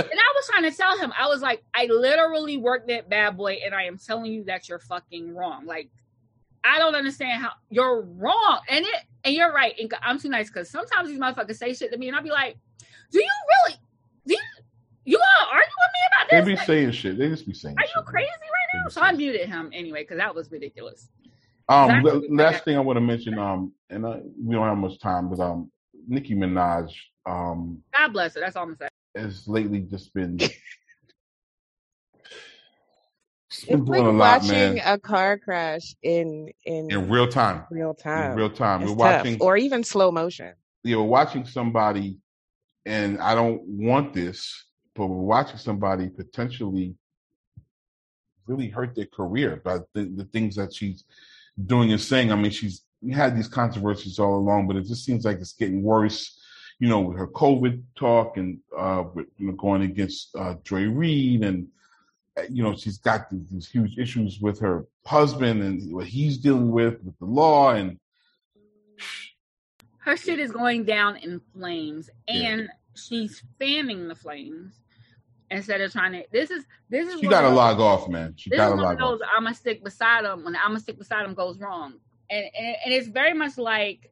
was trying to tell him, I was like, I literally worked at Bad Boy, and I am telling you that you're fucking wrong. Like, I don't understand how you're wrong. And you're right. Inka, I'm too nice because sometimes these motherfuckers say shit to me, and I'll be like, you want to argue with me about this? They be saying shit. They just be saying shit. Are you crazy right now? So I muted him anyway because that was ridiculous. Last thing I want to mention, we don't have much time, but Nicki Minaj, God bless her. That's all I'm saying. Has lately just been. It's like watching a car crash in real time. Real time. We're tough. watching, or even slow motion. Yeah, we're watching somebody, and I don't want this, but we're watching somebody potentially really hurt their career by the things that she's doing and saying. I mean, she's had these controversies all along, but it just seems like it's getting worse. You know, with her COVID talk and with, going against Dre Reed, and she's got these huge issues with her husband and what he's dealing with the law, and her shit is going down in flames, and she's fanning the flames instead of trying to. This is. She got to log off, man. She got to log off. I'm gonna stick beside him when the I'm gonna stick beside him goes wrong, and it's very much like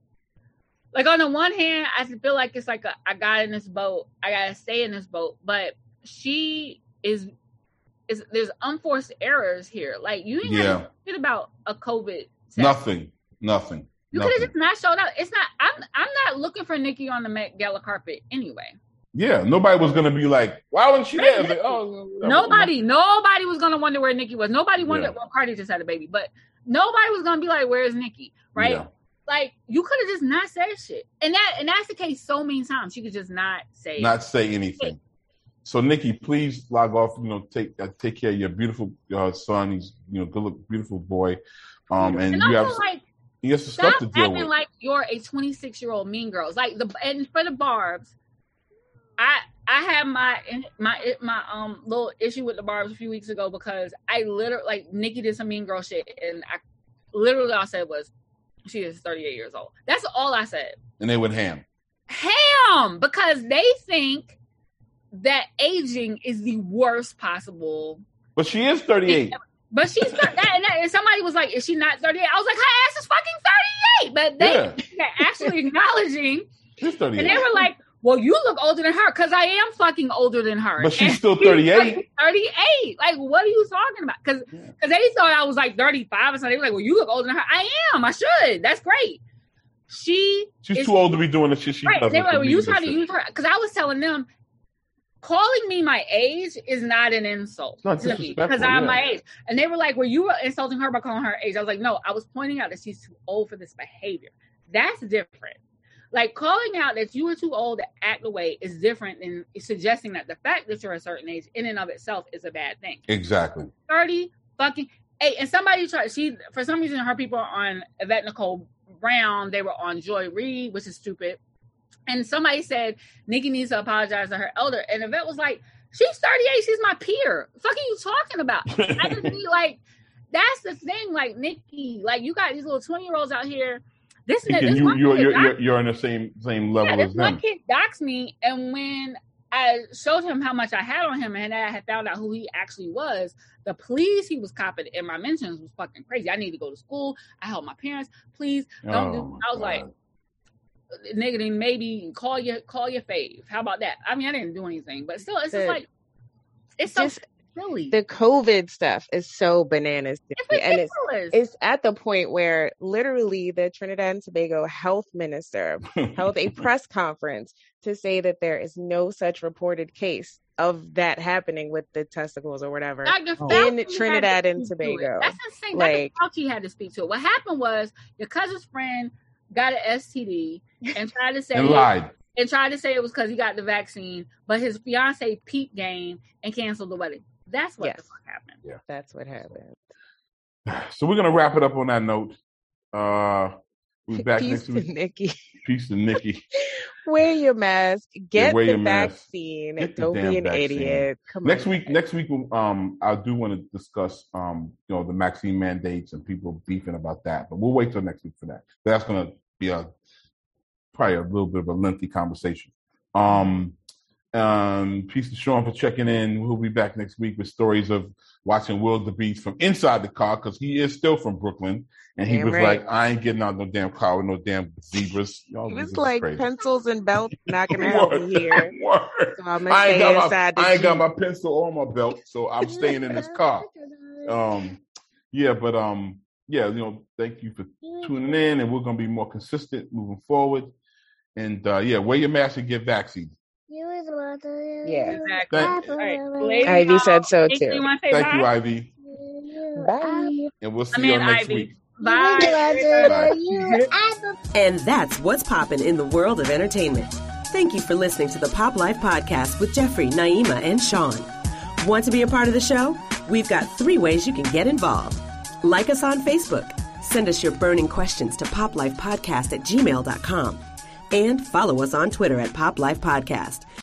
on the one hand, I feel like it's like I got in this boat, I gotta stay in this boat, but she is there's unforced errors here. Like you ain't have to shit about a COVID test. Nothing. You could have just not showed up. It's not. I'm not looking for Nicki on the Met Gala carpet anyway. Yeah, nobody was gonna be like, why wasn't she there? Like, nobody was gonna wonder where Nicki was. Nobody wondered. Well, Cardi just had a baby, but nobody was gonna be like, where's Nicki? Right? Yeah. Like you could have just not said shit, and that's the case so many times. She could just not say anything. So Nicki, please log off. Take care of your beautiful son. He's good, beautiful boy. And you have some stuff to deal with. Acting like you're a 26-year-old Mean Girls. Like and for the Barbs, I had my little issue with the Barbs a few weeks ago because I literally Nicki did some Mean Girl shit, and all I said was, she is 38 years old. That's all I said. And they went ham. Because they think that aging is the worst possible. But she is 38. But she's and somebody was like, is she not 38? I was like, her ass is fucking 38. But they're actually acknowledging. She's 38. And they were like, well, you look older than her because I am fucking older than her. But she's still 38. 38. Like, what are you talking about? Because they thought I was like 35 or something. They were like, well, you look older than her. I am. I should. That's great. She's too old to be doing the shit she does. They were like, well, you trying to use her. Because I was telling them, calling me my age is not an insult to me because I'm my age. And they were like, well, you were insulting her by calling her age. I was like, no, I was pointing out that she's too old for this behavior. That's different. Like, calling out that you are too old to act away is different than suggesting that the fact that you're a certain age in and of itself is a bad thing. Exactly. 30 fucking... Hey, and somebody tried... for some reason, her people are on Yvette Nicole Brown. They were on Joy Reid, which is stupid. And somebody said, Nicki needs to apologize to her elder. And Yvette was like, she's 38. She's my peer. What the fuck are you talking about? I just be like... That's the thing. Like, Nicki, like, you got these little 20-year-olds out here... You're on the same level as them. One kid doxed me, and when I showed him how much I had on him, and I had found out who he actually was, the please he was copied in my mentions was fucking crazy. I need to go to school. I help my parents. Please don't do. I was like, nigga, then maybe call your fave. How about that? I mean, I didn't do anything, but still, it's just like it's so. Really? The COVID stuff is so bananas. And it's at the point where literally the Trinidad and Tobago health minister held a press conference to say that there is no such reported case of that happening with the testicles or whatever in Trinidad and Tobago. That's insane. Like, Dr. Fauci had to speak to it. What happened was your cousin's friend got an STD and tried to say and lied. And tried to say it was because he got the vaccine, but his fiance peeped game and canceled the wedding. That's what the fuck happened. Yeah. That's what happened. So we're going to wrap it up on that note. We'll be back next week. Peace to Nicki. Wear your mask. Get the vaccine. Don't be an idiot. Come next week, I do want to discuss, the vaccine mandates and people beefing about that. But we'll wait till next week for that. That's going to be probably a little bit of a lengthy conversation. Peace to Sean for checking in. We'll be back next week with stories of watching Will the Beast from inside the car because he is still from Brooklyn. And he was like, I ain't getting out no damn car with no damn zebras. He was like, crazy. Pencils and belts not going to help me here. So I'm gonna stay inside I ain't got my pencil or my belt, so I'm staying in this car. Thank you for tuning in, and we're going to be more consistent moving forward. And wear your mask and get vaccinated. Yeah, exactly. Right. Ivy said so too. Thank you, Ivy. Bye. And we'll see you next week. Bye. And that's what's poppin' in the world of entertainment. Thank you for listening to the Pop Life Podcast with Jeffrey, Naima, and Sean. Want to be a part of the show? We've got 3 ways you can get involved. Like us on Facebook. Send us your burning questions to poplifepodcast@gmail.com. And follow us on Twitter at Pop Life Podcast.